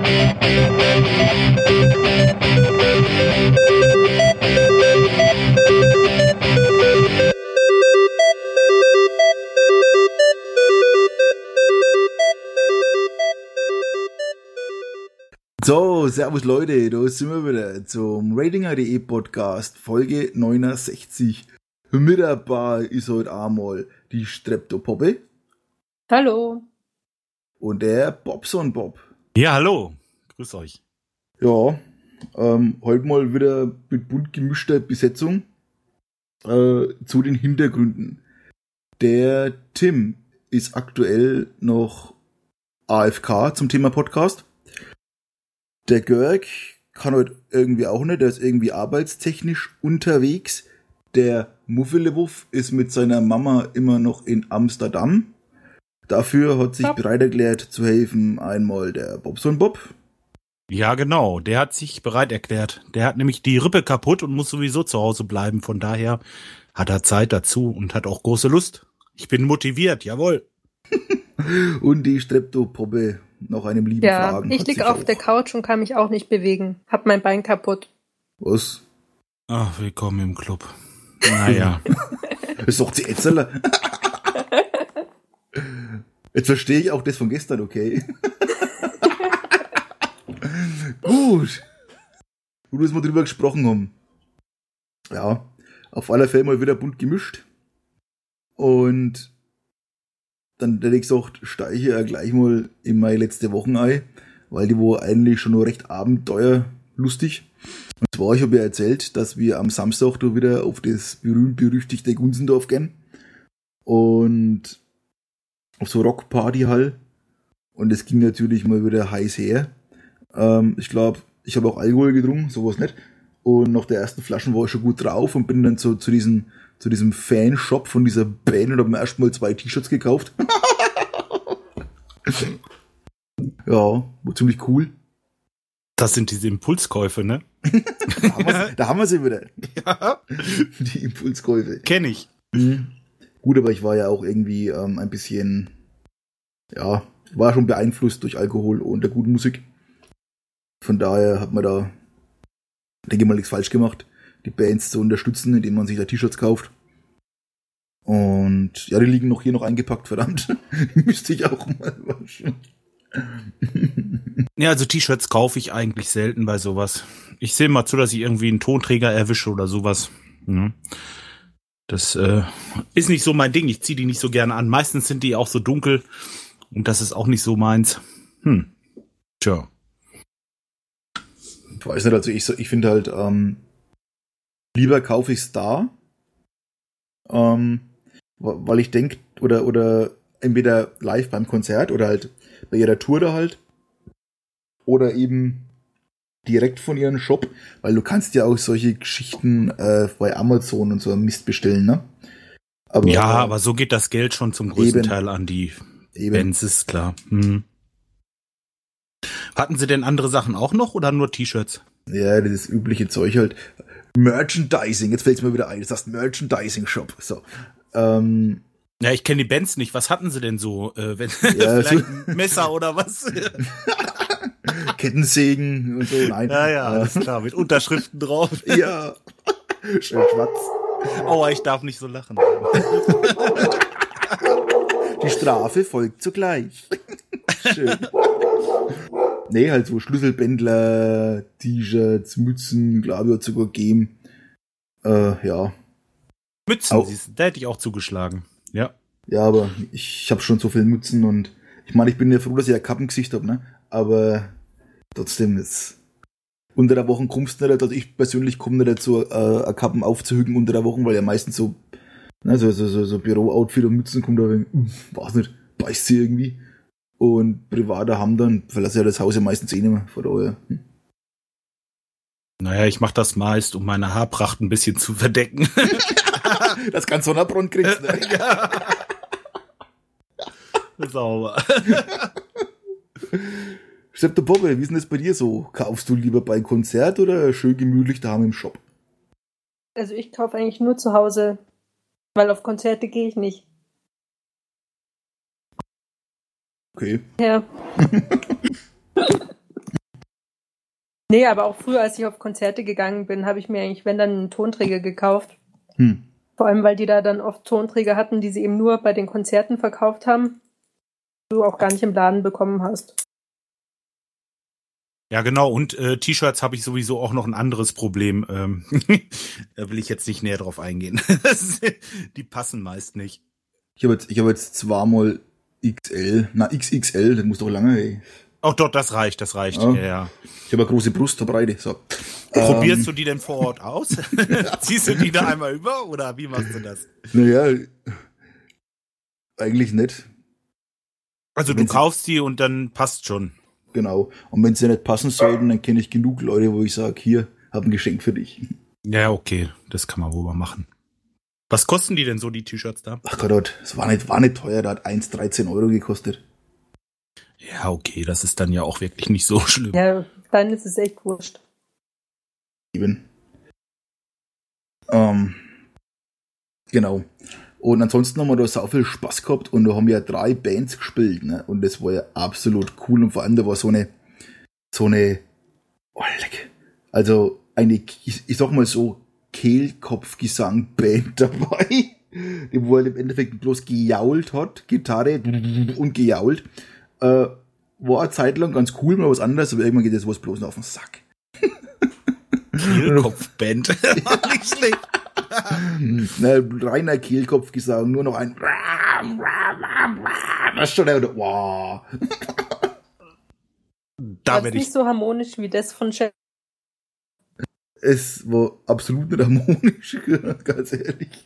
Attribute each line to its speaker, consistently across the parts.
Speaker 1: So, servus Leute, da sind wir wieder zum Ratinger.de Podcast, Folge 69. Mit dabei ist heute einmal die Streptopoppe.
Speaker 2: Hallo.
Speaker 1: Und der Bobson Bob.
Speaker 3: Ja, hallo. Grüß euch.
Speaker 1: Ja, heute mal wieder mit bunt gemischter Besetzung zu den Hintergründen. Der Tim ist aktuell noch AFK zum Thema Podcast. Der Görg kann heute irgendwie auch nicht, der ist irgendwie arbeitstechnisch unterwegs. Der Muffelewuff ist mit seiner Mama immer noch in Amsterdam. Dafür hat sich bereit erklärt zu helfen einmal der Bobson Bob.
Speaker 3: Ja, genau, der hat sich bereit erklärt. Der hat nämlich die Rippe kaputt und muss sowieso zu Hause bleiben. Von daher hat er Zeit dazu und hat auch große Lust. Ich bin motiviert, jawohl.
Speaker 1: Und die Streptopoppe noch einem lieben Fragen.
Speaker 2: Ja, ich liege auf der Couch und kann mich auch nicht bewegen. Hab mein Bein kaputt.
Speaker 1: Was?
Speaker 3: Ach, willkommen im Club. Naja.
Speaker 1: Ist doch die Etzeler. Jetzt verstehe ich auch das von gestern, okay? Gut, dass wir drüber gesprochen haben. Ja, auf alle Fälle mal wieder bunt gemischt. Und dann hätte ich gesagt, steige ich ja gleich mal in meine letzte Woche ein, weil die war eigentlich schon noch recht abenteuerlustig. Und zwar, ich habe ja erzählt, dass wir am Samstag da wieder auf das berühmt-berüchtigte Gunsendorf gehen. Und auf so Rockparty halt. Und es ging natürlich mal wieder heiß her. Ich glaube, ich habe auch Alkohol getrunken, sowas nicht. Und nach der ersten Flaschen war ich schon gut drauf und bin dann zu diesem Fanshop von dieser Band und habe mir erstmal 2 T-Shirts gekauft. Ja, war ziemlich cool.
Speaker 3: Das sind diese Impulskäufe, ne?
Speaker 1: Da haben wir sie wieder.
Speaker 3: Ja.
Speaker 1: Die Impulskäufe.
Speaker 3: Kenn ich.
Speaker 1: Mhm. Gut, aber ich war ja auch irgendwie ein bisschen, ja, war schon beeinflusst durch Alkohol und der guten Musik. Von daher hat man da, denke ich mal, nichts falsch gemacht, die Bands zu unterstützen, indem man sich da T-Shirts kauft. Und ja, die liegen noch hier noch eingepackt, verdammt. Müsste ich auch mal waschen.
Speaker 3: Ja, also T-Shirts kaufe ich eigentlich selten bei sowas. Ich sehe mal zu, dass ich irgendwie einen Tonträger erwische oder sowas. Ja. Das ist nicht so mein Ding. Ich ziehe die nicht so gerne an. Meistens sind die auch so dunkel und das ist auch nicht so meins. Tja.
Speaker 1: Ich weiß nicht, also ich finde halt, lieber kaufe ich es da, weil ich denke, oder entweder live beim Konzert oder halt bei ihrer Tour da halt, oder eben direkt von ihrem Shop, weil du kannst ja auch solche Geschichten bei Amazon und so Mist bestellen, ne?
Speaker 3: Aber so geht das Geld schon zum größten Teil an die Bands, ist klar. Hatten sie denn andere Sachen auch noch oder nur T-Shirts?
Speaker 1: Ja, das übliche Zeug halt. Merchandising, jetzt fällt es mir wieder ein, das heißt Merchandising-Shop. So.
Speaker 3: Ja, ich kenne die Bands nicht. Was hatten sie denn so? Vielleicht ein Messer oder was?
Speaker 1: Kettensägen und so. Nein.
Speaker 3: Ja, alles klar, mit Unterschriften drauf.
Speaker 1: Ja. Schön schwarz.
Speaker 3: Aua, ich darf nicht so lachen.
Speaker 1: Die Strafe folgt zugleich. Schön. Nee, halt so Schlüsselbändler, T-Shirts, Mützen, glaube ich, hat sogar gegeben. Ja.
Speaker 3: Mützen, da hätte ich auch zugeschlagen. Ja.
Speaker 1: Ja, aber ich habe schon so viele Mützen und ich meine, ich bin ja froh, dass ich ein Kappengesicht habe, ne? Aber trotzdem ist unter der Woche kommst du nicht, also ich persönlich komme nicht dazu, ein Kappen aufzuhügen unter der Woche, weil ja meistens so, ne, so Büro-Outfit und Mützen kommt da weiß nicht, beißt sie irgendwie. Und Private haben dann, verlasse ja das Haus ja meistens eh nicht mehr, von daher.
Speaker 3: Naja, ich mache das meist, um meine Haarpracht ein bisschen zu verdecken.
Speaker 1: Das ganz Sonnenbrand kriegst, ne?
Speaker 3: Ja. Sauber.
Speaker 1: Streptopoppe, wie ist denn das bei dir so? Kaufst du lieber bei Konzert oder schön gemütlich daheim im Shop?
Speaker 2: Also ich kaufe eigentlich nur zu Hause, weil auf Konzerte gehe ich nicht.
Speaker 1: Okay.
Speaker 2: Ja. Nee, aber auch früher, als ich auf Konzerte gegangen bin, habe ich mir eigentlich, wenn dann, einen Tonträger gekauft. Vor allem, weil die da dann oft Tonträger hatten, die sie eben nur bei den Konzerten verkauft haben, die du auch gar nicht im Laden bekommen hast.
Speaker 3: Ja, genau. Und T-Shirts habe ich sowieso auch noch ein anderes Problem. Da will ich jetzt nicht näher drauf eingehen. Die passen meist nicht.
Speaker 1: Ich hab jetzt zweimal XXL, das muss doch lange, ey.
Speaker 3: Oh, doch, das reicht. Ja.
Speaker 1: Ich habe eine große Brust, eine breite, so.
Speaker 3: Probierst du die denn vor Ort aus? Ziehst du die da einmal über oder wie machst du das?
Speaker 1: Naja, eigentlich nicht.
Speaker 3: Also du kaufst die und dann passt schon.
Speaker 1: Genau. Und wenn sie nicht passen sollten, dann kenne ich genug Leute, wo ich sage, hier, hab ein Geschenk für dich.
Speaker 3: Ja, okay, das kann man wohl mal machen. Was kosten die denn so, die T-Shirts da?
Speaker 1: Ach Gott, es war nicht teuer, da hat 13 Euro gekostet.
Speaker 3: Ja, okay, das ist dann ja auch wirklich nicht so schlimm.
Speaker 2: Ja, dann ist es echt wurscht.
Speaker 1: Eben. Genau. Und ansonsten haben wir da so viel Spaß gehabt und da haben wir 3 Bands gespielt, ne? Und das war ja absolut cool und vor allem da war so eine, oh leck. Also eine, ich sag mal so, Kehlkopfgesang-Band dabei, die wo halt im Endeffekt bloß gejault hat, Gitarre und gejault. War eine Zeit lang ganz cool, mal was anderes, aber irgendwann geht das was bloß noch auf den Sack.
Speaker 3: Kehlkopfband. Nicht schlecht.
Speaker 1: Reiner Kehlkopfgesang, nur noch ein was schon der wow.
Speaker 2: Das ist nicht so harmonisch wie das von Chef.
Speaker 1: Es war absolut nicht harmonisch, ganz ehrlich.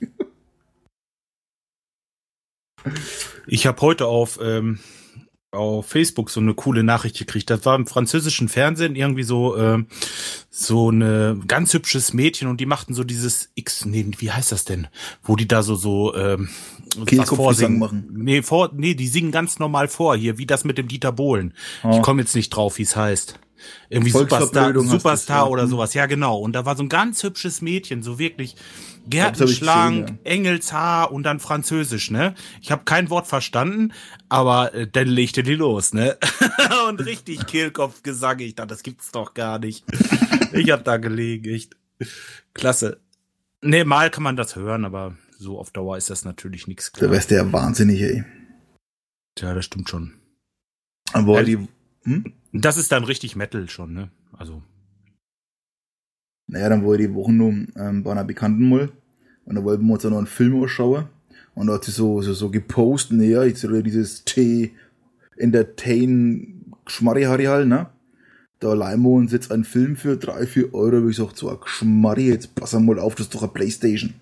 Speaker 3: Ich habe heute auf Facebook so eine coole Nachricht gekriegt. Das war im französischen Fernsehen irgendwie so eine ganz hübsches Mädchen und die machten so dieses wie heißt das denn? Wo die da so was vorsingen
Speaker 1: machen.
Speaker 3: Nee, die singen ganz normal vor hier, wie das mit dem Dieter Bohlen. Ich komme jetzt nicht drauf, wie es heißt. Irgendwie Superstar oder sowas. Ja, genau. Und da war so ein ganz hübsches Mädchen, so wirklich gärtenschlank, ja. Engelshaar und dann Französisch, ne? Ich habe kein Wort verstanden, aber dann legte die los, ne? Und richtig Kehlkopfgesang. Ich dachte, das gibt's doch gar nicht. Ich hab da gelegen, echt. Klasse. Ne, mal kann man das hören, aber so auf Dauer ist das natürlich nichts klar.
Speaker 1: Da wärst du ja wahnsinnig, ey.
Speaker 3: Tja, das stimmt schon.
Speaker 1: Aber
Speaker 3: das ist dann richtig Metal schon, ne? Also.
Speaker 1: Naja, dann war ich die Woche noch bei einer Bekannten mal und da wollten wir uns auch noch einen Film anschauen und da hat sie so gepostet, naja, jetzt soll dieses Entertain-Geschmarri-Harry halt, ne? Da leihen wir uns jetzt einen Film für 3-4 Euro, wie ich gesagt, so ein Geschmarri, jetzt pass mal auf, das ist doch eine Playstation.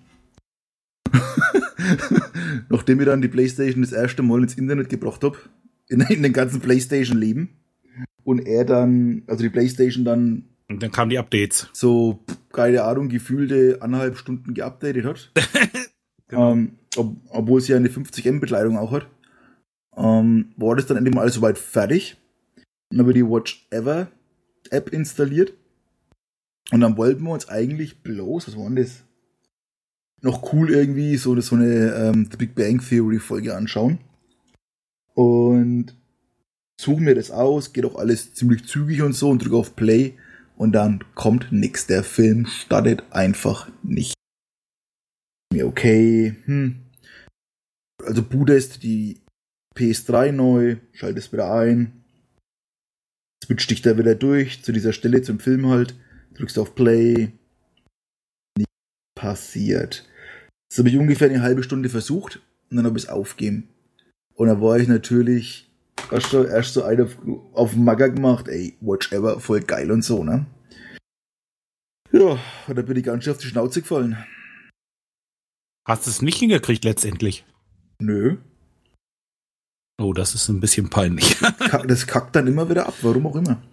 Speaker 1: Nachdem ich dann die Playstation das erste Mal ins Internet gebracht hab, in den ganzen Playstation-Leben, und er dann, also die Playstation dann.
Speaker 3: Und dann kamen die Updates.
Speaker 1: So, keine Ahnung, gefühlte 1,5 Stunden geupdatet hat. Genau. Obwohl sie ja eine 50 Mbit Leitung auch hat. War das dann endlich mal alles soweit fertig. Dann habe ich die Watch Ever App installiert. Und dann wollten wir uns eigentlich bloß, was war denn das? Noch cool irgendwie so eine The Big Bang Theory Folge anschauen. Und suche mir das aus, geht auch alles ziemlich zügig und so und drücke auf Play und dann kommt nix. Der Film startet einfach nicht. Mir okay, Also bootest die PS3 neu, schaltest wieder ein, switcht dich da wieder durch zu dieser Stelle zum Film halt, drückst auf Play, nichts passiert. Das habe ich ungefähr eine halbe Stunde versucht und dann habe ich es aufgegeben. Und da war ich natürlich erst so eine auf Macker gemacht, ey, Watch Ever, voll geil und so, ne? Ja, und da bin ich ganz schön auf die Schnauze gefallen.
Speaker 3: Hast du es nicht hingekriegt letztendlich?
Speaker 1: Nö.
Speaker 3: Oh, das ist ein bisschen peinlich.
Speaker 1: Das kackt dann immer wieder ab, warum auch immer.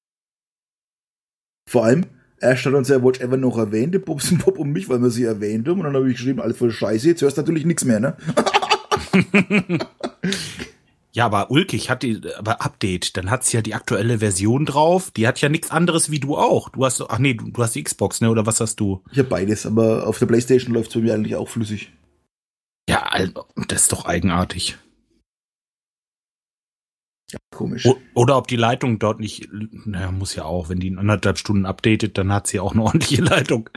Speaker 1: Vor allem, erst hat uns ja Watch Ever noch erwähnt, der Bobs und Bob und mich, weil wir sie erwähnt haben, und dann habe ich geschrieben, alles voll Scheiße, jetzt hörst du natürlich nichts mehr, ne?
Speaker 3: Ja, aber ulkig aber Update, dann hat's ja die aktuelle Version drauf, die hat ja nichts anderes wie du auch. Du hast die Xbox, ne, oder was hast du?
Speaker 1: Ich habe beides, aber auf der Playstation läuft's bei mir eigentlich auch flüssig.
Speaker 3: Ja, also, das ist doch eigenartig.
Speaker 1: Ja, komisch.
Speaker 3: Oder ob die Leitung dort nicht, naja, muss ja auch, wenn die in 1,5 Stunden updatet, dann hat sie auch eine ordentliche Leitung.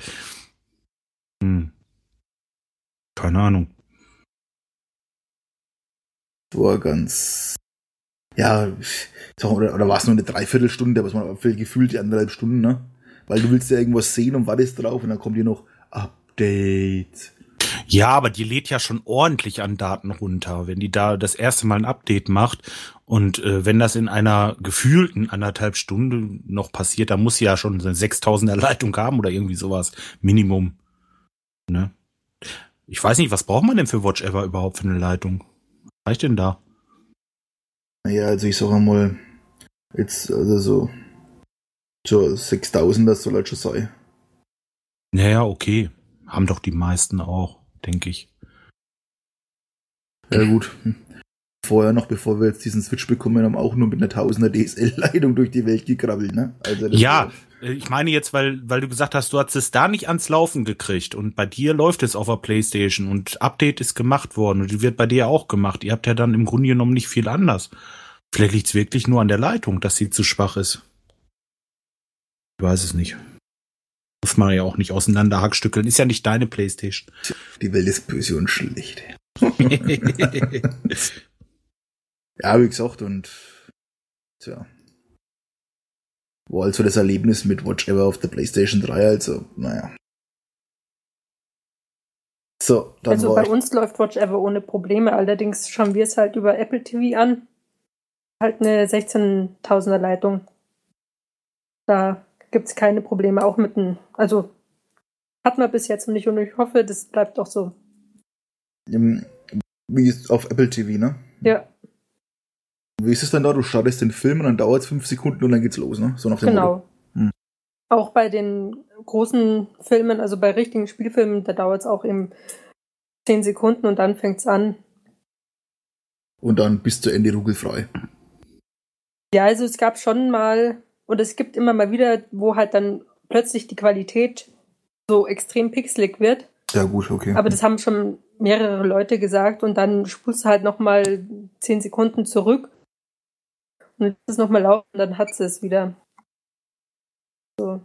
Speaker 3: Keine Ahnung.
Speaker 1: War ganz, ja, oder war es nur eine Dreiviertelstunde, aber es war gefühlt die 1,5 Stunden, ne? Weil du willst ja irgendwas sehen und wartest drauf und dann kommt hier noch Update.
Speaker 3: Ja, aber die lädt ja schon ordentlich an Daten runter, wenn die da das erste Mal ein Update macht. Und wenn das in einer gefühlten 1,5 Stunde noch passiert, dann muss sie ja schon eine 6.000er Leitung haben oder irgendwie sowas. Minimum. Ne? Ich weiß nicht, was braucht man denn für Watch Ever überhaupt für eine Leitung? Was reicht denn da?
Speaker 1: Naja, also ich sag mal, jetzt, also so 6.000, das soll halt schon sein.
Speaker 3: Naja, okay. Haben doch die meisten auch, denke ich.
Speaker 1: Ja gut. Vorher noch, bevor wir jetzt diesen Switch bekommen haben, auch nur mit einer 1000er DSL-Leitung durch die Welt gekrabbelt, ne? Also
Speaker 3: ja, ich meine jetzt, weil du gesagt hast, du hast es da nicht ans Laufen gekriegt und bei dir läuft es auf der PlayStation und Update ist gemacht worden und die wird bei dir auch gemacht. Ihr habt ja dann im Grunde genommen nicht viel anders. Vielleicht liegt es wirklich nur an der Leitung, dass sie zu schwach ist. Ich weiß es nicht. Muss man ja auch nicht auseinanderhackstückeln. Ist ja nicht deine PlayStation.
Speaker 1: Die Welt ist böse und schlecht. Ja, wie gesagt, und tja. War also das Erlebnis mit Watch Ever auf der PlayStation 3, also, naja. So, dann
Speaker 2: also bei uns läuft Watch Ever ohne Probleme, allerdings schauen wir es halt über Apple TV an. Halt eine 16.000er Leitung. Da gibt es keine Probleme, auch mit einem, also hat man bis jetzt noch nicht und ich hoffe, das bleibt auch so.
Speaker 1: Wie ist auf Apple TV, ne?
Speaker 2: Ja.
Speaker 1: Wie ist es dann da? Du startest den Film und dann dauert es 5 Sekunden und dann geht's los, ne? So nach dem
Speaker 2: Genau. Auch bei den großen Filmen, also bei richtigen Spielfilmen, da dauert es auch eben 10 Sekunden und dann fängt's an.
Speaker 1: Und dann bis zu Ende ruckelfrei.
Speaker 2: Ja, also es gab schon mal, und es gibt immer mal wieder, wo halt dann plötzlich die Qualität so extrem pixelig wird.
Speaker 1: Ja gut, okay.
Speaker 2: Aber das haben schon mehrere Leute gesagt und dann spulst du halt nochmal 10 Sekunden zurück und lässt es nochmal laufen und dann hat es wieder. So.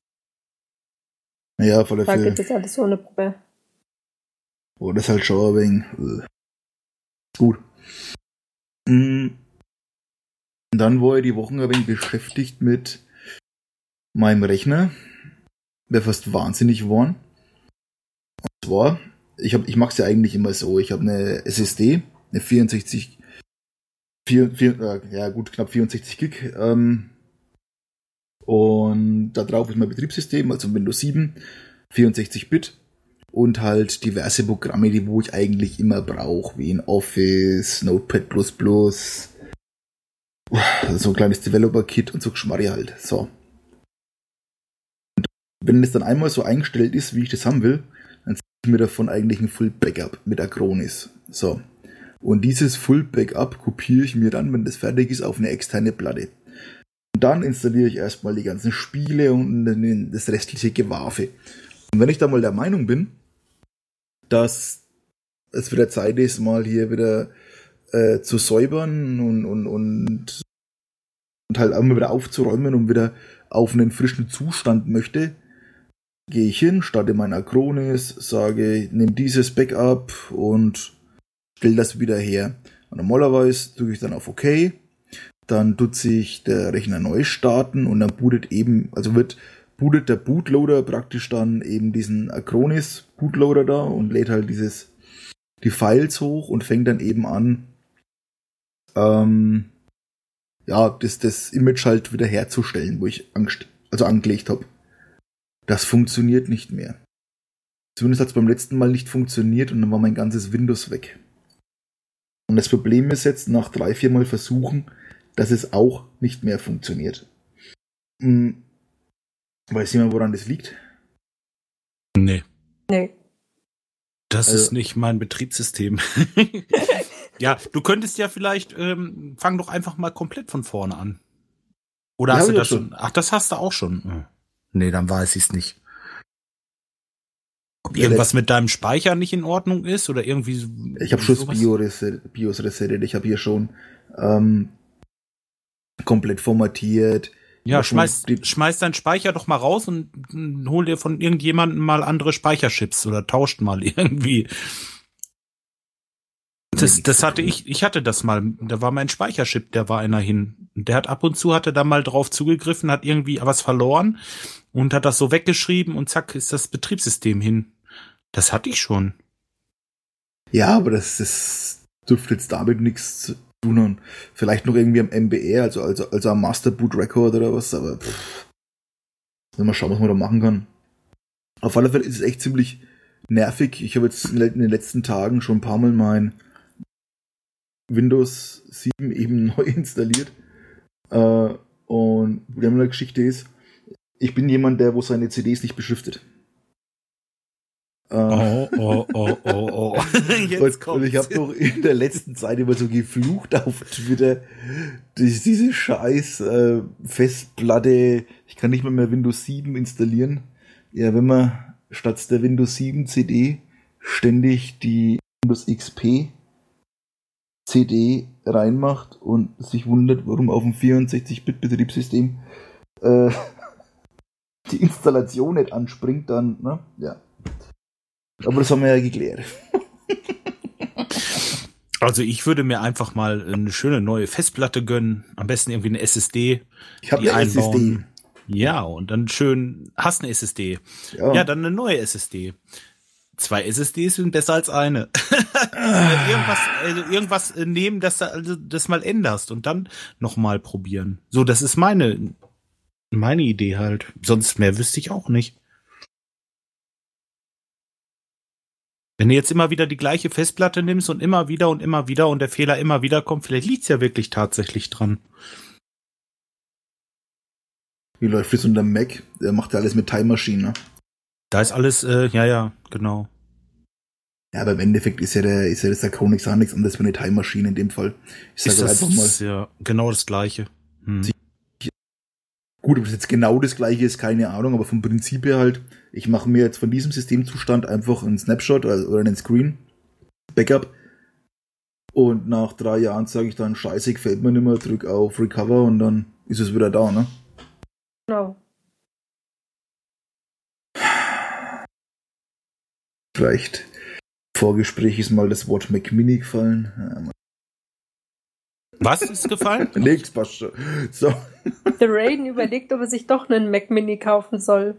Speaker 1: Ja, voll der
Speaker 2: Da
Speaker 1: Fall.
Speaker 2: geht das alles ohne Probleme.
Speaker 1: Oh, das ist halt schon ein wenig gut. Dann war ich die Wochen ein wenig beschäftigt mit meinem Rechner. Wäre fast wahnsinnig geworden. Und zwar, ich mache es ja eigentlich immer so, ich habe eine SSD, eine knapp 64 Gig, und da drauf ist mein Betriebssystem, also Windows 7, 64 Bit und halt diverse Programme, die wo ich eigentlich immer brauche, wie in Office, Notepad++, so ein kleines Developer-Kit und so Geschmarri halt. So. Und wenn es dann einmal so eingestellt ist, wie ich das haben will, dann ziehe ich mir davon eigentlich ein Full Backup mit Acronis. So. Und dieses Full Backup kopiere ich mir dann, wenn das fertig ist, auf eine externe Platte. Und dann installiere ich erstmal die ganzen Spiele und das restliche Gewaffe. Und wenn ich da mal der Meinung bin, dass es wieder Zeit ist, mal hier wieder zu säubern und halt auch mal wieder aufzuräumen und wieder auf einen frischen Zustand möchte, gehe ich hin, starte mein Acronis, sage, nimm dieses Backup und stelle das wieder her. Und normalerweise drücke ich dann auf OK, dann tut sich der Rechner neu starten und dann bootet der Bootloader praktisch dann eben diesen Acronis Bootloader da und lädt halt die Files hoch und fängt dann eben an, das Image halt wieder herzustellen, wo ich angelegt habe. Das funktioniert nicht mehr. Zumindest hat es beim letzten Mal nicht funktioniert und dann war mein ganzes Windows weg. Und das Problem ist jetzt, nach 3-4 Mal Versuchen, dass es auch nicht mehr funktioniert. Weiß jemand, woran das liegt?
Speaker 3: Nee.
Speaker 2: Nee.
Speaker 3: Das ist nicht mein Betriebssystem. Ja, du könntest ja vielleicht, fang doch einfach mal komplett von vorne an. Oder hast du das schon? Ach, das hast du auch schon. Nee, dann weiß ich es nicht. Ob irgendwas mit deinem Speicher nicht in Ordnung ist oder irgendwie.
Speaker 1: Ich habe schon das BIOS resettet. Ich habe hier schon komplett formatiert.
Speaker 3: Ja, schmeiß deinen Speicher doch mal raus und hol dir von irgendjemandem mal andere Speicherchips oder tauscht mal irgendwie. Das hatte ich hatte das mal. Da war mein Speicherchip, der war einer hin. Der hat ab und zu hatte da mal drauf zugegriffen, hat irgendwie was verloren und hat das so weggeschrieben und zack ist das Betriebssystem hin. Das hatte ich schon.
Speaker 1: Ja, aber das dürfte jetzt damit nichts zu tun haben. Vielleicht noch irgendwie am MBR, also am Master Boot Record oder was, aber mal schauen, was man da machen kann. Auf alle Fälle ist es echt ziemlich nervig. Ich habe jetzt in den letzten Tagen schon ein paar Mal mein Windows 7 eben neu installiert. Und die andere Geschichte ist, ich bin jemand, der wo seine CDs nicht beschriftet.
Speaker 3: Oh. Jetzt kommt's.
Speaker 1: Und ich habe doch in der letzten Zeit immer so geflucht auf Twitter, diese scheiß Festplatte, ich kann nicht mehr Windows 7 installieren. Ja, wenn man statt der Windows 7 CD ständig die Windows XP CD reinmacht und sich wundert, warum auf dem 64-Bit-Betriebssystem die Installation nicht anspringt, dann, ne? Ja. Aber das haben wir ja geklärt.
Speaker 3: Also ich würde mir einfach mal eine schöne neue Festplatte gönnen, am besten irgendwie eine SSD.
Speaker 1: Ich habe eine SSD.
Speaker 3: Ja, und dann schön, hast eine SSD. Ja, dann eine neue SSD. 2 SSDs sind besser als eine. irgendwas nehmen, dass du das mal änderst und dann nochmal probieren. So, das ist meine Idee halt. Sonst mehr wüsste ich auch nicht. Wenn du jetzt immer wieder die gleiche Festplatte nimmst und immer wieder und der Fehler immer wieder kommt, vielleicht liegt's ja wirklich tatsächlich dran.
Speaker 1: Wie läuft das unter Mac? Der macht ja alles mit Time Machine, ne?
Speaker 3: Da ist alles, ja, genau.
Speaker 1: Ja, aber im Endeffekt ist ja das Acronix auch nichts anderes für eine Time Machine in dem Fall. Ich sage einfach mal.
Speaker 3: Ist ja genau das Gleiche.
Speaker 1: Gut, ob es jetzt genau das Gleiche ist, keine Ahnung, aber vom Prinzip her halt, ich mache mir jetzt von diesem Systemzustand einfach einen Snapshot oder einen Screen, Backup, und nach 3 Jahren sage ich dann, scheiße, gefällt mir nicht mehr, drück auf Recover und dann ist es wieder da, ne?
Speaker 2: Genau.
Speaker 1: Vielleicht im Vorgespräch ist mal das Wort Mac Mini gefallen.
Speaker 3: Was ist gefallen?
Speaker 1: Nix, passt schon. So.
Speaker 2: Der Raiden überlegt, ob er sich doch einen Mac Mini kaufen soll.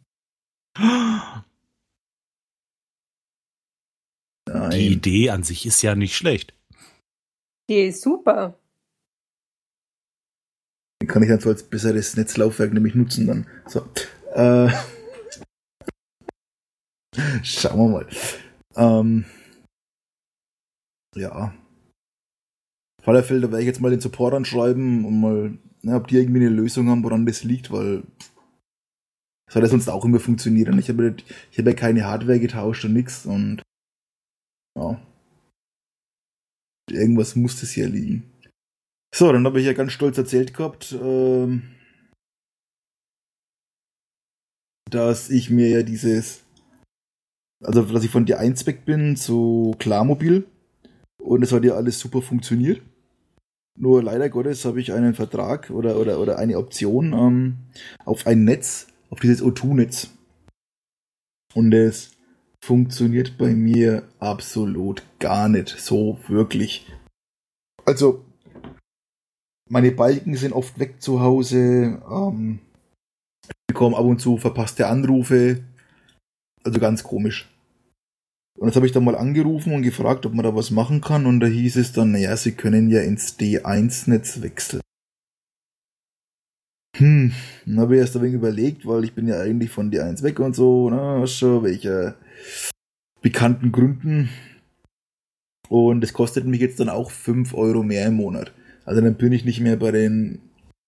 Speaker 1: Nein.
Speaker 3: Die Idee an sich ist ja nicht schlecht.
Speaker 2: Die ist super.
Speaker 1: Den kann ich dann so als besseres Netzlaufwerk nämlich nutzen dann. So. Schauen wir mal. Ja. Auf alle Fälle, da werde ich jetzt mal den Support anschreiben und mal, ob die irgendwie eine Lösung haben, woran das liegt, weil das hat ja sonst auch immer funktioniert. Und ich habe ja keine Hardware getauscht und nix und ja. Irgendwas muss das hier liegen. So, dann habe ich ja ganz stolz erzählt gehabt, dass ich mir ja dass ich von D1 weg bin zu Klarmobil und es hat ja alles super funktioniert. Nur leider Gottes habe ich einen Vertrag oder eine Option auf ein Netz, auf dieses O2-Netz. Und es funktioniert bei mir absolut gar nicht so wirklich. Also, meine Balken sind oft weg zu Hause, ich bekomme ab und zu verpasste Anrufe, also ganz komisch. Und jetzt habe ich dann mal angerufen und gefragt, ob man da was machen kann, und da hieß es dann, naja, sie können ja ins D1-Netz wechseln. Dann habe ich erst ein wenig überlegt, weil ich bin ja eigentlich von D1 weg und so, schon welche bekannten Gründen. Und es kostet mich jetzt dann auch 5 Euro mehr im Monat. Also dann bin ich nicht mehr bei den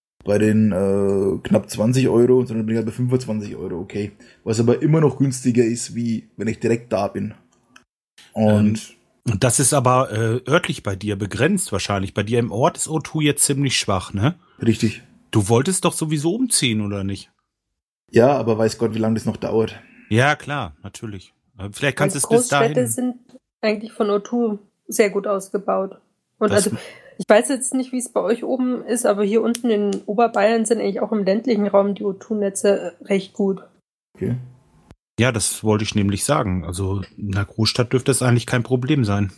Speaker 1: knapp 20 Euro, sondern bin ich halt bei 25 Euro, okay. Was aber immer noch günstiger ist, wie wenn ich direkt da bin. Und
Speaker 3: das ist aber örtlich bei dir begrenzt wahrscheinlich. Bei dir im Ort ist O2 jetzt ziemlich schwach, ne?
Speaker 1: Richtig.
Speaker 3: Du wolltest doch sowieso umziehen, oder nicht?
Speaker 1: Ja, aber weiß Gott, wie lange das noch dauert.
Speaker 3: Ja, klar, natürlich. Vielleicht kannst du es bis
Speaker 2: Großstädte
Speaker 3: dahin.
Speaker 2: sind eigentlich von O2 sehr gut ausgebaut. Und also Ich weiß jetzt nicht, wie es bei euch oben ist, aber hier unten in Oberbayern sind eigentlich auch im ländlichen Raum die O2-Netze recht gut.
Speaker 1: Okay.
Speaker 3: Ja, das wollte ich nämlich sagen. Also in der Großstadt dürfte es eigentlich kein Problem sein.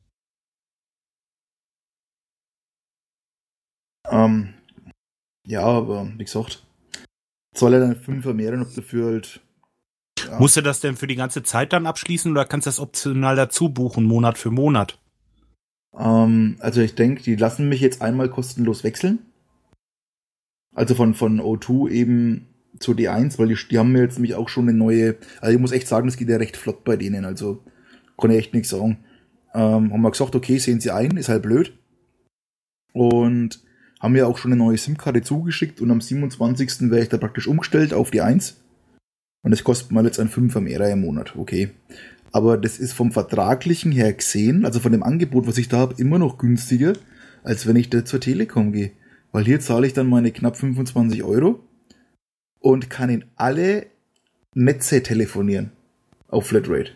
Speaker 1: Ja, aber wie gesagt, soll er dann 5 vermehren, ob dafür halt.
Speaker 3: Ja. Musst du das denn für die ganze Zeit dann abschließen oder kannst du das optional dazu buchen, Monat für Monat?
Speaker 1: Also ich denke, die lassen mich jetzt einmal kostenlos wechseln. Also von O2 eben zur D1, weil die haben mir jetzt nämlich auch schon eine neue, also ich muss echt sagen, das geht ja recht flott bei denen, also kann ich echt nichts sagen. Haben wir gesagt, okay, sehen Sie ein, ist halt blöd. Und haben mir auch schon eine neue SIM-Karte zugeschickt und am 27. werde ich da praktisch umgestellt auf die 1. Und das kostet mal jetzt ein 5er mehr im Monat, okay. Aber das ist vom Vertraglichen her gesehen, also von dem Angebot, was ich da habe, immer noch günstiger, als wenn ich da zur Telekom gehe. Weil hier zahle ich dann meine knapp 25 € und kann in alle Netze telefonieren. Auf Flatrate.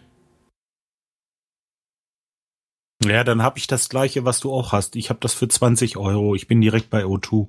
Speaker 3: Ja, dann habe ich das gleiche, was du auch hast. Ich habe das für 20 €. Ich bin direkt bei O2.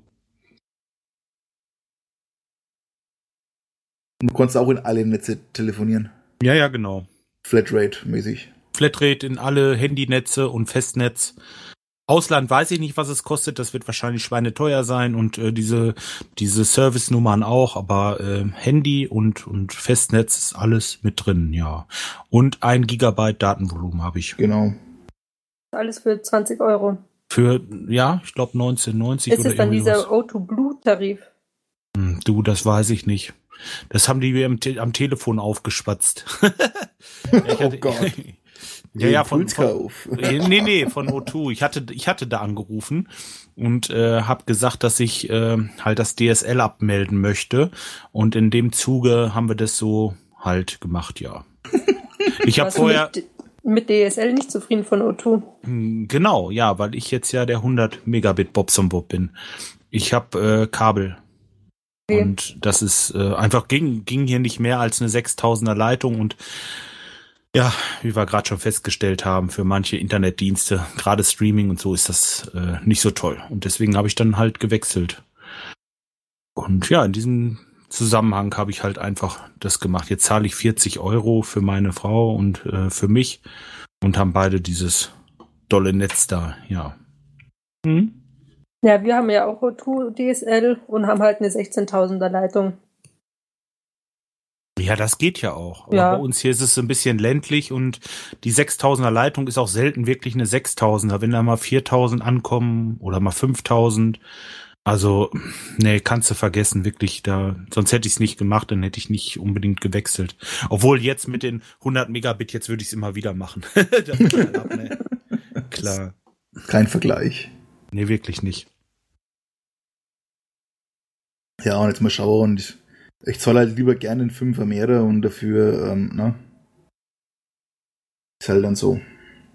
Speaker 1: Und du kannst auch in alle Netze telefonieren.
Speaker 3: Ja, genau.
Speaker 1: Flatrate-mäßig.
Speaker 3: Flatrate in alle Handynetze und Festnetz. Ausland weiß ich nicht, was es kostet. Das wird wahrscheinlich schweineteuer sein und diese Service-Nummern auch. Aber Handy und Festnetz ist alles mit drin, ja. Und 1 Gigabyte Datenvolumen habe ich.
Speaker 1: Genau.
Speaker 2: Alles für 20 €.
Speaker 3: Für, ja, ich glaube 19,90
Speaker 2: oder ist dann dieser O2 Blue-Tarif?
Speaker 3: Du, das weiß ich nicht. Das haben die mir am Telefon aufgeschwatzt.
Speaker 1: Oh Gott.
Speaker 3: Ja, von O2. Ich hatte da angerufen und habe gesagt, dass ich halt das DSL abmelden möchte. Und in dem Zuge haben wir das so halt gemacht, ja. Ich habe vorher
Speaker 2: mit DSL nicht zufrieden von O2.
Speaker 3: Genau, ja, weil ich jetzt ja der 100 Megabit Bobs und Bob bin. Ich habe Kabel. Okay. Und das ist einfach ging hier nicht mehr als eine 6000er Leitung und ja, wie wir gerade schon festgestellt haben, für manche Internetdienste, gerade Streaming und so, ist das nicht so toll. Und deswegen habe ich dann halt gewechselt. Und ja, in diesem Zusammenhang habe ich halt einfach das gemacht. Jetzt zahle ich 40 € für meine Frau und für mich und haben beide dieses dolle Netz da, ja.
Speaker 2: Hm? Ja, wir haben ja auch O2 DSL und haben halt eine 16.000er Leitung.
Speaker 3: Ja, das geht ja auch. Aber
Speaker 2: ja.
Speaker 3: Bei uns hier ist es ein bisschen ländlich und die 6.000er Leitung ist auch selten wirklich eine 6.000er. Wenn da mal 4.000 ankommen oder mal 5.000, also, nee, kannst du vergessen, wirklich, sonst hätte ich es nicht gemacht, dann hätte ich nicht unbedingt gewechselt. Obwohl jetzt mit den 100 Megabit, jetzt würde ich es immer wieder machen. Das ist halt ab, ne? Klar.
Speaker 1: Kein Vergleich.
Speaker 3: Nee, wirklich nicht.
Speaker 1: Ja, und jetzt mal schauen, und ich zahle halt lieber gerne einen 5er mehr und dafür, ist halt dann so.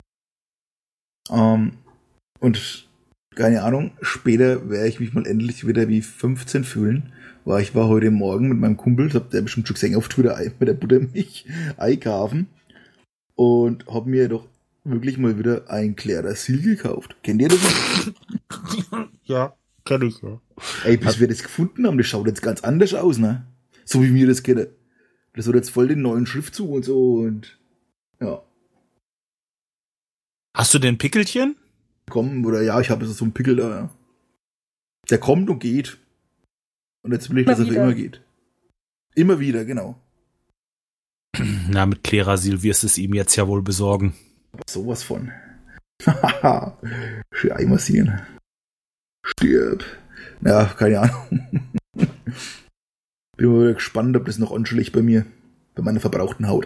Speaker 1: Und keine Ahnung, später werde ich mich mal endlich wieder wie 15 fühlen, weil ich war heute Morgen mit meinem Kumpel, das habt ihr bestimmt schon gesehen, auf Twitter mit der Buttermilch einkaufen und hab mir doch wirklich mal wieder ein Klerasil gekauft. Kennt ihr das?
Speaker 3: Ja, kenn ich, ja.
Speaker 1: Ey, bis wir das gefunden haben, das schaut jetzt ganz anders aus, ne? So wie wir das kennen. Das hat jetzt voll den neuen Schriftzug und so und ja.
Speaker 3: Hast du denn Pickelchen?
Speaker 1: Kommen, oder ja, ich habe so einen Pickel da, ja. Der kommt und geht. Und jetzt will ich, dass er für immer geht. Immer wieder, genau.
Speaker 3: Na, mit Klerasil wirst du es ihm jetzt ja wohl besorgen.
Speaker 1: Sowas von. Haha. Schön einmassieren. Stirb. Ja, keine Ahnung. Bin mal gespannt, ob das noch anschlägt bei mir. Bei meiner verbrauchten Haut.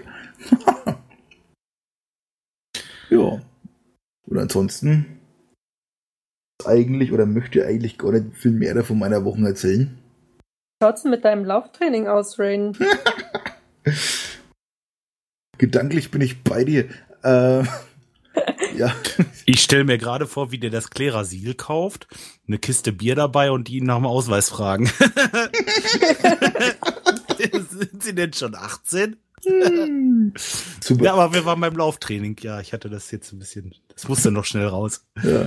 Speaker 1: Ja. Und ansonsten eigentlich oder möchte eigentlich gar nicht viel mehr von meiner Woche erzählen.
Speaker 2: Wie schaut's denn mit deinem Lauftraining aus, Rain?
Speaker 1: Gedanklich bin ich bei dir. Ja.
Speaker 3: Ich stelle mir gerade vor, wie der das Klerasil kauft, eine Kiste Bier dabei und die ihn nach dem Ausweis fragen. Sind Sie denn schon 18? Super. Ja, aber wir waren beim Lauftraining. Ja, ich hatte das jetzt ein bisschen. Das musste noch schnell raus.
Speaker 1: Ja,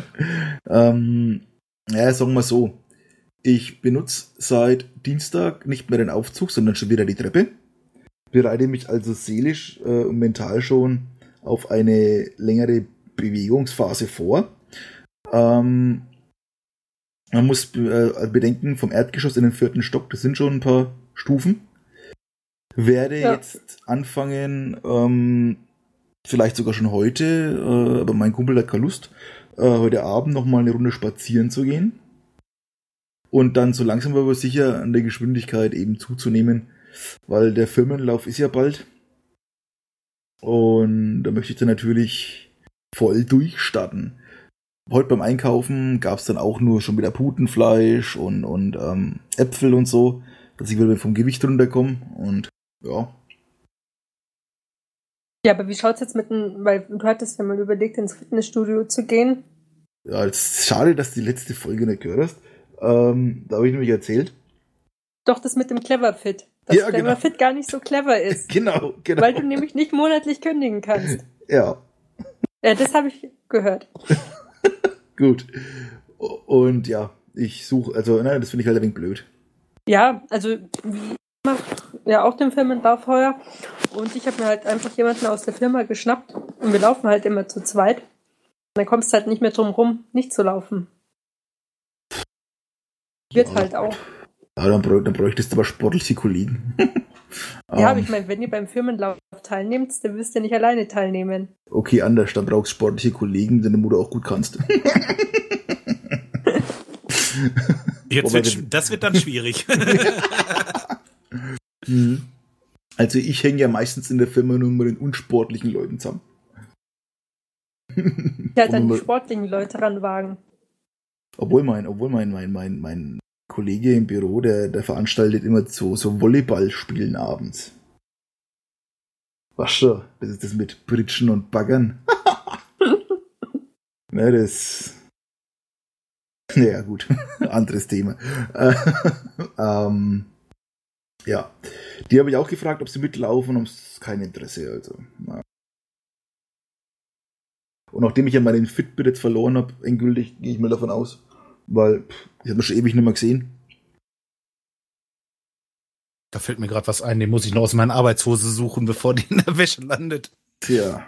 Speaker 1: sagen wir so. Ich benutze seit Dienstag nicht mehr den Aufzug, sondern schon wieder die Treppe. Bereite mich also seelisch und mental schon auf eine längere Bewegungsphase vor. Man muss bedenken, vom Erdgeschoss in den 4. Stock, das sind schon ein paar Stufen. Werde jetzt anfangen, vielleicht sogar schon heute, aber mein Kumpel hat keine Lust, heute Abend nochmal eine Runde spazieren zu gehen. Und dann so langsam aber sicher an der Geschwindigkeit eben zuzunehmen, weil der Firmenlauf ist ja bald. Und da möchte ich dann natürlich voll durchstarten. Heute beim Einkaufen gab es dann auch nur schon wieder Putenfleisch und Äpfel und so, dass ich wieder vom Gewicht runterkomme. Und ja.
Speaker 2: Ja, aber wie schaut's jetzt weil du hattest ja mal überlegt, ins Fitnessstudio zu gehen.
Speaker 1: Ja, es ist schade, dass du die letzte Folge nicht gehört hast. Da habe ich nämlich erzählt.
Speaker 2: Doch, das mit dem Cleverfit. Dass Cleverfit gar nicht so clever ist.
Speaker 1: Genau.
Speaker 2: Weil du nämlich nicht monatlich kündigen kannst.
Speaker 1: Ja.
Speaker 2: Ja, das habe ich gehört.
Speaker 1: Gut. Und ja, ich suche, das finde ich halt ein wenig blöd.
Speaker 2: Ja, also ich mache ja auch den Firmenlauf heuer und ich habe mir halt einfach jemanden aus der Firma geschnappt und wir laufen halt immer zu zweit. Und dann kommst du halt nicht mehr drum rum, nicht zu laufen. Wird halt auch.
Speaker 1: Ja, dann bräuchtest du aber sportliche Kollegen.
Speaker 2: Ja, aber ich meine, wenn ihr beim Firmenlauf teilnehmt, dann wirst du nicht alleine teilnehmen.
Speaker 1: Okay, anders, dann brauchst du sportliche Kollegen, den du auch gut kannst.
Speaker 3: Das wird dann schwierig.
Speaker 1: Also ich hänge ja meistens in der Firma nur mit den unsportlichen Leuten zusammen.
Speaker 2: Ja, dann die sportlichen Leute ranwagen.
Speaker 1: Obwohl mein Kollege im Büro, der veranstaltet immer so Volleyballspielen abends. Was schon? Das ist das mit Britschen und Baggern. Na, das... Naja, gut. Anderes Thema. Ja. Die habe ich auch gefragt, ob sie mitlaufen, und haben kein Interesse. Also. Na. Und nachdem ich ja meinen Fitbit jetzt verloren habe, endgültig, gehe ich mal davon aus, weil ich habe ihn schon ewig nicht mehr gesehen.
Speaker 3: Da fällt mir gerade was ein, den muss ich noch aus meiner Arbeitshose suchen, bevor die in der Wäsche landet.
Speaker 1: Tja.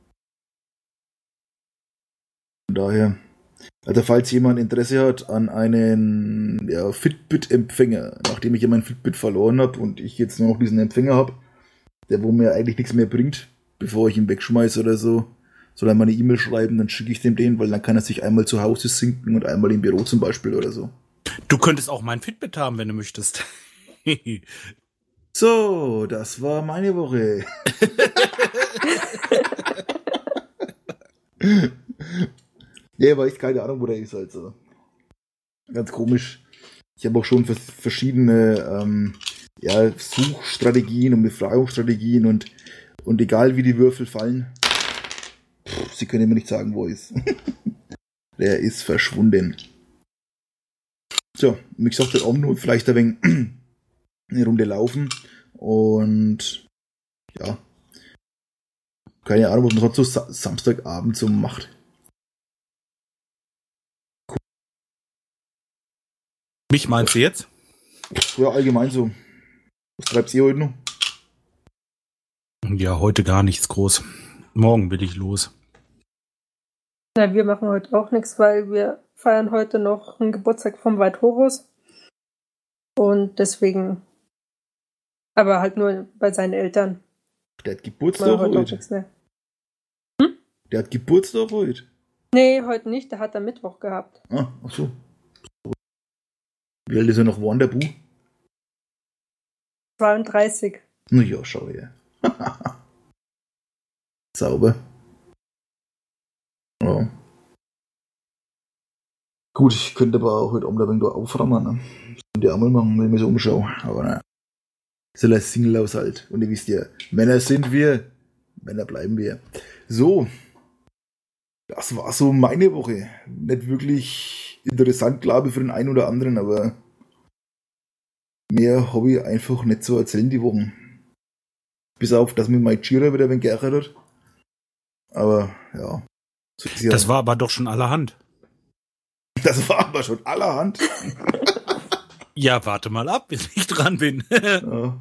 Speaker 1: Von daher, also falls jemand Interesse hat an einen Fitbit-Empfänger, nachdem ich ja mein Fitbit verloren habe und ich jetzt nur noch diesen Empfänger habe, der wo mir eigentlich nichts mehr bringt, bevor ich ihn wegschmeiße oder so, soll er mal eine E-Mail schreiben, dann schicke ich dem den, weil dann kann er sich einmal zu Hause sinken und einmal im Büro zum Beispiel oder so.
Speaker 3: Du könntest auch mein Fitbit haben, wenn du möchtest.
Speaker 1: So, das war meine Woche. Ja, aber ich keine Ahnung, wo der ist, also. Ganz komisch. Ich habe auch schon verschiedene Suchstrategien und Befragungsstrategien und egal wie die Würfel fallen, sie können mir nicht sagen, wo er ist. Der ist verschwunden. So, wie gesagt, heute Abend nur vielleicht ein wenig eine Runde laufen und ja, keine Ahnung, was man sonst so Samstagabend so macht.
Speaker 3: Mich meinst du jetzt?
Speaker 1: Ja, allgemein so. Was treibst ihr heute noch?
Speaker 3: Ja, heute gar nichts groß. Morgen will ich los.
Speaker 2: Na, wir machen heute auch nichts, weil wir feiern heute noch einen Geburtstag vom White Horus. Und deswegen, aber halt nur bei seinen Eltern.
Speaker 1: Der hat Geburtstag heute. Der hat Geburtstag heute?
Speaker 2: Nee, heute nicht. Der hat am Mittwoch gehabt.
Speaker 1: Ach so. Wie alt ist er noch geworden, der Bu?
Speaker 2: 32.
Speaker 1: Na ja, schau her. Sauber. Ja. Gut, ich könnte aber auch heute Abend ein wenig da aufräumen, ne? Die einmal machen, wenn ich mich so umschaue. Aber ne. Ist ja ein Single-Haushalt. Und ihr wisst ja, Männer sind wir, Männer bleiben wir. So. Das war so meine Woche. Nicht wirklich interessant, glaube ich, für den einen oder anderen, aber mehr habe ich einfach nicht so erzählen die Wochen. Bis auf, dass mir Mike Chira wieder ein wenig geärgert hat. Aber, ja. So
Speaker 3: das war aber doch schon allerhand.
Speaker 1: Das war aber schon allerhand.
Speaker 3: Ja, warte mal ab, bis ich dran bin.
Speaker 1: Ja.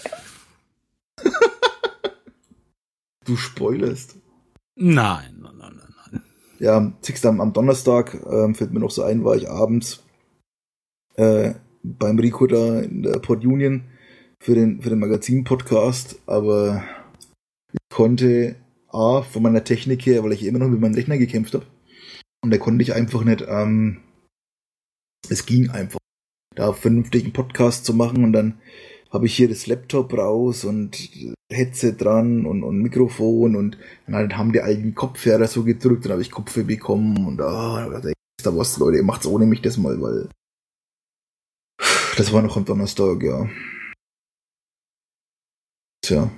Speaker 1: Du spoilerst.
Speaker 3: Nein.
Speaker 1: Ja, am Donnerstag fällt mir noch so ein, war ich abends beim Rico da in der Port Union für den Magazin-Podcast, aber ich konnte von meiner Technik her, weil ich immer noch mit meinem Rechner gekämpft habe, und da konnte ich einfach nicht, es ging einfach, da vernünftig einen Podcast zu machen, und dann habe ich hier das Laptop raus und Headset dran und Mikrofon, und dann haben die alten Kopfhörer so gedrückt, dann habe ich Kopfhörer bekommen, und da ist da was, Leute, ihr macht's ohne mich das mal, weil das war noch am Donnerstag, ja. Tja.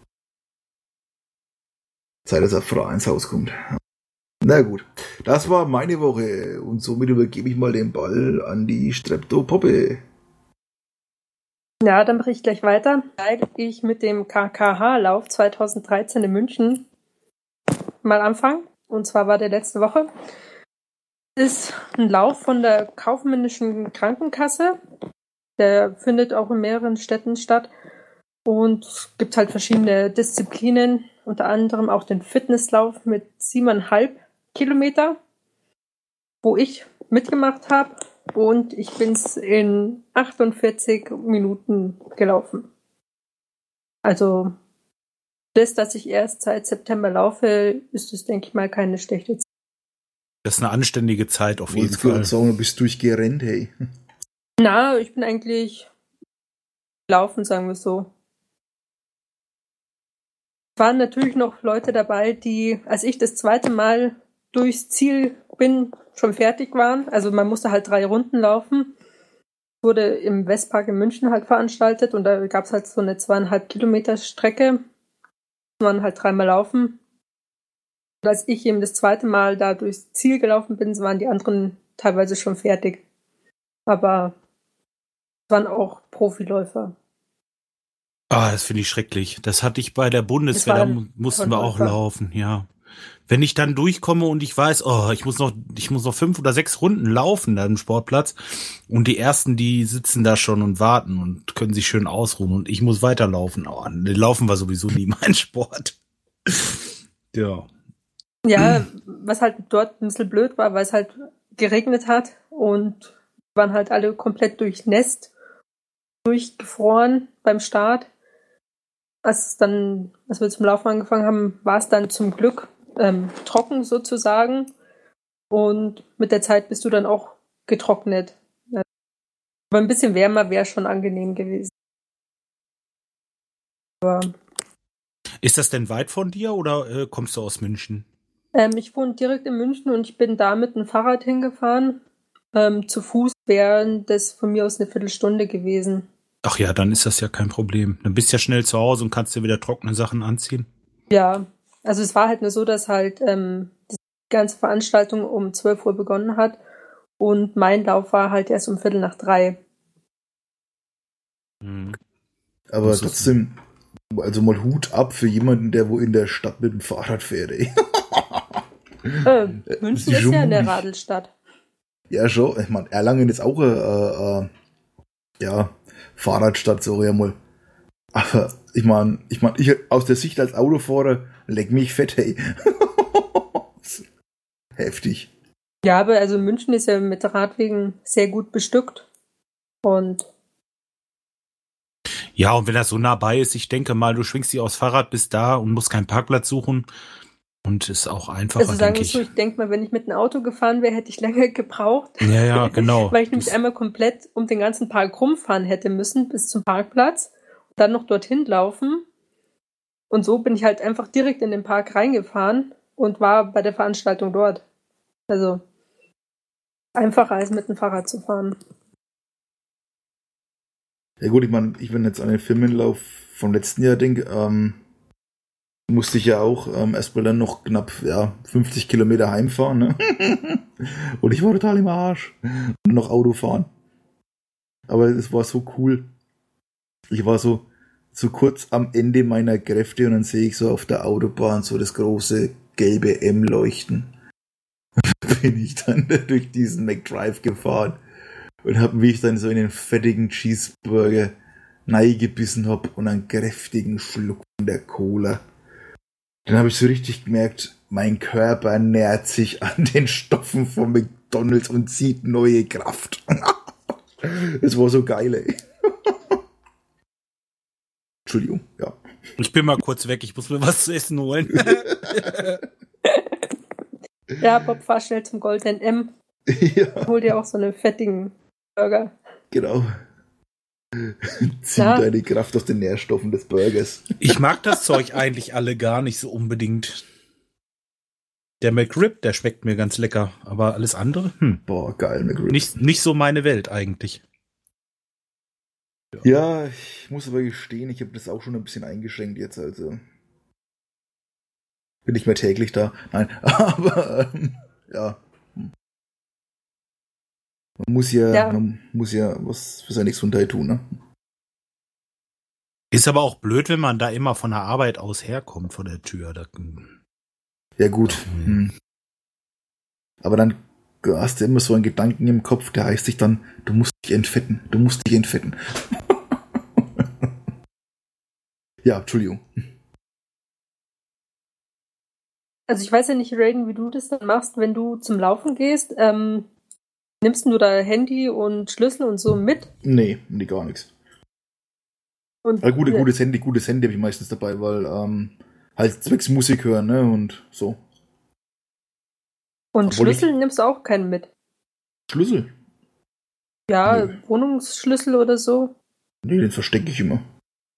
Speaker 1: Zeit, dass er Frau ins Haus kommt. Na gut, das war meine Woche, und somit übergebe ich mal den Ball an die Streptopoppe.
Speaker 2: Ja, dann mache ich gleich weiter. Weil ich mit dem KKH-Lauf 2013 in München mal anfange. Und zwar war der letzte Woche. Ist ein Lauf von der kaufmännischen Krankenkasse. Der findet auch in mehreren Städten statt. Und es gibt halt verschiedene Disziplinen, unter anderem auch den Fitnesslauf mit 7,5 Kilometer, wo ich mitgemacht habe. Und ich bin es in 48 Minuten gelaufen. Also das, dass ich erst seit September laufe, ist es, denke ich mal, keine schlechte Zeit.
Speaker 3: Das ist eine anständige Zeit auf jeden Fall.
Speaker 1: Sagen, du bist durchgerannt, hey.
Speaker 2: Na, ich bin eigentlich gelaufen, sagen wir es so. Es waren natürlich noch Leute dabei, die, als ich das zweite Mal durchs Ziel bin, schon fertig waren. Also man musste halt 3 Runden laufen. Wurde im Westpark in München halt veranstaltet, und da gab es halt so eine 2,5 Kilometer Strecke. Muss man halt 3-mal laufen. Und als ich eben das zweite Mal da durchs Ziel gelaufen bin, waren die anderen teilweise schon fertig. Aber es waren auch Profiläufer.
Speaker 3: Ah, das finde ich schrecklich. Das hatte ich bei der Bundeswehr, da mussten wir auch laufen, ja. Wenn ich dann durchkomme und ich weiß, ich muss noch 5 oder 6 Runden laufen da im Sportplatz, und die ersten, die sitzen da schon und warten und können sich schön ausruhen, und ich muss weiterlaufen. Oh, laufen war sowieso nie mein Sport. Ja.
Speaker 2: Ja, was halt dort ein bisschen blöd war, weil es halt geregnet hat und waren halt alle komplett durchnässt, durchgefroren beim Start. Als wir zum Laufen angefangen haben, war es dann zum Glück trocken sozusagen, und mit der Zeit bist du dann auch getrocknet. Aber ein bisschen wärmer wäre schon angenehm gewesen. Aber
Speaker 3: ist das denn weit von dir, oder kommst du aus München?
Speaker 2: Ich wohne direkt in München, und ich bin da mit dem Fahrrad hingefahren. Zu Fuß wäre das von mir aus eine Viertelstunde gewesen.
Speaker 3: Ach ja, dann ist das ja kein Problem. Dann bist du ja schnell zu Hause und kannst dir wieder trockene Sachen anziehen.
Speaker 2: Ja, also es war halt nur so, dass halt die ganze Veranstaltung um 12 Uhr begonnen hat, und mein Lauf war halt erst um 2:45.
Speaker 1: Aber trotzdem, also mal Hut ab für jemanden, der wo in der Stadt mit dem Fahrrad fährt, ey.
Speaker 2: München ist ja eine Radelstadt.
Speaker 1: Ja, schon. Ich meine, Erlangen ist auch Fahrradstadt, so ja mal. Aber ich meine, ich aus der Sicht als Autofahrer, leck mich fett, hey. Heftig.
Speaker 2: Ja, aber also München ist ja mit Radwegen sehr gut bestückt. Und
Speaker 3: ja, und wenn das so nah bei ist, ich denke mal, du schwingst dich aufs Fahrrad bis da und musst keinen Parkplatz suchen. Und ist auch einfacher,
Speaker 2: also sagen wir so, ich denke mal, wenn ich mit einem Auto gefahren wäre, hätte ich länger gebraucht.
Speaker 3: Ja, genau.
Speaker 2: Weil ich nämlich einmal komplett um den ganzen Park rumfahren hätte müssen bis zum Parkplatz und dann noch dorthin laufen. Und so bin ich halt einfach direkt in den Park reingefahren und war bei der Veranstaltung dort. Also einfacher als mit dem Fahrrad zu fahren.
Speaker 1: Ja gut, ich meine, wenn jetzt an den Firmenlauf vom letzten Jahr denke, musste ich ja auch erstmal dann noch knapp 50 Kilometer heimfahren, ne? Und ich war total im Arsch. Und noch Auto fahren. Aber es war so cool. Ich war so so kurz am Ende meiner Kräfte und dann sehe ich so auf der Autobahn so das große gelbe M leuchten. Bin ich dann durch diesen McDrive gefahren und habe mich dann so in den fettigen Cheeseburger gebissen hab und einen kräftigen Schluck von der Cola. Dann habe ich so richtig gemerkt, mein Körper nähert sich an den Stoffen von McDonald's und zieht neue Kraft. Das war so geil, ey. Entschuldigung, ja.
Speaker 3: Ich bin mal kurz weg, ich muss mir was zu essen holen.
Speaker 2: Ja, Bob, fahr schnell zum Golden M.
Speaker 1: Ja.
Speaker 2: Hol dir auch so einen fettigen Burger.
Speaker 1: Genau. Zieh deine Kraft aus den Nährstoffen des Burgers.
Speaker 3: Ich mag das Zeug eigentlich alle gar nicht so unbedingt. Der McRib, der schmeckt mir ganz lecker, aber alles andere?
Speaker 1: Boah, geil, McRib.
Speaker 3: Nicht so meine Welt eigentlich.
Speaker 1: Ja, ich muss aber gestehen, ich habe das auch schon ein bisschen eingeschränkt jetzt, also. Bin nicht mehr täglich da. Nein, aber ja. Man muss ja was für seine Gesundheit tun, ne?
Speaker 3: Ist aber auch blöd, wenn man da immer von der Arbeit aus herkommt, von der Tür.
Speaker 1: Ja, gut. Aber dann hast du immer so einen Gedanken im Kopf, der heißt sich dann, du musst dich entfetten. Ja, Entschuldigung.
Speaker 2: Also ich weiß ja nicht, Raiden, wie du das dann machst, wenn du zum Laufen gehst. Nimmst du da Handy und Schlüssel und so mit?
Speaker 1: Nee, gar nichts. Und gutes Handy habe ich meistens dabei, weil halt zwecks Musik hören, ne, und so.
Speaker 2: Und Schlüssel nimmst du auch keinen mit?
Speaker 1: Schlüssel?
Speaker 2: Ja, nee. Wohnungsschlüssel oder so?
Speaker 1: Nee, den verstecke ich immer.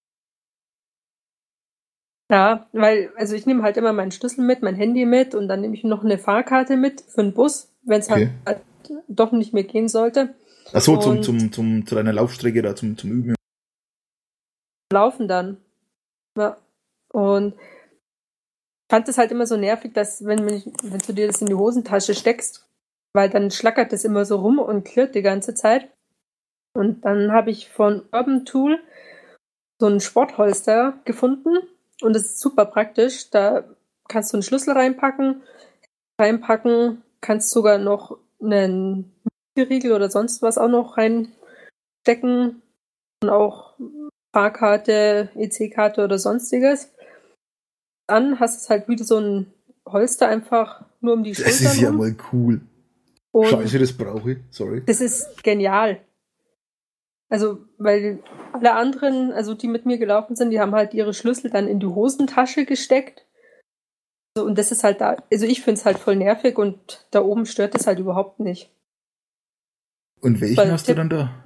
Speaker 2: Ja, weil, also ich nehme halt immer meinen Schlüssel mit, mein Handy mit und dann nehme ich noch eine Fahrkarte mit für den Bus, wenn es halt doch nicht mehr gehen sollte.
Speaker 1: Ach so, zu deiner Laufstrecke da, zum Üben.
Speaker 2: Laufen dann. Ja. Und ich fand es halt immer so nervig, dass wenn du dir das in die Hosentasche steckst, weil dann schlackert das immer so rum und klirrt die ganze Zeit. Und dann habe ich von Urban Tool so ein Sportholster gefunden und das ist super praktisch. Da kannst du einen Schlüssel reinpacken, kannst sogar noch einen Riegel oder sonst was auch noch reinstecken und auch Fahrkarte, EC-Karte oder sonstiges. Dann hast du halt wieder so ein Holster einfach nur um die Schultern.
Speaker 1: Das ist ja mal cool. Und Scheiße, das brauche ich. Sorry.
Speaker 2: Das ist genial. Also, weil alle anderen, also die mit mir gelaufen sind, die haben halt ihre Schlüssel dann in die Hosentasche gesteckt. So, und das ist halt da, also ich finde es halt voll nervig und da oben stört es halt überhaupt nicht.
Speaker 1: Und welchen hast du dann da?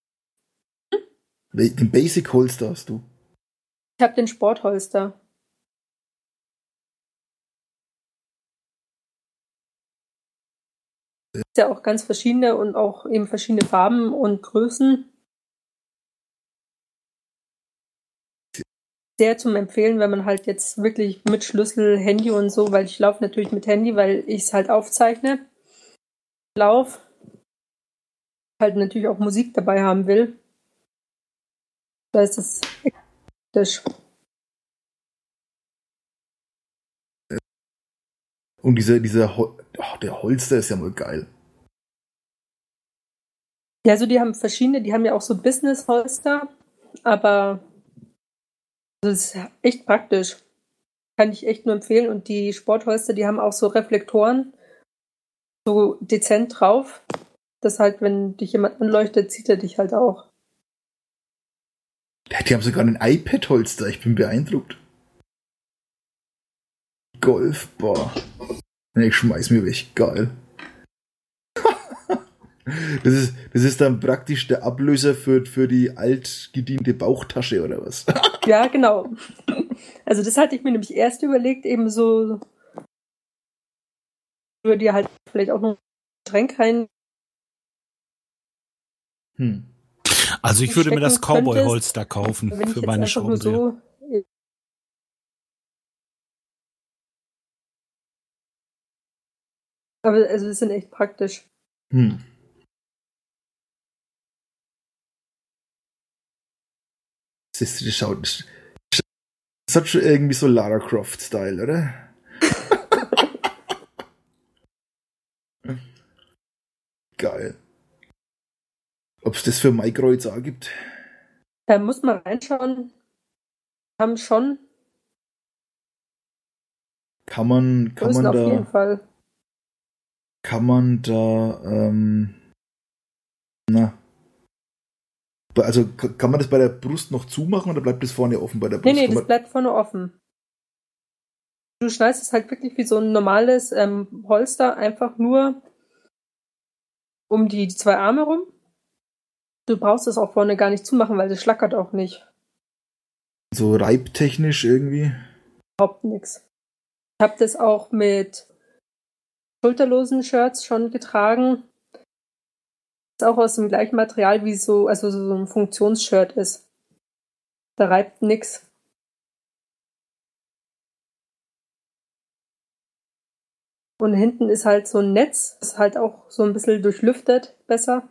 Speaker 1: Den Basic Holster hast du?
Speaker 2: Ich habe den Sportholster. Es gibt ja auch ganz verschiedene und auch eben verschiedene Farben und Größen. Sehr zum Empfehlen, wenn man halt jetzt wirklich mit Schlüssel, Handy und so, weil ich laufe natürlich mit Handy, weil ich es halt aufzeichne. Lauf. Halt natürlich auch Musik dabei haben will. Da ist es praktisch.
Speaker 1: Und der Holster ist ja mal geil.
Speaker 2: Ja, also die haben verschiedene, die haben ja auch so Business-Holster, aber das ist echt praktisch. Kann ich echt nur empfehlen. Und die Sportholster, die haben auch so Reflektoren so dezent drauf, dass halt, wenn dich jemand anleuchtet, sieht er dich halt auch.
Speaker 1: Die haben sogar ein iPad-Holster, ich bin beeindruckt. Golfbar. Ich schmeiß mir weg, geil. Das ist dann praktisch der Ablöser für die altgediente Bauchtasche oder was?
Speaker 2: Ja, genau. Also das hatte ich mir nämlich erst überlegt, eben so über dir halt vielleicht auch noch ein Getränk rein.
Speaker 3: Also ich würde mir das Cowboy-Holster kaufen für meine Schraubendreher.
Speaker 2: Aber also das sind echt praktisch.
Speaker 1: Das Das schaut. Das hat schon irgendwie so Lara Croft-Style, oder? Geil. Ob es das für Micro auch gibt?
Speaker 2: Da muss man reinschauen. Haben schon.
Speaker 1: Kann man
Speaker 2: Auf jeden Fall.
Speaker 1: Kann man da, also kann man das bei der Brust noch zumachen oder bleibt das vorne offen bei der Brust?
Speaker 2: Nee, das bleibt vorne offen. Du schneidest es halt wirklich wie so ein normales Holster, einfach nur um die 2 Arme rum. Du brauchst es auch vorne gar nicht zumachen, weil das schlackert auch nicht.
Speaker 1: So reibtechnisch irgendwie?
Speaker 2: Überhaupt nichts. Ich habe das auch mit schulterlosen Shirts schon getragen. Ist auch aus dem gleichen Material wie so ein Funktionsshirt ist. Da reibt nix. Und hinten ist halt so ein Netz, das halt auch so ein bisschen durchlüftet besser.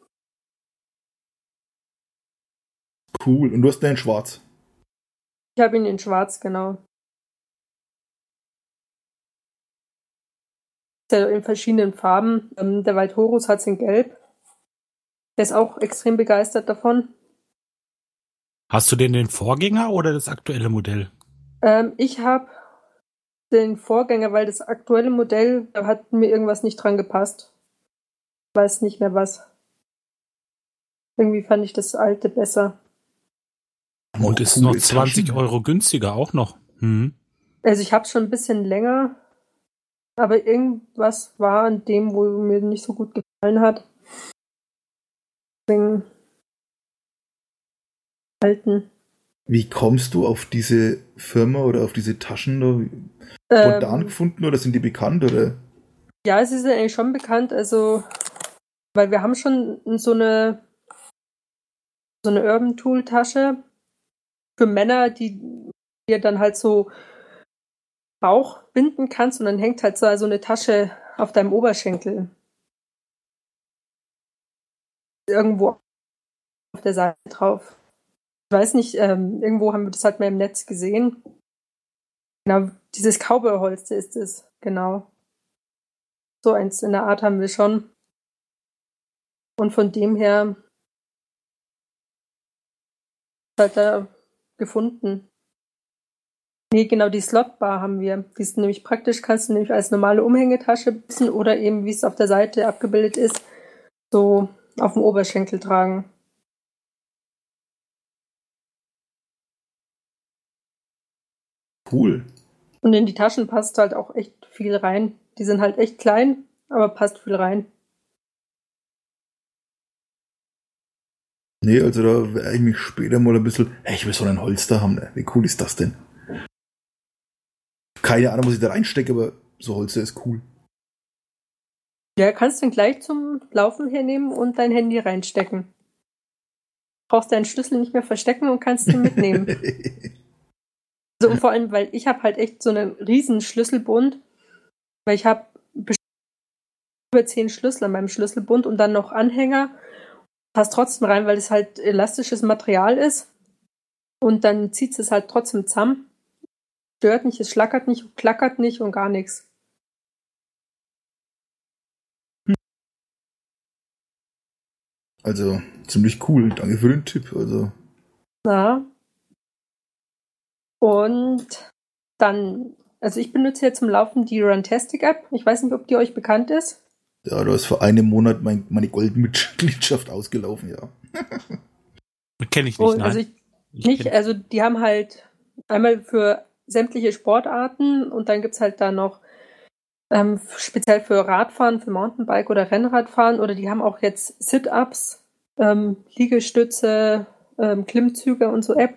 Speaker 1: Cool. Und du hast den in schwarz?
Speaker 2: Ich habe ihn in schwarz, genau. In verschiedenen Farben. Der Waldhorus hat es in gelb. Der ist auch extrem begeistert davon.
Speaker 3: Hast du den Vorgänger oder das aktuelle Modell?
Speaker 2: Ich habe den Vorgänger, weil das aktuelle Modell, da hat mir irgendwas nicht dran gepasst. Ich weiß nicht mehr was. Irgendwie fand ich das alte besser.
Speaker 3: Und ist noch 20 Euro günstiger auch noch.
Speaker 2: Also ich habe schon ein bisschen länger, aber irgendwas war an dem, wo mir nicht so gut gefallen hat. Deswegen halten.
Speaker 1: Wie kommst du auf diese Firma oder auf diese Taschen da? Spontan gefunden oder sind die bekannt? Oder?
Speaker 2: Ja, sie sind eigentlich schon bekannt, also weil wir haben schon so eine Urban Tool Tasche für Männer, die dir dann halt so Bauch binden kannst und dann hängt halt so eine Tasche auf deinem Oberschenkel. Irgendwo auf der Seite drauf. Ich weiß nicht, irgendwo haben wir das halt mal im Netz gesehen. Genau, dieses Cowboy-Holster ist es, genau. So eins in der Art haben wir schon. Und von dem her halt da gefunden. Nee, genau, die Slotbar haben wir. Die ist nämlich praktisch, kannst du nämlich als normale Umhängetasche bissen oder eben, wie es auf der Seite abgebildet ist, so auf dem Oberschenkel tragen.
Speaker 1: Cool.
Speaker 2: Und in die Taschen passt halt auch echt viel rein. Die sind halt echt klein, aber passt viel rein.
Speaker 1: Nee, also da werde ich mich später mal ein bisschen. Hey, ich will so einen Holster haben, ne? Wie cool ist das denn? Keine Ahnung, was ich da reinstecke, aber so Holster ist cool.
Speaker 2: Ja, kannst du ihn gleich zum Laufen hernehmen und dein Handy reinstecken. Brauchst deinen Schlüssel nicht mehr verstecken und kannst ihn mitnehmen. Also und vor allem, weil ich habe halt echt so einen riesen Schlüsselbund, weil ich habe über 10 Schlüssel an meinem Schlüsselbund und dann noch Anhänger. Passt trotzdem rein, weil es halt elastisches Material ist. Und dann zieht es halt trotzdem zusammen. Stört nicht, es schlackert nicht, klackert nicht und gar nichts.
Speaker 1: Also, ziemlich cool. Danke für den Tipp. Also.
Speaker 2: Ja. Und dann, also ich benutze jetzt zum Laufen die Runtastic App. Ich weiß nicht, ob die euch bekannt ist.
Speaker 1: Ja, da ist vor einem Monat meine Goldmitgliedschaft ausgelaufen, ja.
Speaker 3: Kenne ich nicht, nein.
Speaker 2: Also also die haben halt einmal für sämtliche Sportarten und dann gibt's halt da noch speziell für Radfahren, für Mountainbike oder Rennradfahren oder die haben auch jetzt Sit-Ups, Liegestütze, Klimmzüge und so App.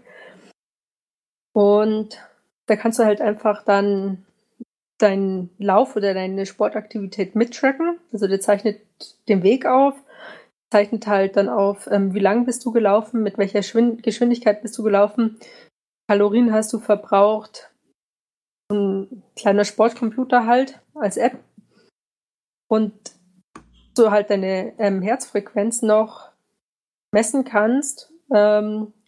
Speaker 2: Und da kannst du halt einfach dann deinen Lauf oder deine Sportaktivität mittracken. Also der zeichnet den Weg auf, zeichnet halt dann auf, wie lang bist du gelaufen, mit welcher Geschwindigkeit bist du gelaufen, Kalorien hast du verbraucht. Ein kleiner Sportcomputer halt als App. Und so halt deine Herzfrequenz noch messen kannst,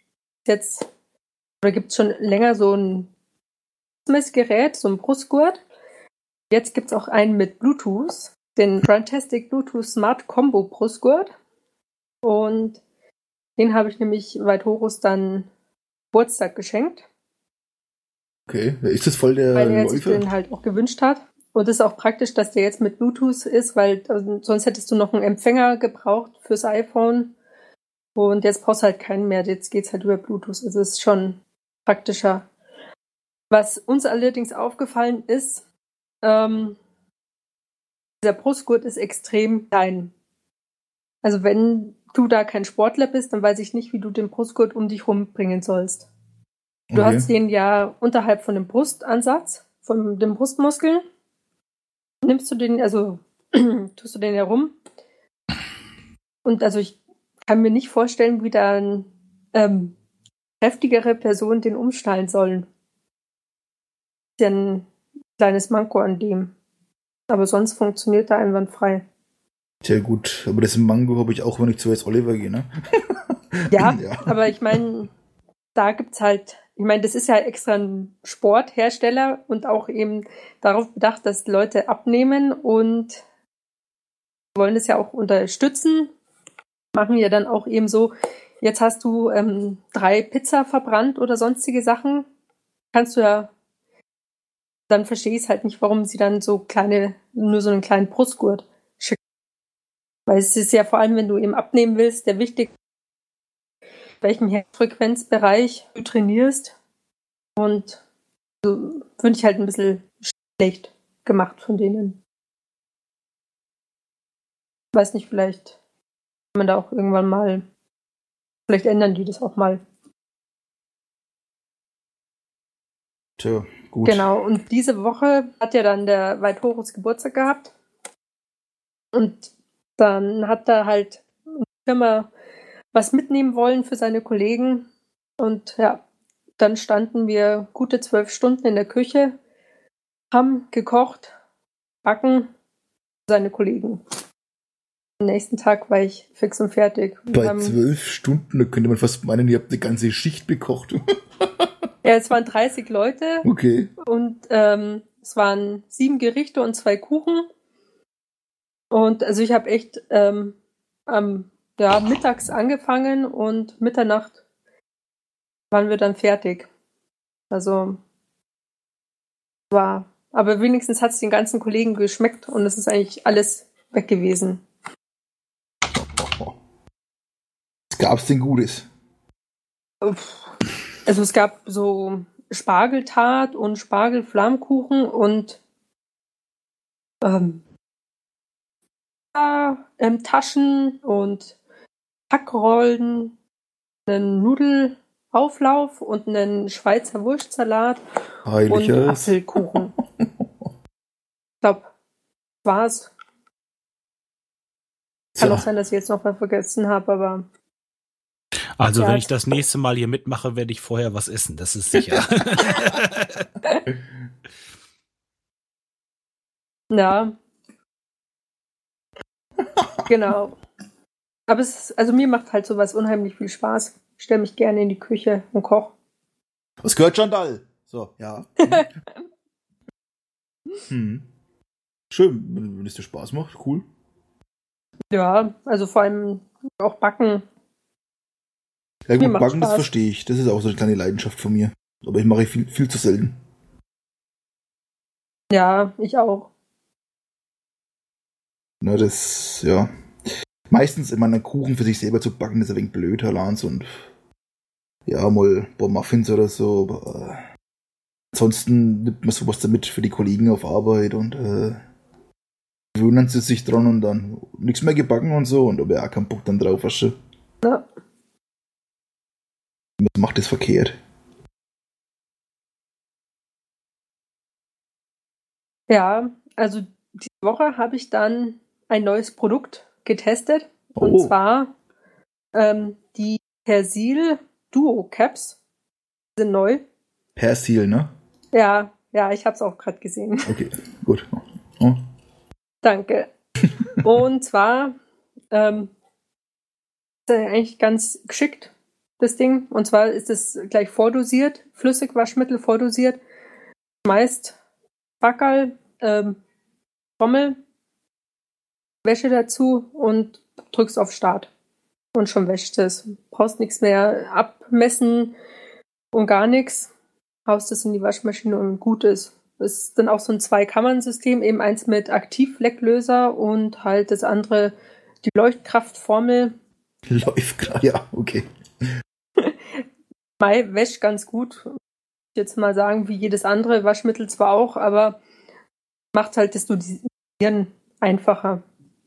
Speaker 2: jetzt, oder gibt es schon länger so ein Messgerät, so ein Brustgurt. Jetzt gibt es auch einen mit Bluetooth, den Runtastic Bluetooth Smart Combo Brustgurt. Und den habe ich nämlich Vaithorus dann Geburtstag geschenkt.
Speaker 1: Okay, ist das voll der
Speaker 2: Weil er
Speaker 1: Läufer?
Speaker 2: sich den halt auch gewünscht hat. Und es ist auch praktisch, dass der jetzt mit Bluetooth ist, weil sonst hättest du noch einen Empfänger gebraucht fürs iPhone. Und jetzt brauchst du halt keinen mehr. Jetzt geht's halt über Bluetooth. Also es ist schon praktischer. Was uns allerdings aufgefallen ist, dieser Brustgurt ist extrem klein. Also wenn du da kein Sportler bist, dann weiß ich nicht, wie du den Brustgurt um dich rumbringen sollst. Du hast den ja unterhalb von dem Brustansatz, von dem Brustmuskel. Nimmst du den, also tust du den herum. Und also ich kann mir nicht vorstellen, wie da eine kräftigere Person den umschnallen sollen. Ist ja ein kleines Manko an dem. Aber sonst funktioniert er einwandfrei.
Speaker 1: Sehr gut, aber das Mango habe ich auch, wenn ich zu S. Oliver gehe, ne?
Speaker 2: Ja, aber ich meine, da gibt's halt, ich meine, das ist ja extra ein Sporthersteller und auch eben darauf bedacht, dass Leute abnehmen und wollen es ja auch unterstützen. Machen ja dann auch eben so, jetzt hast du 3 Pizza verbrannt oder sonstige Sachen, kannst du ja, dann verstehe ich es halt nicht, warum sie dann nur so einen kleinen Brustgurt schicken. Weil es ist ja vor allem, wenn du eben abnehmen willst, der wichtig, welchem Herzfrequenzbereich du trainierst. Und so finde ich halt ein bisschen schlecht gemacht von denen. Weiß nicht, vielleicht kann man da auch irgendwann mal, vielleicht ändern die das auch mal.
Speaker 1: Tja, gut.
Speaker 2: Genau, und diese Woche hat ja dann der Vaithorus Geburtstag gehabt. Und dann hat er halt in der Firma was mitnehmen wollen für seine Kollegen. Und ja, dann standen wir gute 12 Stunden in der Küche, haben gekocht, backen, seine Kollegen. Am nächsten Tag war ich fix und fertig.
Speaker 1: Bei 12 Stunden, da könnte man fast meinen, ihr habt eine ganze Schicht bekocht.
Speaker 2: Ja, es waren 30 Leute.
Speaker 1: Okay.
Speaker 2: Und es waren 7 Gerichte und 2 Kuchen. Und also ich habe echt mittags angefangen und Mitternacht waren wir dann fertig. Also aber wenigstens hat es den ganzen Kollegen geschmeckt und es ist eigentlich alles weg gewesen.
Speaker 1: Was gab's denn Gutes?
Speaker 2: Also es gab so Spargeltart und Spargelflammkuchen und Taschen und Hackrollen, einen Nudelauflauf und einen Schweizer Wurstsalat und Apfelkuchen. Ich glaube, das war's. Kann auch sein, dass ich jetzt noch was vergessen habe, aber
Speaker 3: also wenn ich das nächste Mal hier mitmache, werde ich vorher was essen, das ist sicher.
Speaker 2: Ja. Genau. Aber also mir macht halt sowas unheimlich viel Spaß. Ich stelle mich gerne in die Küche und koche.
Speaker 1: Was gehört Chantal? So, ja. Schön, wenn es dir Spaß macht, cool.
Speaker 2: Ja, also vor allem auch Backen.
Speaker 1: Ja gut, Backen, das verstehe ich. Das ist auch so eine kleine Leidenschaft von mir. Aber ich mache viel, viel zu selten.
Speaker 2: Ja, ich auch.
Speaker 1: Na, ja. Meistens immer einen Kuchen für sich selber zu backen, ist ein wenig blöd, Herr Lanz, und ja, mal ein paar Muffins oder so, aber ansonsten nimmt man sowas damit für die Kollegen auf Arbeit und gewöhnen sie sich dran und dann nichts mehr gebacken und so und aber auch keinen Bock dann drauf, weißt du?
Speaker 2: Ja.
Speaker 1: Was macht das verkehrt?
Speaker 2: Ja, also diese Woche habe ich dann ein neues Produkt getestet. Und zwar die Persil Duo Caps sind neu.
Speaker 1: Persil, ne?
Speaker 2: Ja, ich habe es auch gerade gesehen.
Speaker 1: Okay, gut. Oh.
Speaker 2: Danke. Und zwar ist eigentlich ganz geschickt. das Ding. Und zwar ist es gleich vordosiert, Flüssigwaschmittel vordosiert. Schmeißt Backerl, Trommel, Wäsche dazu und drückst auf Start. Und schon wäscht es. Brauchst nichts mehr abmessen und gar nichts. Haust es in die Waschmaschine und gut ist. Das ist dann auch so ein Zwei-Kammern-System, eben eins mit Aktivlecklöser und halt das andere die Leuchtkraftformel.
Speaker 1: Ja, okay.
Speaker 2: Mai wäscht ganz gut. Ich jetzt mal sagen, wie jedes andere Waschmittel zwar auch, aber macht halt das Dosieren einfacher.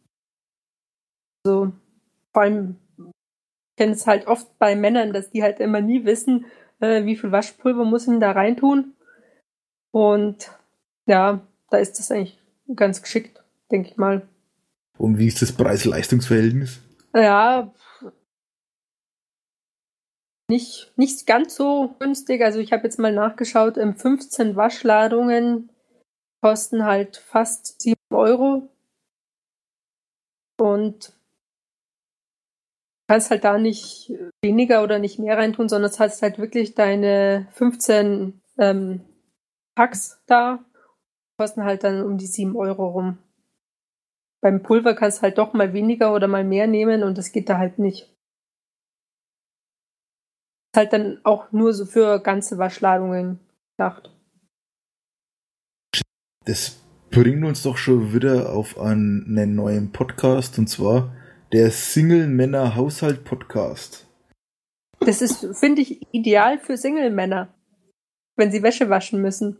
Speaker 2: Also vor allem kenne es halt oft bei Männern, dass die halt immer nie wissen, wie viel Waschpulver muss ich denn da reintun. Und ja, da ist das eigentlich ganz geschickt, denke ich mal.
Speaker 1: Und wie ist das Preis-Leistungs-Verhältnis?
Speaker 2: Ja, nicht ganz so günstig. Also ich habe jetzt mal nachgeschaut, 15 Waschladungen kosten halt fast 7 Euro. Und kannst halt da nicht weniger oder nicht mehr reintun, sondern es hast halt wirklich deine 15 Packs da, kosten halt dann um die 7 Euro rum. Beim Pulver kannst du halt doch mal weniger oder mal mehr nehmen und das geht da halt nicht. Ist halt dann auch nur so für ganze Waschladungen gedacht.
Speaker 1: Das bringt uns doch schon wieder auf einen neuen Podcast, und zwar der Single-Männer-Haushalt-Podcast.
Speaker 2: Das ist, finde ich, ideal für Single-Männer, wenn sie Wäsche waschen müssen.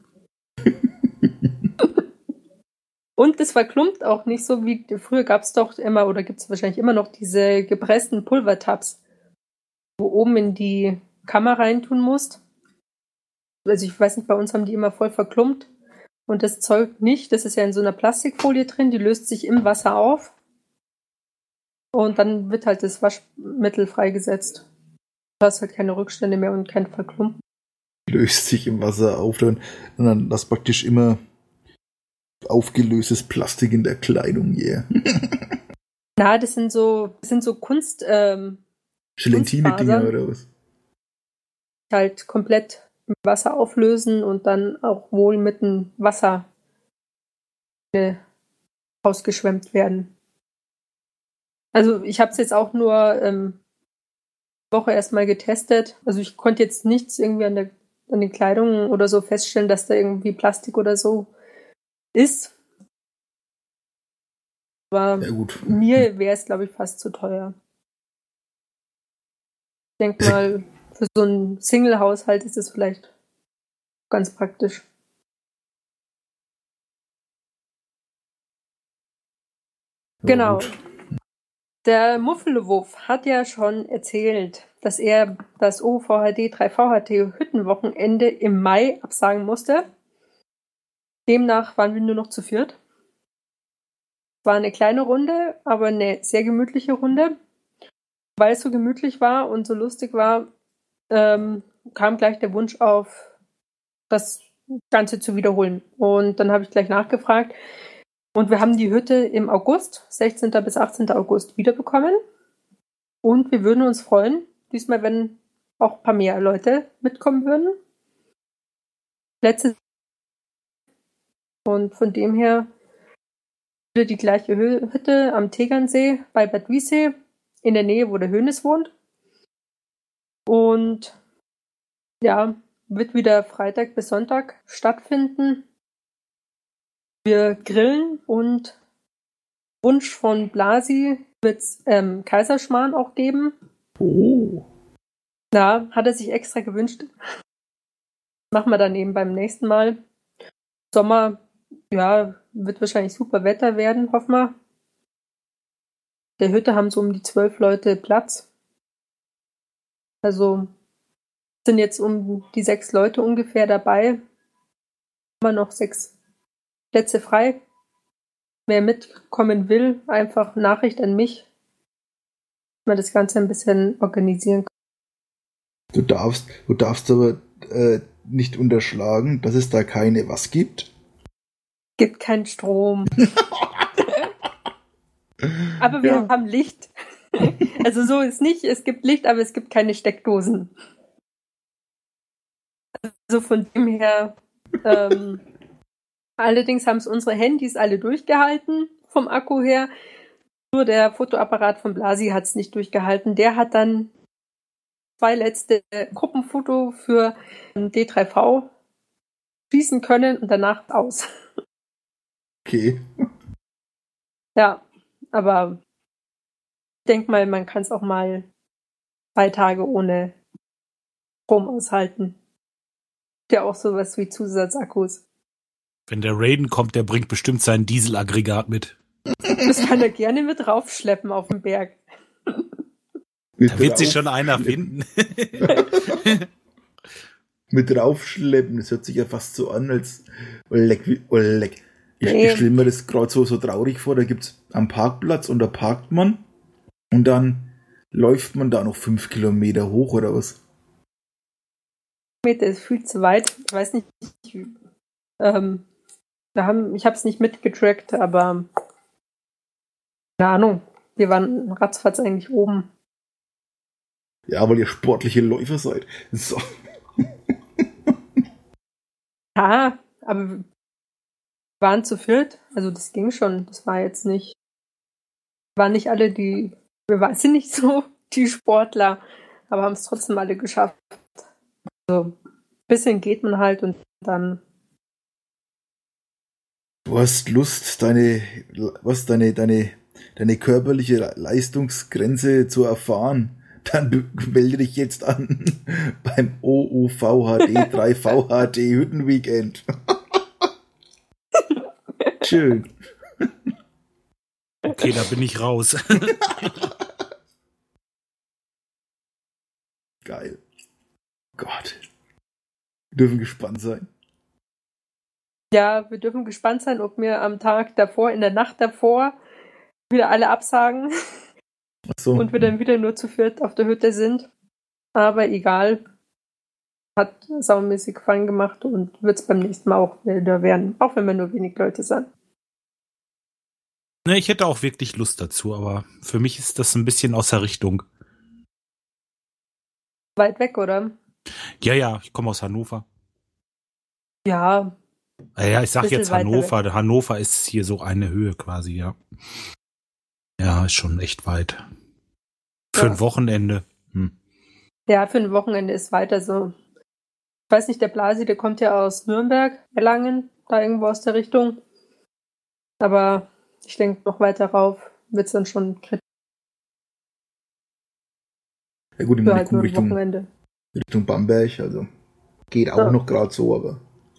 Speaker 2: Und es verklumpt auch nicht so wie früher gab es doch immer oder gibt es wahrscheinlich immer noch diese gepressten Pulvertabs, wo oben in die Kammer reintun musst. Also ich weiß nicht, bei uns haben die immer voll verklumpt und das Zeug nicht. Das ist ja in so einer Plastikfolie drin, die löst sich im Wasser auf und dann wird halt das Waschmittel freigesetzt. Du hast halt keine Rückstände mehr und kein Verklumpen.
Speaker 1: Löst sich im Wasser auf und dann das praktisch immer aufgelöstes Plastik in der Kleidung, yeah.
Speaker 2: Na, das sind so Kunst,
Speaker 1: Gelatine-Dinger oder was?
Speaker 2: Halt komplett im Wasser auflösen und dann auch wohl mit dem Wasser ausgeschwemmt werden. Also ich habe es jetzt auch nur Woche erstmal getestet. Also ich konnte jetzt nichts irgendwie an den Kleidungen oder so feststellen, dass da irgendwie Plastik oder so ist. Aber
Speaker 1: ja, gut.
Speaker 2: Mir wäre es, glaube ich, fast zu teuer. Ich denke mal, für so einen Single-Haushalt ist es vielleicht ganz praktisch. Ja, genau. Gut. Der Muffelwuff hat ja schon erzählt, dass er das OVHD 3VHT Hüttenwochenende im Mai absagen musste. Demnach waren wir nur noch zu viert. Es war eine kleine Runde, aber eine sehr gemütliche Runde. Weil es so gemütlich war und so lustig war, kam gleich der Wunsch auf, das Ganze zu wiederholen. Und dann habe ich gleich nachgefragt. Und wir haben die Hütte im August, 16. bis 18. August, wiederbekommen. Und wir würden uns freuen, diesmal, wenn auch ein paar mehr Leute mitkommen würden. Und von dem her wieder die gleiche Hütte am Tegernsee bei Bad Wiessee, in der Nähe, wo der Hoeneß wohnt. Und ja, wird wieder Freitag bis Sonntag stattfinden. Wir grillen und Wunsch von Blasi wird es Kaiserschmarrn auch geben.
Speaker 1: Oh.
Speaker 2: Ja, hat er sich extra gewünscht. Machen wir dann eben beim nächsten Mal. Sommer, ja, wird wahrscheinlich super Wetter werden, hoffen wir. Der Hütte haben so um die 12 Leute Platz. Also sind jetzt um die 6 Leute ungefähr dabei. Immer noch 6 Plätze frei. Wer mitkommen will, einfach Nachricht an mich, dass wir das Ganze ein bisschen organisieren können.
Speaker 1: Du darfst aber nicht unterschlagen, dass es da keine was gibt.
Speaker 2: Gibt keinen Strom. Aber wir haben Licht. Also so ist nicht, es gibt Licht, aber es gibt keine Steckdosen. Also von dem her, allerdings haben es unsere Handys alle durchgehalten, vom Akku her. Nur der Fotoapparat von Blasi hat es nicht durchgehalten. Der hat dann 2 letzte Gruppenfoto für D3V schießen können und danach aus.
Speaker 1: Okay.
Speaker 2: Ja, aber ich denke mal, man kann es auch mal 2 Tage ohne Strom aushalten. Ja, auch sowas wie Zusatzakkus.
Speaker 3: Wenn der Raiden kommt, der bringt bestimmt sein Dieselaggregat mit.
Speaker 2: Das kann er gerne mit raufschleppen auf den Berg.
Speaker 3: Da wird sich schon einer finden.
Speaker 1: Mit raufschleppen, das hört sich ja fast so an, als leck.
Speaker 2: Nee.
Speaker 1: Ich stelle mir das gerade so traurig vor, da gibt's am Parkplatz und da parkt man und dann läuft man da noch 5 Kilometer hoch oder was?
Speaker 2: Das ist viel zu weit. Ich weiß nicht, ich habe es nicht mitgetrackt, aber keine Ahnung. Wir waren ratzfatz eigentlich oben.
Speaker 1: Ja, weil ihr sportliche Läufer seid. So.
Speaker 2: Ja, aber wir waren zu viert. Also das ging schon. Das war jetzt nicht. Waren nicht alle sind nicht so die Sportler, aber haben es trotzdem alle geschafft. Also ein bisschen geht man halt und dann.
Speaker 1: Du hast Lust, deine körperliche Leistungsgrenze zu erfahren. Dann melde dich jetzt an beim OUVHD 3VHD Hüttenweekend. Schön.
Speaker 3: Okay, da bin ich raus.
Speaker 1: Geil. Gott. Wir dürfen gespannt sein.
Speaker 2: Ja, wir dürfen gespannt sein, ob wir am Tag davor, in der Nacht davor, wieder alle absagen.
Speaker 1: Ach so.
Speaker 2: Und wir dann wieder nur zu viert auf der Hütte sind. Aber egal. Hat saumäßig Fun gemacht und wird es beim nächsten Mal auch wieder werden. Auch wenn wir nur wenig Leute sind.
Speaker 3: Ne, ich hätte auch wirklich Lust dazu, aber für mich ist das ein bisschen außer Richtung.
Speaker 2: Weit weg, oder?
Speaker 3: Ja, ich komme aus Hannover.
Speaker 2: Ja.
Speaker 3: Ja, ich sag jetzt Hannover.
Speaker 2: Weg.
Speaker 3: Hannover ist hier so eine Höhe quasi, ja. Ja, ist schon echt weit. Für ein Wochenende.
Speaker 2: Ja, für ein Wochenende ist weiter so. Ich weiß nicht, der Blasi, der kommt ja aus Nürnberg, Erlangen, da irgendwo aus der Richtung. Aber ich denke, noch weiter rauf wird es dann schon kritisch.
Speaker 1: Ja gut, ich meine,
Speaker 2: halt
Speaker 1: Richtung Bamberg, also geht auch noch gerade so, aber.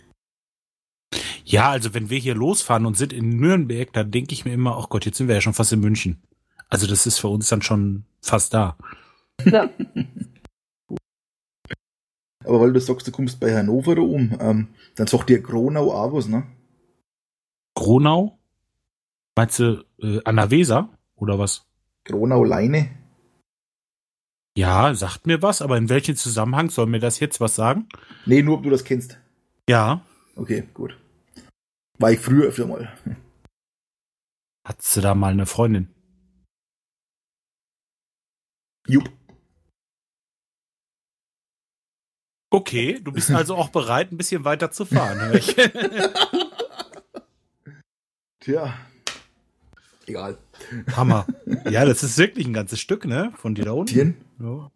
Speaker 3: Ja, also wenn wir hier losfahren und sind in Nürnberg, dann denke ich mir immer, oh Gott, jetzt sind wir ja schon fast in München. Also das ist für uns dann schon fast da.
Speaker 2: Ja.
Speaker 1: Aber weil du sagst, du kommst bei Hannover da dann sagt dir Gronau auch was, ne?
Speaker 3: Gronau? Meinst du an der Weser oder was?
Speaker 1: Gronau-Leine?
Speaker 3: Ja, sagt mir was, aber in welchem Zusammenhang soll mir das jetzt was sagen?
Speaker 1: Nee, nur ob du das kennst.
Speaker 3: Ja.
Speaker 1: Okay, gut. War ich früher öfter mal.
Speaker 3: Hattest du da mal eine Freundin?
Speaker 1: Jupp.
Speaker 3: Okay, du bist also auch bereit, ein bisschen weiter zu fahren. Hör ich.
Speaker 1: Tja. Egal.
Speaker 3: Hammer. Ja, das ist wirklich ein ganzes Stück, ne? Von dir da unten.
Speaker 1: Ja.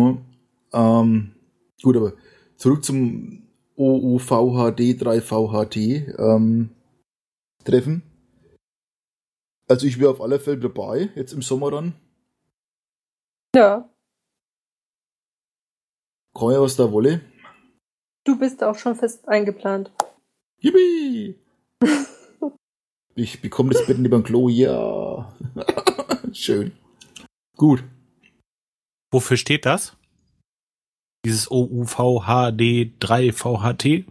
Speaker 1: Gut, aber zurück zum OUVHD 3VHT Treffen. Also ich wäre auf alle Fälle dabei, jetzt im Sommer dann.
Speaker 2: Ja.
Speaker 1: Kann ja, was da wolle.
Speaker 2: Du bist auch schon fest eingeplant.
Speaker 1: Yippie! Ich bekomme das Bett über den Klo, ja. Schön. Gut.
Speaker 3: Wofür steht das? Dieses OUVHD 3VHT?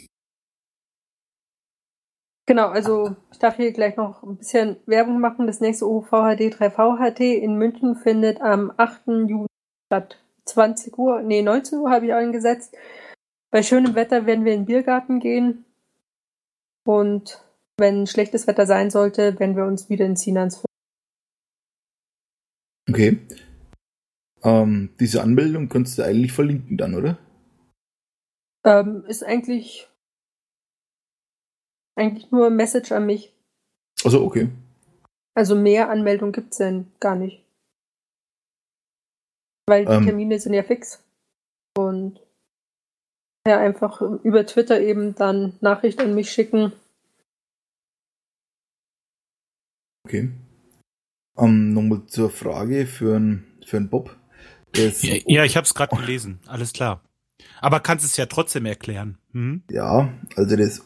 Speaker 2: Genau, also ich darf hier gleich noch ein bisschen Werbung machen. Das nächste OUVHD 3VHT in München findet am 8. Juni statt. 19 Uhr habe ich eingesetzt. Bei schönem Wetter werden wir in den Biergarten gehen. Und wenn schlechtes Wetter sein sollte, werden wir uns wieder in Sinans finden.
Speaker 1: Okay. Diese Anmeldung kannst du eigentlich verlinken dann, oder?
Speaker 2: Ist eigentlich nur ein Message an mich.
Speaker 1: Also okay.
Speaker 2: Also mehr Anmeldung gibt's denn gar nicht. Weil die Termine sind ja fix. Und ja, einfach über Twitter eben dann Nachricht an mich schicken.
Speaker 1: Okay. Nochmal zur Frage für einen Bob.
Speaker 3: Ja, ich habe es gerade gelesen. Alles klar. Aber kannst es ja trotzdem erklären. Hm?
Speaker 1: Ja, also das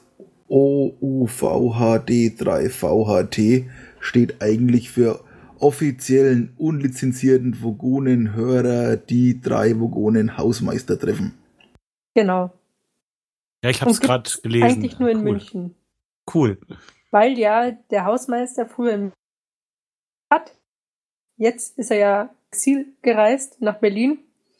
Speaker 1: OUVHD3VHT steht eigentlich für offiziellen, unlizenzierten Vogonen-Hörer, die 3 Vogonen-Hausmeister treffen.
Speaker 2: Genau.
Speaker 3: Ja, ich habe es gerade gelesen.
Speaker 2: Eigentlich nur in München.
Speaker 3: Cool.
Speaker 2: Weil ja der Hausmeister früher in München hat. Jetzt ist er ja Exil gereist nach Berlin.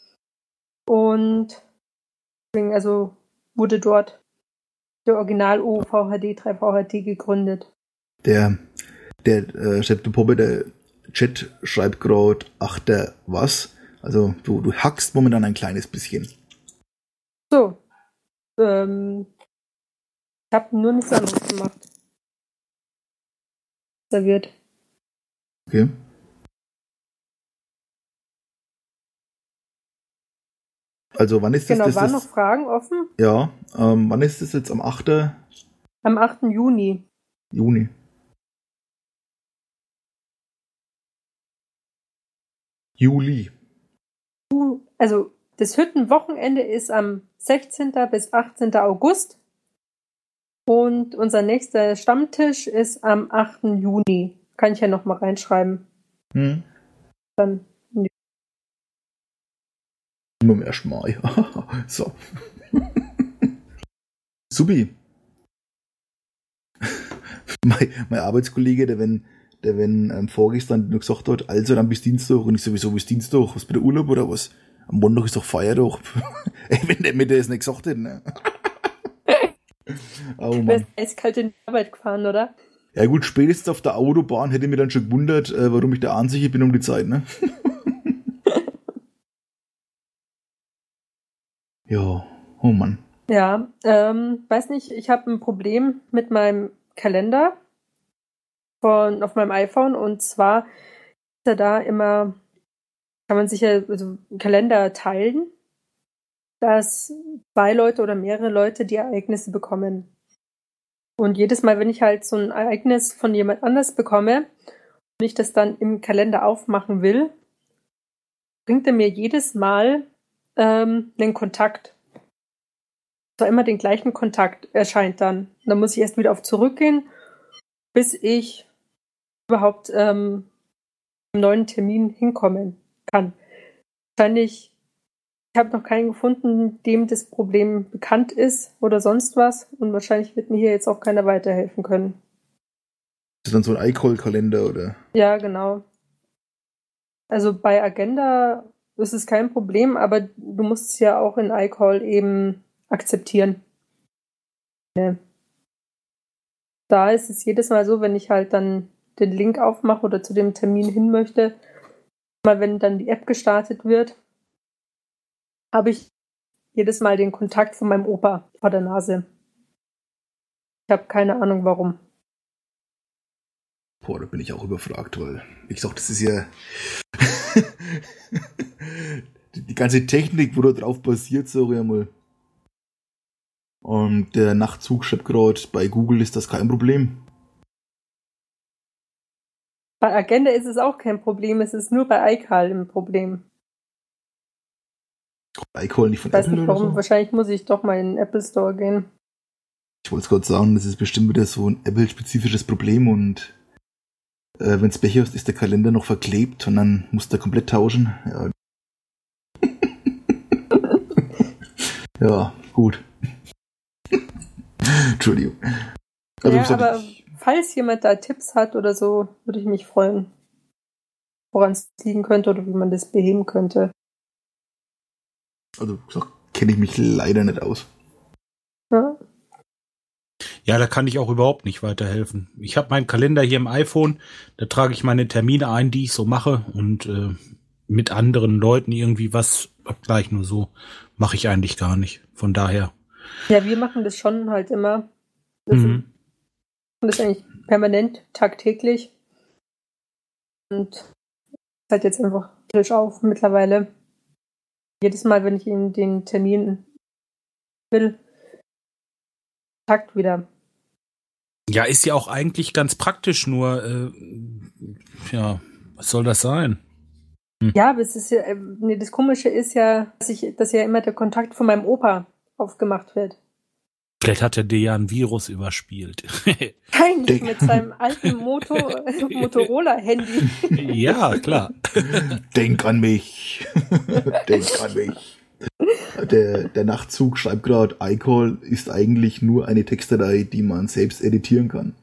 Speaker 2: Und deswegen also wurde dort der Original OVHD 3VHT gegründet.
Speaker 1: Der Chef der Poppe, der Chat schreibt gerade, ach der was? Also du hackst momentan ein kleines bisschen.
Speaker 2: So. Ich habe nur nichts anderes gemacht. Serviert.
Speaker 1: Okay. Also wann ist das?
Speaker 2: Genau, waren noch Fragen offen?
Speaker 1: Ja, wann ist das jetzt? Am 8.
Speaker 2: Am 8. Juni.
Speaker 1: Juli.
Speaker 2: Also das Hüttenwochenende ist am 16. bis 18. August und unser nächster Stammtisch ist am 8. Juni. Kann ich ja noch mal reinschreiben. Dann
Speaker 1: Nur im 1. Mai. So. Subi. Mein Arbeitskollege, der wenn vorgestern nur gesagt hat, also dann bis Dienstag, und ich sowieso bis Dienstag, was bei der Urlaub oder was? Am Montag ist doch Feiertag. Ey, wenn der mir das nicht gesagt hätte, ne? Oh,
Speaker 2: du bist eiskalt in die Arbeit gefahren, oder?
Speaker 1: Ja gut, spätestens auf der Autobahn hätte ich mich dann schon gewundert, warum ich da ansicher bin um die Zeit, ne? Ja, oh Mann.
Speaker 2: Ja, weiß nicht, ich habe ein Problem mit meinem Kalender auf meinem iPhone, und zwar ist ja da immer, kann man sich ja also einen Kalender teilen, dass 2 Leute oder mehrere Leute die Ereignisse bekommen. Und jedes Mal, wenn ich halt so ein Ereignis von jemand anders bekomme und ich das dann im Kalender aufmachen will, bringt er mir jedes Mal einen Kontakt. So immer den gleichen Kontakt erscheint dann. Dann muss ich erst wieder auf zurückgehen, bis ich überhaupt im neuen Termin hinkommen kann. Wahrscheinlich, ich habe noch keinen gefunden, dem das Problem bekannt ist oder sonst was, und wahrscheinlich wird mir hier jetzt auch keiner weiterhelfen können.
Speaker 1: Ist das dann so ein iCall-Kalender, oder?
Speaker 2: Ja, genau. Also bei Agenda ist es kein Problem, aber du musst es ja auch in iCall eben akzeptieren. Ja. Da ist es jedes Mal so, wenn ich halt dann den Link aufmache oder zu dem Termin hin möchte, mal wenn dann die App gestartet wird, habe ich jedes Mal den Kontakt von meinem Opa vor der Nase. Ich habe keine Ahnung, warum.
Speaker 1: Boah, da bin ich auch überfragt, weil ich sag, das ist ja die ganze Technik, wo da drauf basiert, sag ich einmal. Und der Nachtzug schreibt gerade, bei Google ist das kein Problem.
Speaker 2: Bei Agenda ist es auch kein Problem, es ist nur bei iCal ein Problem.
Speaker 1: iCal nicht von
Speaker 2: ich weiß
Speaker 1: Apple
Speaker 2: nicht warum,
Speaker 1: oder so?
Speaker 2: Wahrscheinlich muss ich doch mal in den Apple Store gehen.
Speaker 1: Ich wollte es gerade sagen, das ist bestimmt wieder so ein Apple-spezifisches Problem, und wenn es Pech hast, ist der Kalender noch verklebt und dann musst du komplett tauschen. Ja, ja gut. Entschuldigung. Also,
Speaker 2: ja, aber falls jemand da Tipps hat oder so, würde ich mich freuen, woran es liegen könnte oder wie man das beheben könnte.
Speaker 1: Also, kenne ich mich leider nicht aus.
Speaker 2: Ja.
Speaker 3: Ja, da kann ich auch überhaupt nicht weiterhelfen. Ich habe meinen Kalender hier im iPhone, da trage ich meine Termine ein, die ich so mache, und mit anderen Leuten irgendwie was abgleichen nur so mache ich eigentlich gar nicht. Von daher.
Speaker 2: Ja, wir machen das schon halt immer. Und das eigentlich permanent, tagtäglich. Und halt jetzt einfach frisch auf mittlerweile. Jedes Mal, wenn ich in den Termin will, Takt wieder.
Speaker 3: Ja, ist ja auch eigentlich ganz praktisch, nur ja, was soll das sein?
Speaker 2: Ja, aber es ist ja, das Komische ist ja, dass ja immer der Kontakt von meinem Opa aufgemacht wird.
Speaker 3: Vielleicht hat er dir ja ein Virus überspielt.
Speaker 2: Eigentlich mit seinem alten Motorola-Handy.
Speaker 3: Ja, klar.
Speaker 1: Denk an mich. Denk an mich. Der Nachtzug schreibt gerade, iCall ist eigentlich nur eine Textdatei, die man selbst editieren kann.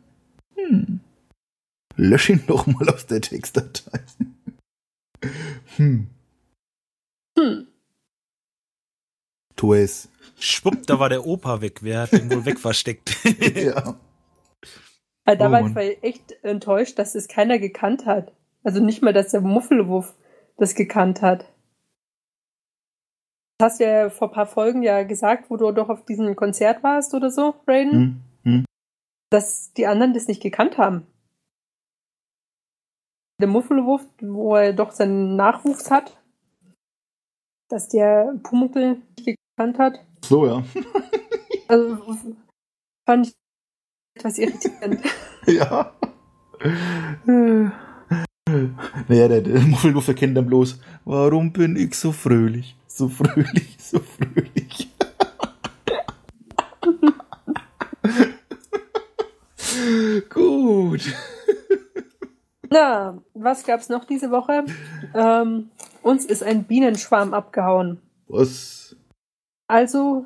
Speaker 1: Lösch ihn doch mal aus der Textdatei. Tu es.
Speaker 3: Schwupp, da war der Opa weg. Wer hat den wohl wegversteckt?
Speaker 1: Ja.
Speaker 2: Also da war ich echt enttäuscht, dass es keiner gekannt hat. Also nicht mal, dass der Muffelwuff das gekannt hat. Das hast du ja vor ein paar Folgen ja gesagt, wo du doch auf diesem Konzert warst oder so, Brayden, dass die anderen das nicht gekannt haben. Der Muffelwuff, wo er doch seinen Nachwuchs hat, dass der Pumuckl nicht gekannt hat.
Speaker 1: So, ja.
Speaker 2: Also fand ich etwas irritierend.
Speaker 1: Ja. Naja, der Muffelwuff erkennt dann bloß, warum bin ich so fröhlich, so fröhlich, so fröhlich. Gut.
Speaker 2: Na, was gab's noch diese Woche? Uns ist ein Bienenschwarm abgehauen.
Speaker 1: Was?
Speaker 2: Also,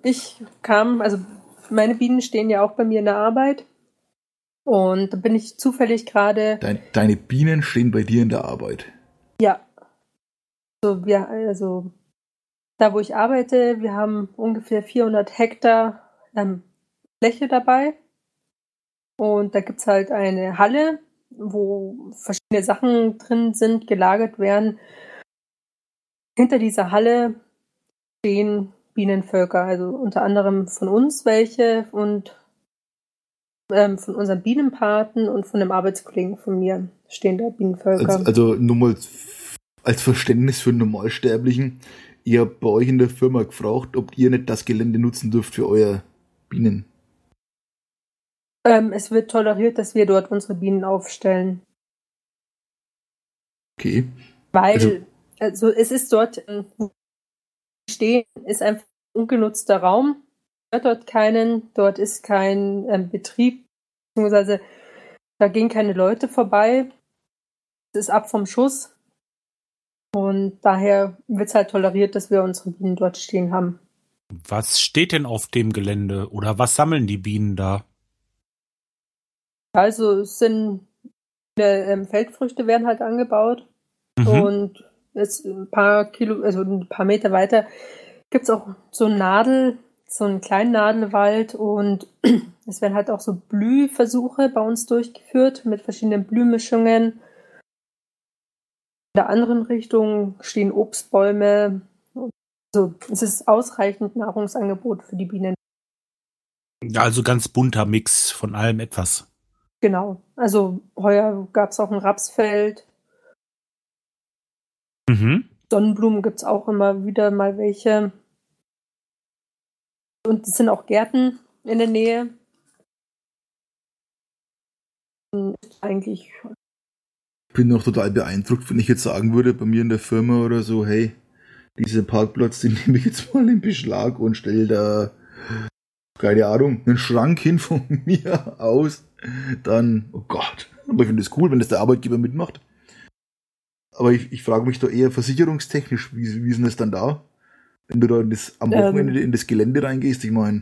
Speaker 2: meine Bienen stehen ja auch bei mir in der Arbeit. Und da bin ich zufällig gerade...
Speaker 1: Deine Bienen stehen bei dir in der Arbeit?
Speaker 2: Ja. Also, da wo ich arbeite, wir haben ungefähr 400 Hektar Fläche dabei. Und da gibt's halt eine Halle, wo verschiedene Sachen drin sind, gelagert werden. Hinter dieser Halle stehen Bienenvölker, also unter anderem von uns welche und von unseren Bienenpaten und von einem Arbeitskollegen von mir stehen da Bienenvölker.
Speaker 1: Also nur mal als Verständnis für einen Normalsterblichen, ihr habt bei euch in der Firma gefragt, ob ihr nicht das Gelände nutzen dürft für euer Bienen.
Speaker 2: Es wird toleriert, dass wir dort unsere Bienen aufstellen.
Speaker 1: Okay.
Speaker 2: Weil, also es ist dort, wo wir stehen, ist einfach ein ungenutzter Raum. Hört dort keinen, dort ist kein Betrieb, beziehungsweise da gehen keine Leute vorbei. Es ist ab vom Schuss. Und daher wird es halt toleriert, dass wir unsere Bienen dort stehen haben.
Speaker 3: Was steht denn auf dem Gelände oder was sammeln die Bienen da?
Speaker 2: Also es sind Feldfrüchte werden halt angebaut und jetzt ein paar Meter weiter gibt es auch so einen kleinen Nadelwald und es werden halt auch so Blühversuche bei uns durchgeführt mit verschiedenen Blühmischungen. In der anderen Richtung stehen Obstbäume. Also es ist ausreichend Nahrungsangebot für die Bienen.
Speaker 3: Also ganz bunter Mix von allem etwas.
Speaker 2: Genau, also heuer gab es auch ein Rapsfeld. Sonnenblumen gibt es auch immer wieder mal welche. Und es sind auch Gärten in der Nähe. Eigentlich.
Speaker 1: Ich bin noch total beeindruckt, wenn ich jetzt sagen würde, bei mir in der Firma oder so, hey, diesen Parkplatz, den nehme ich jetzt mal in Beschlag und stelle da, keine Ahnung, einen Schrank hin von mir aus. Dann, oh Gott, aber ich finde das cool, wenn das der Arbeitgeber mitmacht. Aber ich frage mich da eher versicherungstechnisch, wie ist denn das dann da? Wenn du da am Wochenende in das Gelände reingehst, ich meine,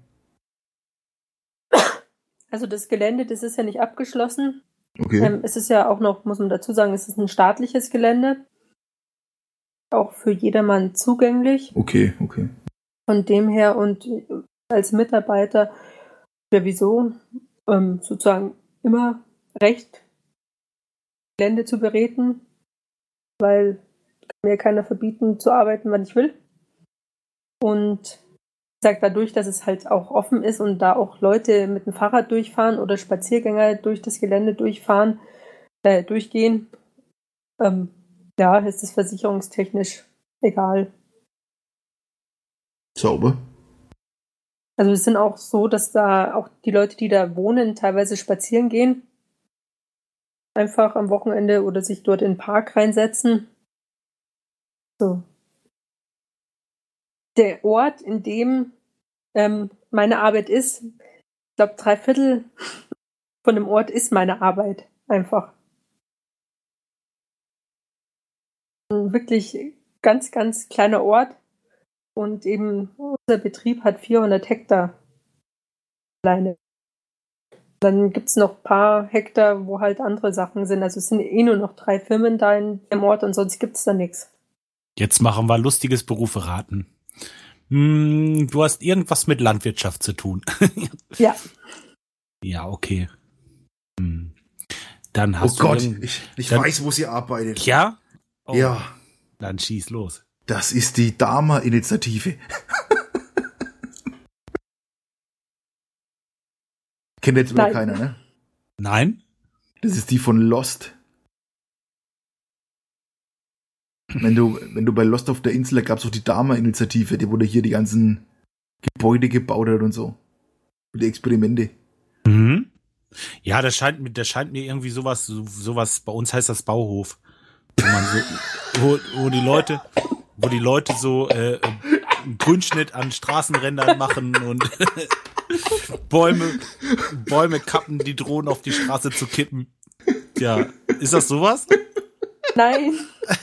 Speaker 2: Also das Gelände, das ist ja nicht abgeschlossen.
Speaker 1: Okay.
Speaker 2: Es ist ja auch noch, muss man dazu sagen, es ist ein staatliches Gelände. Auch für jedermann zugänglich.
Speaker 1: Okay.
Speaker 2: Von dem her und als Mitarbeiter sowieso sozusagen immer Recht, Gelände zu bereden, weil Kann mir keiner verbieten, zu arbeiten, wann ich will. Und ich sage dadurch, dass es halt auch offen ist und da auch Leute mit dem Fahrrad durchfahren oder Spaziergänger durch das Gelände durchgehen, ist es versicherungstechnisch egal.
Speaker 1: Sauber.
Speaker 2: Also es sind auch so, dass da auch die Leute, die da wohnen, teilweise spazieren gehen. Einfach am Wochenende oder sich dort in den Park reinsetzen. So. Der Ort, in dem meine Arbeit ist, ich glaube 3/4 von dem Ort ist meine Arbeit. Einfach. Ein wirklich ganz, ganz kleiner Ort. Und eben unser Betrieb hat 400 Hektar alleine. Dann gibt es noch ein paar Hektar, wo halt andere Sachen sind. Also es sind nur noch 3 Firmen da in dem Ort und sonst gibt es da nichts.
Speaker 3: Jetzt machen wir lustiges Berufe raten. Du hast irgendwas mit Landwirtschaft zu tun.
Speaker 2: Ja.
Speaker 3: Ja, okay. Dann hast
Speaker 1: du ich weiß, wo sie arbeitet.
Speaker 3: Ja?
Speaker 1: Oh, ja.
Speaker 3: Dann schieß los.
Speaker 1: Das ist die Dama-Initiative. Kennt jetzt wohl keiner, ne?
Speaker 3: Nein?
Speaker 1: Das ist die von Lost. Wenn du bei Lost auf der Insel, da gab es auch die Dama-Initiative, die wurde hier die ganzen Gebäude gebaut hat und so. Und die Experimente.
Speaker 3: Mhm. Ja, das scheint mir irgendwie sowas, bei uns heißt das Bauhof. Wo man so, wo die Leute so Grünschnitt an Straßenrändern machen und Bäume kappen, die drohen auf die Straße zu kippen. Ja, ist das sowas?
Speaker 2: Nein.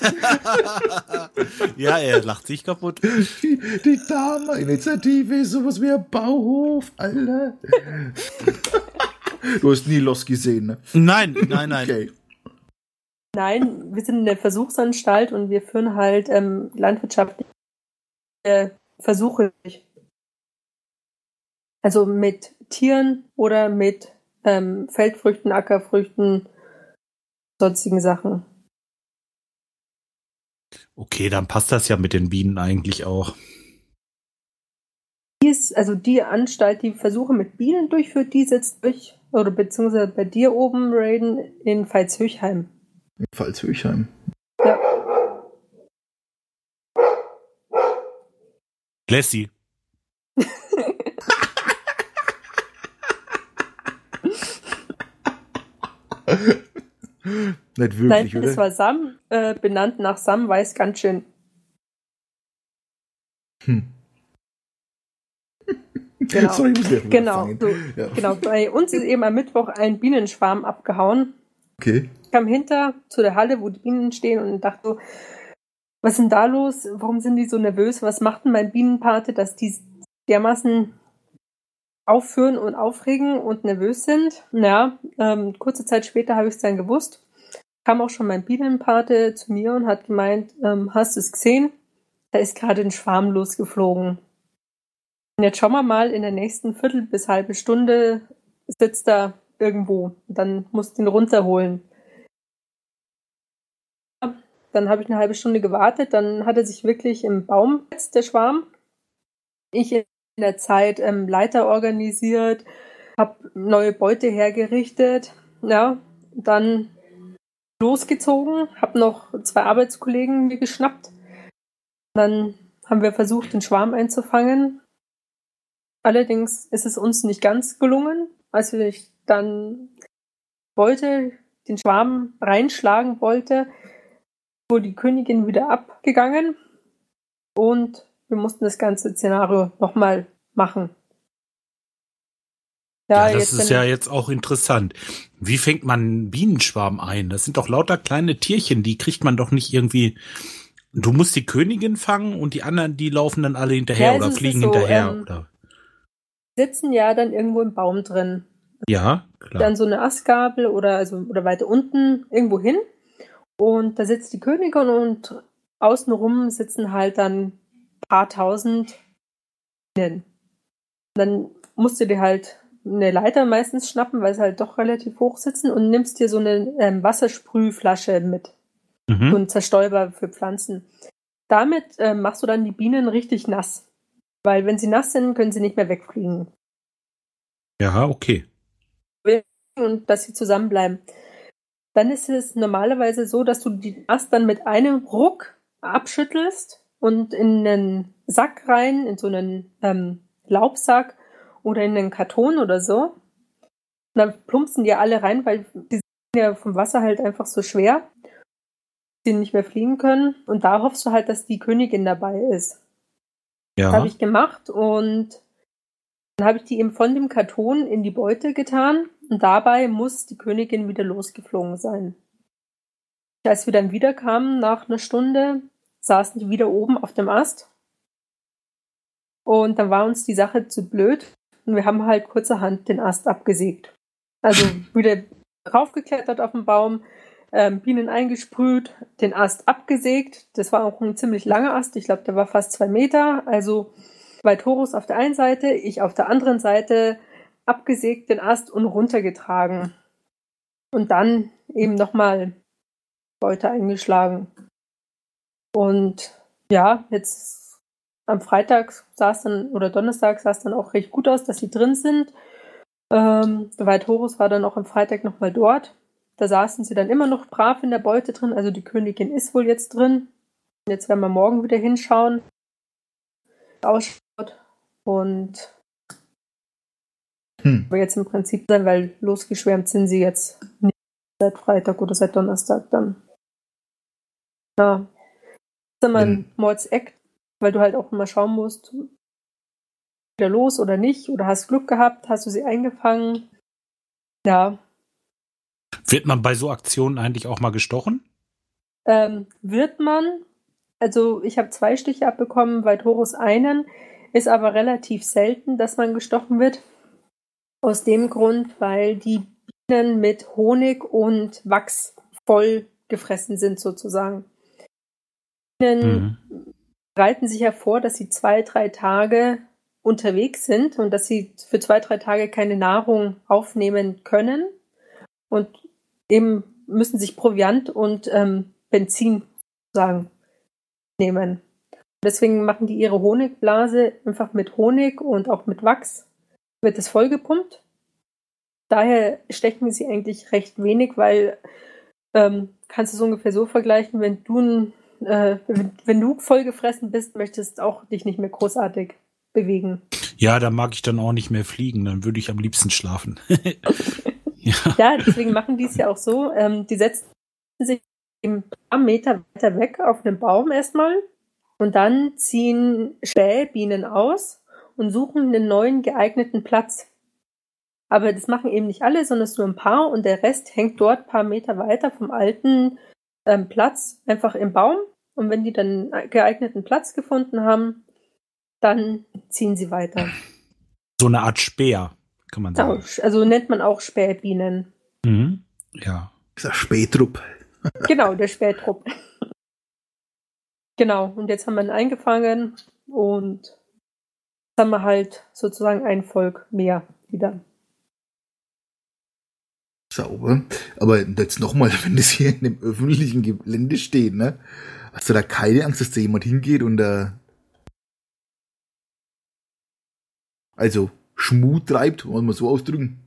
Speaker 3: Ja, er lacht sich kaputt.
Speaker 1: Die Dama-Initiative ist sowas wie ein Bauhof, Alter. Du hast nie Lost gesehen, ne?
Speaker 3: Nein.
Speaker 1: Okay.
Speaker 2: Nein, wir sind in der Versuchsanstalt und wir führen halt landwirtschaftliche Versuche durch. Also mit Tieren oder mit Feldfrüchten, Ackerfrüchten, sonstigen Sachen.
Speaker 3: Okay, dann passt das ja mit den Bienen eigentlich auch.
Speaker 2: Die Anstalt, die Versuche mit Bienen durchführt, die sitzt oder beziehungsweise bei dir oben, Raiden, in Pfalz-Höchheim.
Speaker 1: In Pfalz-Höchheim.
Speaker 2: Ja.
Speaker 3: Lassie.
Speaker 1: Nicht wirklich,
Speaker 2: Nein,
Speaker 1: oder?
Speaker 2: das war Sam, benannt nach Sam weiß ganz schön. Genau.
Speaker 1: Sorry, ich muss
Speaker 2: genau. Genau. Bei uns ist eben am Mittwoch ein Bienenschwarm abgehauen.
Speaker 1: Okay.
Speaker 2: Ich kam zu der Halle, wo die Bienen stehen und dachte so, was ist denn da los? Warum sind die so nervös? Was macht denn mein Bienenpate, dass die dermaßen aufführen und aufregen und nervös sind? Ja, kurze Zeit später habe ich es dann gewusst. Kam auch schon mein Bienenpate zu mir und hat gemeint, hast du es gesehen? Da ist gerade ein Schwarm losgeflogen. Und jetzt schauen wir mal, in der nächsten Viertel bis halbe Stunde sitzt er irgendwo. Dann musst du ihn runterholen. Dann habe ich eine halbe Stunde gewartet. Dann hat er sich wirklich im Baum gesetzt, der Schwarm. Ich in der Zeit Leiter organisiert, habe neue Beute hergerichtet. Ja, dann losgezogen, habe noch 2 Arbeitskollegen mir geschnappt. Dann haben wir versucht, den Schwarm einzufangen. Allerdings ist es uns nicht ganz gelungen. Als ich dann den Schwarm reinschlagen wollte, wurde die Königin wieder abgegangen und wir mussten das ganze Szenario nochmal machen.
Speaker 3: Ja, das ist ja jetzt auch interessant. Wie fängt man einen Bienenschwarm ein? Das sind doch lauter kleine Tierchen, die kriegt man doch nicht irgendwie. Du musst die Königin fangen und die anderen, die laufen dann alle hinterher oder fliegen hinterher, oder?
Speaker 2: Sitzen ja dann irgendwo im Baum drin.
Speaker 3: Ja, klar.
Speaker 2: Dann so eine Astgabel oder weiter unten irgendwo hin. Und da sitzt die Königin und außenrum sitzen halt dann ein paar tausend Bienen. Dann musst du dir halt eine Leiter meistens schnappen, weil sie halt doch relativ hoch sitzen und nimmst dir so eine Wassersprühflasche mit. So ein Zerstäuber für Pflanzen. Damit machst du dann die Bienen richtig nass. Weil wenn sie nass sind, können sie nicht mehr wegfliegen.
Speaker 3: Ja, okay.
Speaker 2: Und dass sie zusammenbleiben. Dann ist es normalerweise so, dass du die Ast dann mit einem Ruck abschüttelst und in einen Sack rein, in so einen Laubsack oder in einen Karton oder so. Und dann plumpsen die alle rein, weil die sind ja vom Wasser halt einfach so schwer, dass sie nicht mehr fliegen können. Und da hoffst du halt, dass die Königin dabei ist.
Speaker 3: Ja.
Speaker 2: Das habe ich gemacht und dann habe ich die eben von dem Karton in die Beute getan und dabei muss die Königin wieder losgeflogen sein. Als wir dann wieder kamen, nach einer Stunde, saßen die wieder oben auf dem Ast und dann war uns die Sache zu blöd und wir haben halt kurzerhand den Ast abgesägt. Also wieder raufgeklettert auf den Baum, Bienen eingesprüht, den Ast abgesägt. Das war auch ein ziemlich langer Ast, ich glaube, der war fast 2 Meter, also Vaitoros auf der einen Seite, ich auf der anderen Seite, abgesägt den Ast und runtergetragen. Und dann eben nochmal Beute eingeschlagen. Und ja, jetzt am Freitag oder Donnerstag sah es dann auch recht gut aus, dass sie drin sind. Vaitoros war dann auch am Freitag nochmal dort. Da saßen sie dann immer noch brav in der Beute drin, also die Königin ist wohl jetzt drin. Jetzt werden wir morgen wieder hinschauen. Ausschaut. Und aber jetzt im Prinzip sein, weil losgeschwärmt sind sie jetzt nicht seit Freitag oder seit Donnerstag dann. Ja. Das ist immer ein Mordseck, weil du halt auch immer schauen musst, wieder los oder nicht, oder hast Glück gehabt, hast du sie eingefangen. Ja.
Speaker 3: Wird man bei so Aktionen eigentlich auch mal gestochen?
Speaker 2: Wird man. Also ich habe 2 Stiche abbekommen, Vaitoros einen. Ist aber relativ selten, dass man gestochen wird. Aus dem Grund, weil die Bienen mit Honig und Wachs voll gefressen sind sozusagen. Bienen bereiten sich ja vor, dass sie 2-3 Tage unterwegs sind und dass sie für 2-3 Tage keine Nahrung aufnehmen können und eben müssen sich Proviant und Benzin sozusagen nehmen. Deswegen machen die ihre Honigblase einfach mit Honig und auch mit Wachs. Wird es vollgepumpt. Daher stechen sie eigentlich recht wenig, weil kannst du es ungefähr so vergleichen, wenn du vollgefressen bist, möchtest auch dich nicht mehr großartig bewegen.
Speaker 3: Ja, da mag ich dann auch nicht mehr fliegen, dann würde ich am liebsten schlafen.
Speaker 2: Ja, deswegen machen die es ja auch so. Die setzen sich ein paar Meter weiter weg auf einen Baum erstmal und dann ziehen Spähbienen aus und suchen einen neuen geeigneten Platz. Aber das machen eben nicht alle, sondern es nur ein paar und der Rest hängt dort ein paar Meter weiter vom alten Platz einfach im Baum. Und wenn die dann einen geeigneten Platz gefunden haben, dann ziehen sie weiter.
Speaker 3: So eine Art Speer, kann man sagen.
Speaker 2: Also nennt man auch Spähbienen.
Speaker 3: Mhm. Ja.
Speaker 1: Das ist ein Spähtrupp.
Speaker 2: Genau, der Spähtrupp. Genau, und jetzt haben wir ihn eingefangen und jetzt haben wir halt sozusagen ein Volk mehr wieder.
Speaker 1: Sauber. Aber jetzt nochmal, wenn das hier in dem öffentlichen Gelände steht, ne? Hast du da keine Angst, dass da jemand hingeht und da also Schmut treibt, wollen wir so ausdrücken?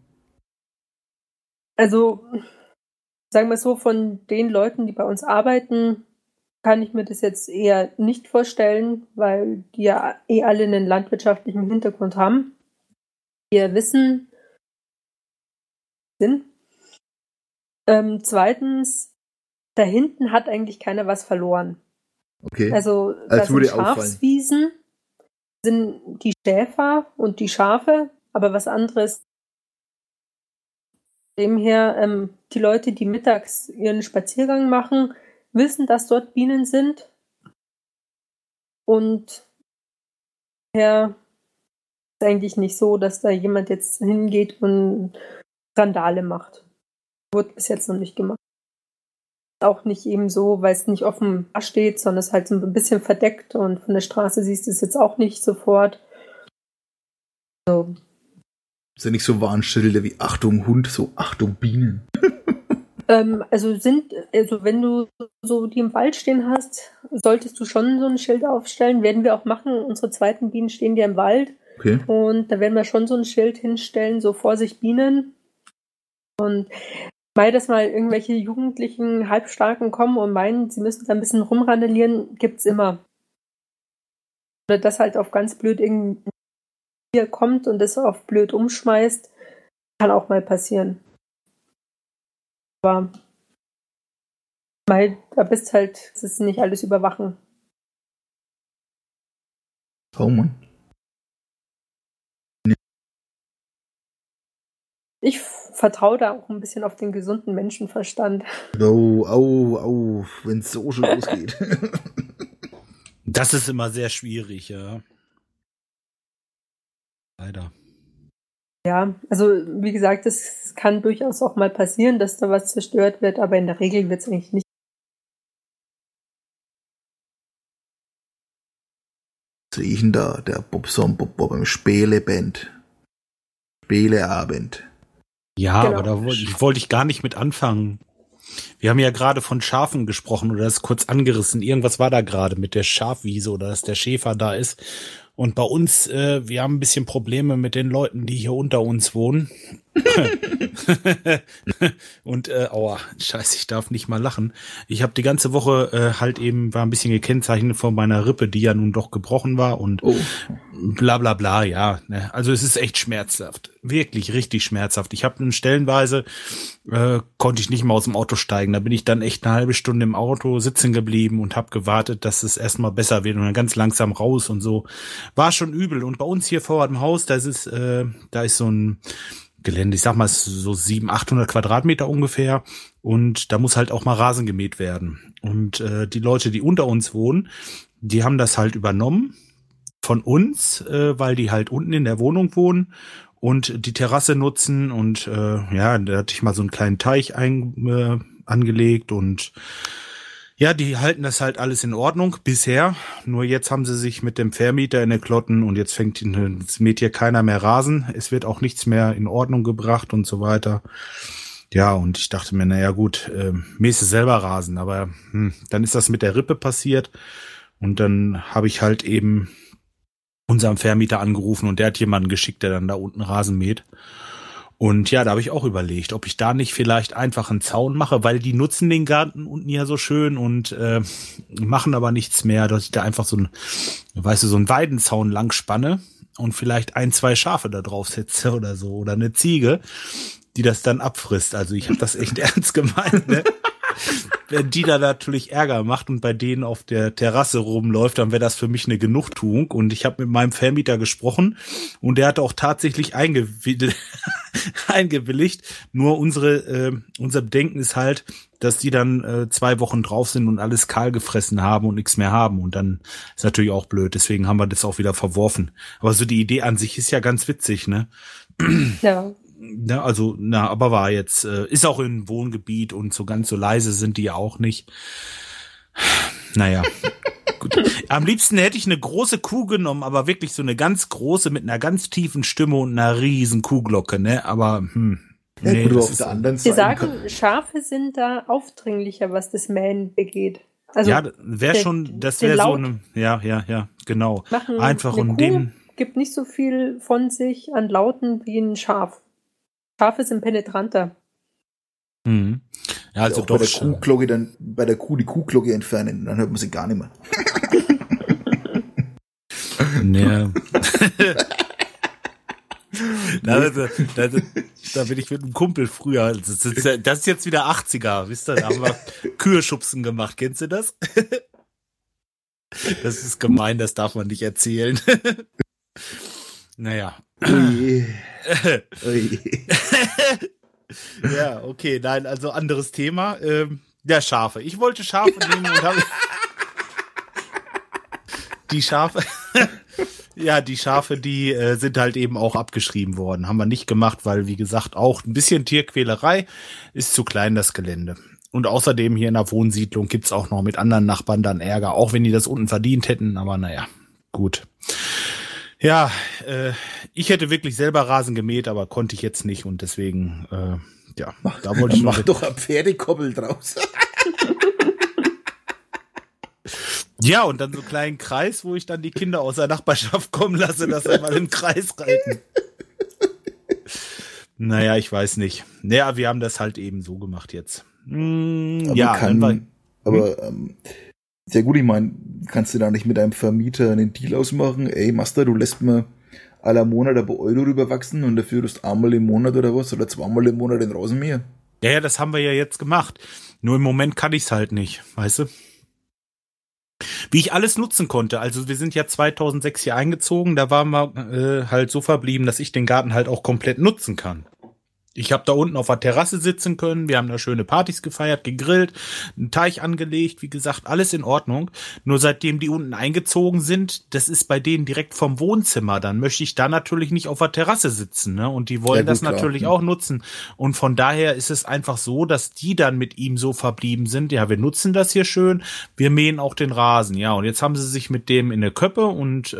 Speaker 2: Also, sagen wir so, von den Leuten, die bei uns arbeiten, kann ich mir das jetzt eher nicht vorstellen, weil die ja alle einen landwirtschaftlichen Hintergrund haben. Wir wissen, Sinn. Zweitens, da hinten hat eigentlich keiner was verloren.
Speaker 1: Okay.
Speaker 2: Also, das sind Schafswiesen, sind die Schäfer und die Schafe, aber was anderes. Demher, die Leute, die mittags ihren Spaziergang machen, wissen, dass dort Bienen sind. Und daher ist eigentlich nicht so, dass da jemand jetzt hingeht und Randale macht. Wurde bis jetzt noch nicht gemacht. Auch nicht eben so, weil es nicht offen steht, sondern es ist halt so ein bisschen verdeckt und von der Straße siehst du es jetzt auch nicht sofort. So.
Speaker 1: Ist ja nicht so Warnschilder wie Achtung Hund, so Achtung Bienen.
Speaker 2: Also wenn du so die im Wald stehen hast, solltest du schon so ein Schild aufstellen. Werden wir auch machen. Unsere zweiten Bienen stehen ja im Wald.
Speaker 1: Okay.
Speaker 2: Und da werden wir schon so ein Schild hinstellen, so Vorsicht Bienen. Und dass mal irgendwelche jugendlichen Halbstarken kommen und meinen, sie müssen da ein bisschen rumrandalieren, gibt's immer. Oder dass halt auf ganz blöd irgendwie kommt und das auf blöd umschmeißt, kann auch mal passieren. Aber da bist halt, das ist nicht alles überwachen.
Speaker 1: Oh Mann.
Speaker 2: Ich vertraue da auch ein bisschen auf den gesunden Menschenverstand.
Speaker 1: Oh, wenn es so schon losgeht.
Speaker 3: Das ist immer sehr schwierig, ja. Leider.
Speaker 2: Ja, also wie gesagt, es kann durchaus auch mal passieren, dass da was zerstört wird, aber in der Regel wird es eigentlich nicht.
Speaker 1: Was sehe ich denn da? Der Bob im Spieleband. Spieleabend.
Speaker 3: Ja,
Speaker 2: Genau.
Speaker 3: Aber da wollte ich gar nicht mit anfangen. Wir haben ja gerade von Schafen gesprochen oder das kurz angerissen. Irgendwas war da gerade mit der Schafwiese oder dass der Schäfer da ist. Und bei uns, wir haben ein bisschen Probleme mit den Leuten, die hier unter uns wohnen. Und, aua, scheiße, ich darf nicht mal lachen. Ich habe die ganze Woche war ein bisschen gekennzeichnet von meiner Rippe, die ja nun doch gebrochen war und bla bla bla, ja. Ne? Also es ist echt schmerzhaft. Wirklich richtig schmerzhaft. Ich habe stellenweise, konnte ich nicht mal aus dem Auto steigen. Da bin ich dann echt eine halbe Stunde im Auto sitzen geblieben und habe gewartet, dass es erstmal besser wird und dann ganz langsam raus und so. War schon übel. Und bei uns hier vor dem Haus, da ist so ein Gelände, ich sag mal so 700, 800 Quadratmeter ungefähr und da muss halt auch mal Rasen gemäht werden. Und die Leute, die unter uns wohnen, die haben das halt übernommen von uns, weil die halt unten in der Wohnung wohnen und die Terrasse nutzen und da hatte ich mal so einen kleinen Teich angelegt und ja, die halten das halt alles in Ordnung bisher. Nur jetzt haben sie sich mit dem Vermieter in der Klotten und jetzt mäht hier keiner mehr Rasen. Es wird auch nichts mehr in Ordnung gebracht und so weiter. Ja, und ich dachte mir, naja gut, mähst du selber Rasen. Aber dann ist das mit der Rippe passiert und dann habe ich halt eben unseren Vermieter angerufen und der hat jemanden geschickt, der dann da unten Rasen mäht. Und ja, da habe ich auch überlegt, ob ich da nicht vielleicht einfach einen Zaun mache, weil die nutzen den Garten unten ja so schön und machen aber nichts mehr, dass ich da einfach so einen Weidenzaun lang spanne und vielleicht 1, 2 Schafe da drauf setze oder so oder eine Ziege, die das dann abfrisst. Also ich habe das echt ernst gemeint, ne? Wenn die da natürlich Ärger macht und bei denen auf der Terrasse rumläuft, dann wäre das für mich eine Genugtuung. Und ich habe mit meinem Vermieter gesprochen und der hat auch tatsächlich eingewilligt. Nur unser Bedenken ist halt, dass die dann 2 Wochen drauf sind und alles kahl gefressen haben und nichts mehr haben. Und dann ist natürlich auch blöd. Deswegen haben wir das auch wieder verworfen. Aber so die Idee an sich ist ja ganz witzig, ne?
Speaker 2: Ja.
Speaker 3: Ja, also, aber war jetzt, ist auch im Wohngebiet und so ganz so leise sind die ja auch nicht. Naja, gut. Am liebsten hätte ich eine große Kuh genommen, aber wirklich so eine ganz große mit einer ganz tiefen Stimme und einer riesen Kuhglocke, ne? Aber,
Speaker 1: nee, gut, auf der anderen Seite.
Speaker 2: Sie sagen, Schafe sind da aufdringlicher, was das Mähen begeht. Also
Speaker 3: ja, das wäre so eine, ja, genau. Einfach
Speaker 2: eine
Speaker 3: und
Speaker 2: Kuh gibt nicht so viel von sich an Lauten wie ein Schaf. Schafe sind penetranter.
Speaker 3: Mhm. Ja, also
Speaker 1: auch bei der Kuhglocke dann bei der Kuh die Kuhglocke entfernen, dann hört man sie gar nicht mehr.
Speaker 3: Nee. Da bin ich mit einem Kumpel früher. Das ist jetzt wieder 80er, wisst ihr? Da haben wir Kühe-Schubsen gemacht. Kennst du das? Das ist gemein, das darf man nicht erzählen. Naja.
Speaker 1: Ui.
Speaker 3: Ja, okay, nein, also anderes Thema. Ja, Schafe. Ich wollte Schafe nehmen und habe die Schafe. Ja, die Schafe, die sind halt eben auch abgeschrieben worden. Haben wir nicht gemacht, weil, wie gesagt, auch ein bisschen Tierquälerei ist zu klein, das Gelände. Und außerdem hier in der Wohnsiedlung gibt's auch noch mit anderen Nachbarn dann Ärger, auch wenn die das unten verdient hätten, aber naja, gut. Ja, ich hätte wirklich selber Rasen gemäht, aber konnte ich jetzt nicht und deswegen, da wollte ich
Speaker 1: mach doch ein Pferdekoppel draus.
Speaker 3: Ja, und dann so einen kleinen Kreis, wo ich dann die Kinder aus der Nachbarschaft kommen lasse, dass sie mal im Kreis reiten. Naja, ich weiß nicht. Naja, wir haben das halt eben so gemacht jetzt.
Speaker 1: Sehr gut, ich meine, kannst du da nicht mit deinem Vermieter einen Deal ausmachen? Ey, Master, du lässt mir aller Monat ein paar Euro rüberwachsen und dafür tust einmal im Monat oder was? Oder zweimal im Monat den Rasenmäher?
Speaker 3: Ja, das haben wir ja jetzt gemacht. Nur im Moment kann ich's halt nicht, weißt du? Wie ich alles nutzen konnte. Also wir sind ja 2006 hier eingezogen, da waren wir halt so verblieben, dass ich den Garten halt auch komplett nutzen kann. Ich habe da unten auf der Terrasse sitzen können, wir haben da schöne Partys gefeiert, gegrillt, einen Teich angelegt, wie gesagt, alles in Ordnung. Nur seitdem die unten eingezogen sind, das ist bei denen direkt vom Wohnzimmer, dann möchte ich da natürlich nicht auf der Terrasse sitzen, ne? Und die wollen das natürlich auch nutzen. Und von daher ist es einfach so, dass die dann mit ihm so verblieben sind, ja, wir nutzen das hier schön, wir mähen auch den Rasen, ja. Und jetzt haben sie sich mit dem in der Köppe und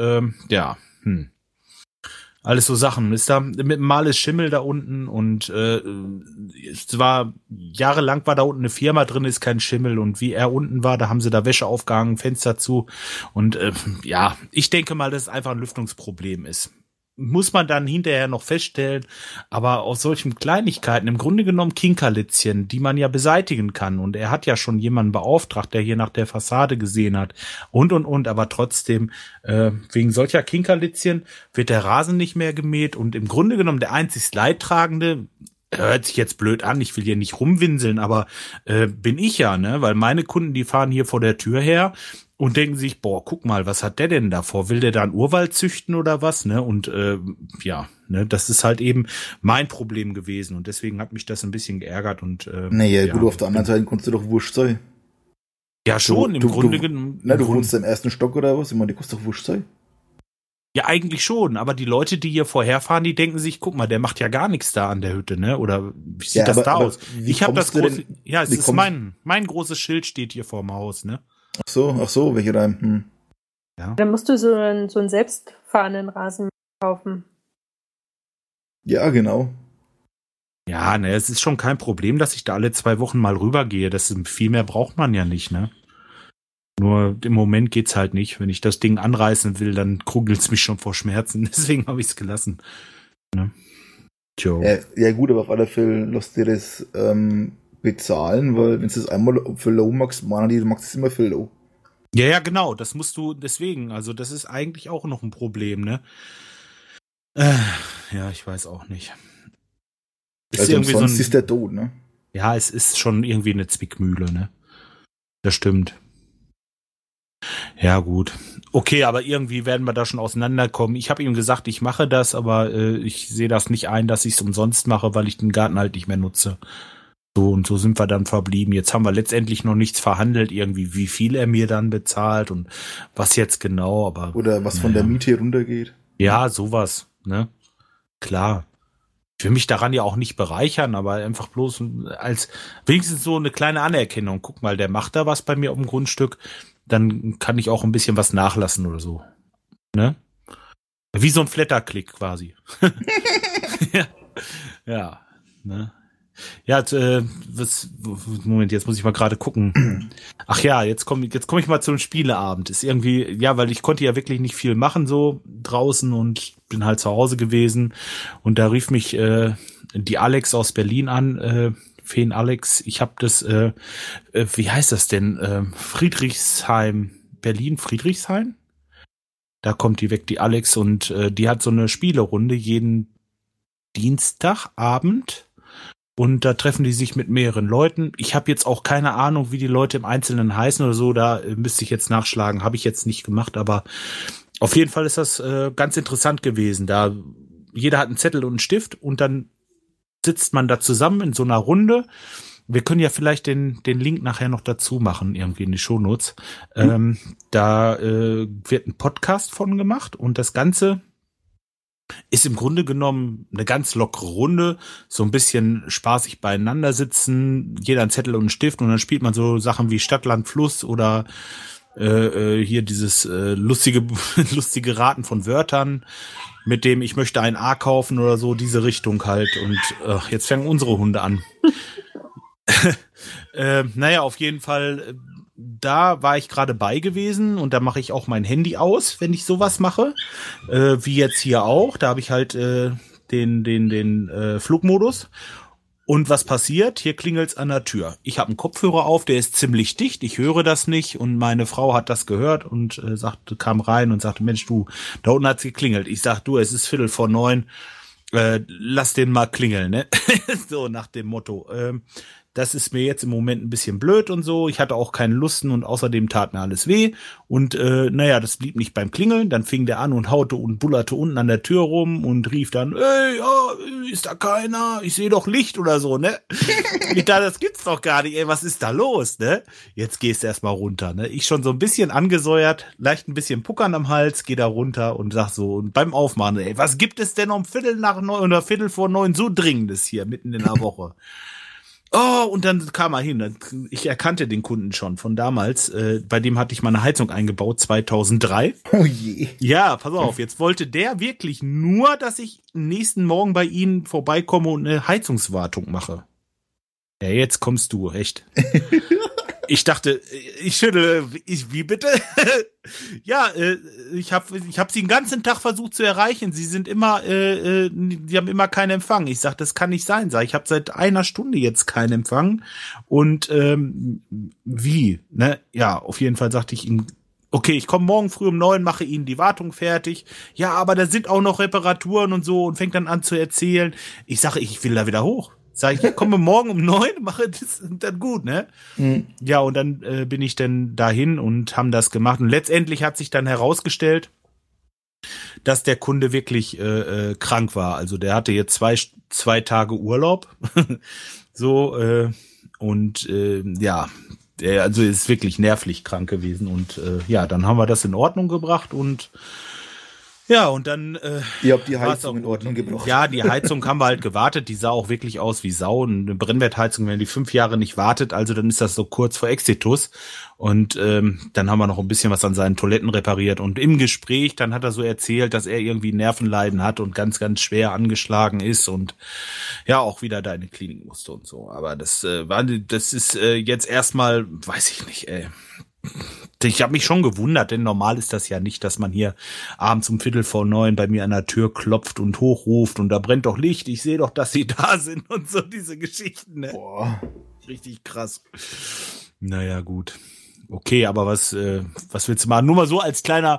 Speaker 3: alles so Sachen. Ist da mit Mal ist Schimmel da unten und es war jahrelang war da unten eine Firma drin, ist kein Schimmel und wie er unten war, da haben sie da Wäsche aufgehangen, Fenster zu und ich denke mal, dass es einfach ein Lüftungsproblem ist. Muss man dann hinterher noch feststellen, aber aus solchen Kleinigkeiten, im Grunde genommen Kinkerlitzchen, die man ja beseitigen kann und er hat ja schon jemanden beauftragt, der hier nach der Fassade gesehen hat und, aber trotzdem, wegen solcher Kinkerlitzchen wird der Rasen nicht mehr gemäht und im Grunde genommen der einzig Leidtragende, hört sich jetzt blöd an, ich will hier nicht rumwinseln, aber bin ich ja, ne, weil meine Kunden, die fahren hier vor der Tür her und denken sich, boah, guck mal, was hat der denn da vor? Will der da einen Urwald züchten oder was, ne? Und das ist halt eben mein Problem gewesen und deswegen hat mich das ein bisschen geärgert und
Speaker 1: gut, auf der anderen Seite kannst du doch wurscht sein.
Speaker 3: Ja, schon, im Grunde genommen.
Speaker 1: Du wohnst im ersten Stock oder was? Ich meine, die kannst doch wurscht sein.
Speaker 3: Ja, eigentlich schon, aber die Leute, die hier vorherfahren, die denken sich, guck mal, der macht ja gar nichts da an der Hütte, ne? Oder wie sieht das da aus? Ich habe das große, es ist mein großes Schild steht hier vorm Haus, ne?
Speaker 1: Ach so, welche Reim?
Speaker 2: Ja. Dann musst du so einen selbstfahrenden Rasen kaufen.
Speaker 1: Ja, genau.
Speaker 3: Ja, ne, es ist schon kein Problem, dass ich da alle 2 Wochen mal rübergehe. Viel mehr braucht man ja nicht, ne? Nur im Moment geht's halt nicht. Wenn ich das Ding anreißen will, dann krugelt's mich schon vor Schmerzen. Deswegen habe ich's gelassen. Ne?
Speaker 1: Ja gut, aber auf alle Fälle lasst ihr das bezahlen, weil wenn du das einmal für low machst, du machst es immer für low.
Speaker 3: Ja, genau, das musst du deswegen. Also das ist eigentlich auch noch ein Problem, ne? Ja, ich weiß auch nicht.
Speaker 1: Also irgendwie sonst ist der tot, ne?
Speaker 3: Ja, es ist schon irgendwie eine Zwickmühle, ne? Das stimmt. Ja, gut. Okay, aber irgendwie werden wir da schon auseinanderkommen. Ich habe ihm gesagt, ich mache das, aber ich sehe das nicht ein, dass ich es umsonst mache, weil ich den Garten halt nicht mehr nutze. So, und so sind wir dann verblieben. Jetzt haben wir letztendlich noch nichts verhandelt, irgendwie, wie viel er mir dann bezahlt und was jetzt genau, aber.
Speaker 1: Oder was von der Miete runtergeht.
Speaker 3: Ja, sowas, ne? Klar. Ich will mich daran ja auch nicht bereichern, aber einfach bloß als wenigstens so eine kleine Anerkennung. Guck mal, der macht da was bei mir auf dem Grundstück, dann kann ich auch ein bisschen was nachlassen oder so. Ne? Wie so ein Flatterklick quasi. Ja, ne? Ja, Moment, jetzt muss ich mal gerade gucken. Ach ja, jetzt komm ich mal zum Spieleabend. Ist irgendwie, ja, weil ich konnte ja wirklich nicht viel machen so draußen und bin halt zu Hause gewesen und da rief mich die Alex aus Berlin an, Feen Alex. Ich habe das, wie heißt das denn? Friedrichshain, Berlin, Friedrichshain? Da kommt die weg, die Alex, und die hat so eine Spielerunde jeden Dienstagabend. Und da treffen die sich mit mehreren Leuten. Ich habe jetzt auch keine Ahnung, wie die Leute im Einzelnen heißen oder so. Da müsste ich jetzt nachschlagen. Habe ich jetzt nicht gemacht. Aber auf jeden Fall ist das ganz interessant gewesen. Da jeder hat einen Zettel und einen Stift und dann sitzt man da zusammen in so einer Runde. Wir können ja vielleicht den Link nachher noch dazu machen, irgendwie in die Shownotes. Da wird ein Podcast von gemacht und das Ganze ist im Grunde genommen eine ganz lockere Runde, so ein bisschen spaßig beieinander sitzen, jeder einen Zettel und einen Stift und dann spielt man so Sachen wie Stadt, Land, Fluss oder hier dieses lustige Raten von Wörtern mit dem ich möchte ein A kaufen oder so, diese Richtung halt. Und jetzt fangen unsere Hunde an. Naja, auf jeden Fall, da war ich gerade bei gewesen und da mache ich auch mein Handy aus, wenn ich sowas mache. Wie jetzt hier auch. Da habe ich halt den Flugmodus. Und was passiert? Hier klingelt's an der Tür. Ich habe einen Kopfhörer auf, der ist ziemlich dicht. Ich höre das nicht und meine Frau hat das gehört und kam rein und sagte, Mensch, du, da unten hat's geklingelt. Ich sag, du, es ist 8:45. Lass den mal klingeln, ne? So nach dem Motto. Das ist mir jetzt im Moment ein bisschen blöd und so. Ich hatte auch keine Lusten und außerdem tat mir alles weh. Und naja, das blieb nicht beim Klingeln. Dann fing der an und haute und bullerte unten an der Tür rum und rief dann, ey, ja, ist da keiner? Ich sehe doch Licht oder so, ne? Ich dachte, das gibt's doch gar nicht, ey, was ist da los, ne? Jetzt gehst du erstmal runter, ne? Ich schon so ein bisschen angesäuert, leicht ein bisschen Puckern am Hals, geh da runter und sag so, und beim Aufmachen, ey, was gibt es denn um 8:45 oder 8:45 so Dringendes hier mitten in der Woche? Oh, und dann kam er hin. Ich erkannte den Kunden schon von damals. Bei dem hatte ich meine Heizung eingebaut, 2003.
Speaker 1: Oh je.
Speaker 3: Ja, pass auf, jetzt wollte der wirklich nur, dass ich nächsten Morgen bei Ihnen vorbeikomme und eine Heizungswartung mache. Ja, jetzt kommst du, echt. Ich dachte, ich schüttle, wie bitte? Ja, ich hab sie den ganzen Tag versucht zu erreichen. Sie sind immer, die haben immer keinen Empfang. Ich sag, das kann nicht sein. Ich habe seit einer Stunde jetzt keinen Empfang. Und wie? Ne? Ja, auf jeden Fall sagte ich ihm, okay, ich komme morgen früh um 9, mache Ihnen die Wartung fertig. Ja, aber da sind auch noch Reparaturen und so und fängt dann an zu erzählen. Ich sage, ich will da wieder hoch. Sag ich, ich komme morgen um 9, mache das dann gut, ne? Mhm. Ja, und dann bin ich dann dahin und haben das gemacht. Und letztendlich hat sich dann herausgestellt, dass der Kunde wirklich krank war. Also der hatte jetzt zwei Tage Urlaub. So, und ja, der also ist wirklich nervlich krank gewesen. Und ja, dann haben wir das in Ordnung gebracht und ja, und dann
Speaker 1: ihr habt die Heizung in Ordnung gebracht.
Speaker 3: Ja, die Heizung haben wir halt gewartet. Die sah auch wirklich aus wie Sau. Eine Brennwertheizung, wenn die 5 Jahre nicht wartet, also dann ist das so kurz vor Exitus. Und dann haben wir noch ein bisschen was an seinen Toiletten repariert. Und im Gespräch, dann hat er so erzählt, dass er irgendwie Nervenleiden hat und ganz, ganz schwer angeschlagen ist und ja, auch wieder da in die Klinik musste und so. Aber das ist jetzt erstmal, weiß ich nicht, ey. Ich habe mich schon gewundert, denn normal ist das ja nicht, dass man hier abends um 8:45 bei mir an der Tür klopft und hochruft und da brennt doch Licht, ich sehe doch, dass sie da sind und so diese Geschichten. Ne?
Speaker 1: Boah.
Speaker 3: Richtig krass. Naja, gut. Okay, aber was willst du machen? Nur mal so als kleiner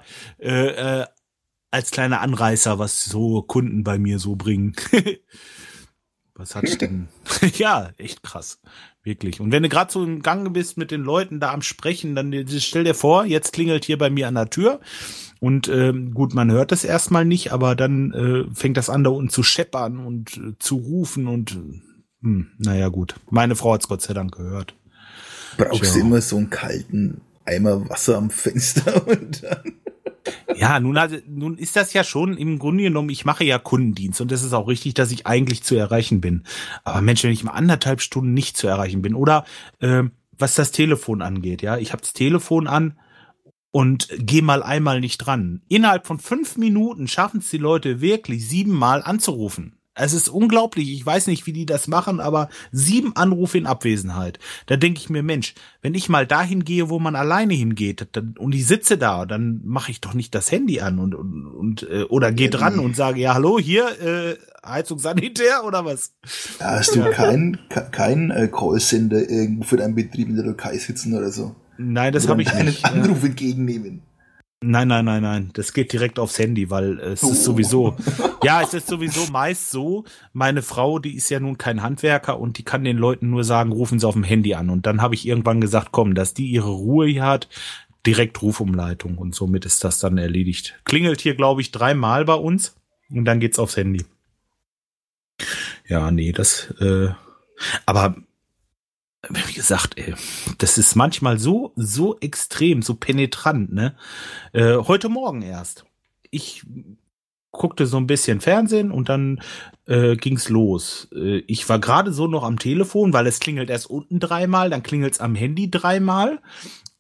Speaker 3: Anreißer, was so Kunden bei mir so bringen. Was hat's denn? Ja, echt krass. Wirklich. Und wenn du gerade so im Gange bist mit den Leuten da am Sprechen, dann stell dir vor, jetzt klingelt hier bei mir an der Tür und gut, man hört das erstmal nicht, aber dann fängt das an, da unten zu scheppern und zu rufen und naja, gut. Meine Frau hat's Gott sei Dank gehört.
Speaker 1: Brauchst du immer so einen kalten Eimer Wasser am Fenster und dann...
Speaker 3: Ja, nun ist das ja schon im Grunde genommen, ich mache ja Kundendienst und das ist auch richtig, dass ich eigentlich zu erreichen bin. Aber Mensch, wenn ich mal 1,5 Stunden nicht zu erreichen bin oder was das Telefon angeht, ja, ich habe das Telefon an und gehe mal einmal nicht dran. Innerhalb von 5 Minuten schaffen es die Leute wirklich 7-mal anzurufen. Es ist unglaublich, ich weiß nicht, wie die das machen, aber 7 Anrufe in Abwesenheit. Da denke ich mir, Mensch, wenn ich mal dahin gehe, wo man alleine hingeht, und ich sitze da, dann mache ich doch nicht das Handy an und oder gehe dran und sage, ja, hallo, hier, Heizung Sanitär oder was?
Speaker 1: Hast du kein Callcenter irgendwo für deinen Betrieb in der Türkei sitzen oder so?
Speaker 3: Nein, das habe ich nicht.
Speaker 1: Einen Anruf entgegennehmen.
Speaker 3: Nein. Das geht direkt aufs Handy, weil es ist sowieso, ja, es ist sowieso meist so, meine Frau, die ist ja nun kein Handwerker und die kann den Leuten nur sagen, rufen sie auf dem Handy an. Und dann habe ich irgendwann gesagt, komm, dass die ihre Ruhe hier hat, direkt Rufumleitung und somit ist das dann erledigt. Klingelt hier, glaube ich, 3-mal bei uns und dann geht's aufs Handy. Ja, nee, aber wie gesagt, ey, das ist manchmal so extrem, so penetrant, ne? Heute Morgen erst. Ich guckte so ein bisschen Fernsehen und dann ging's los. Ich war gerade so noch am Telefon, weil es klingelt erst unten 3-mal, dann klingelt's am Handy 3-mal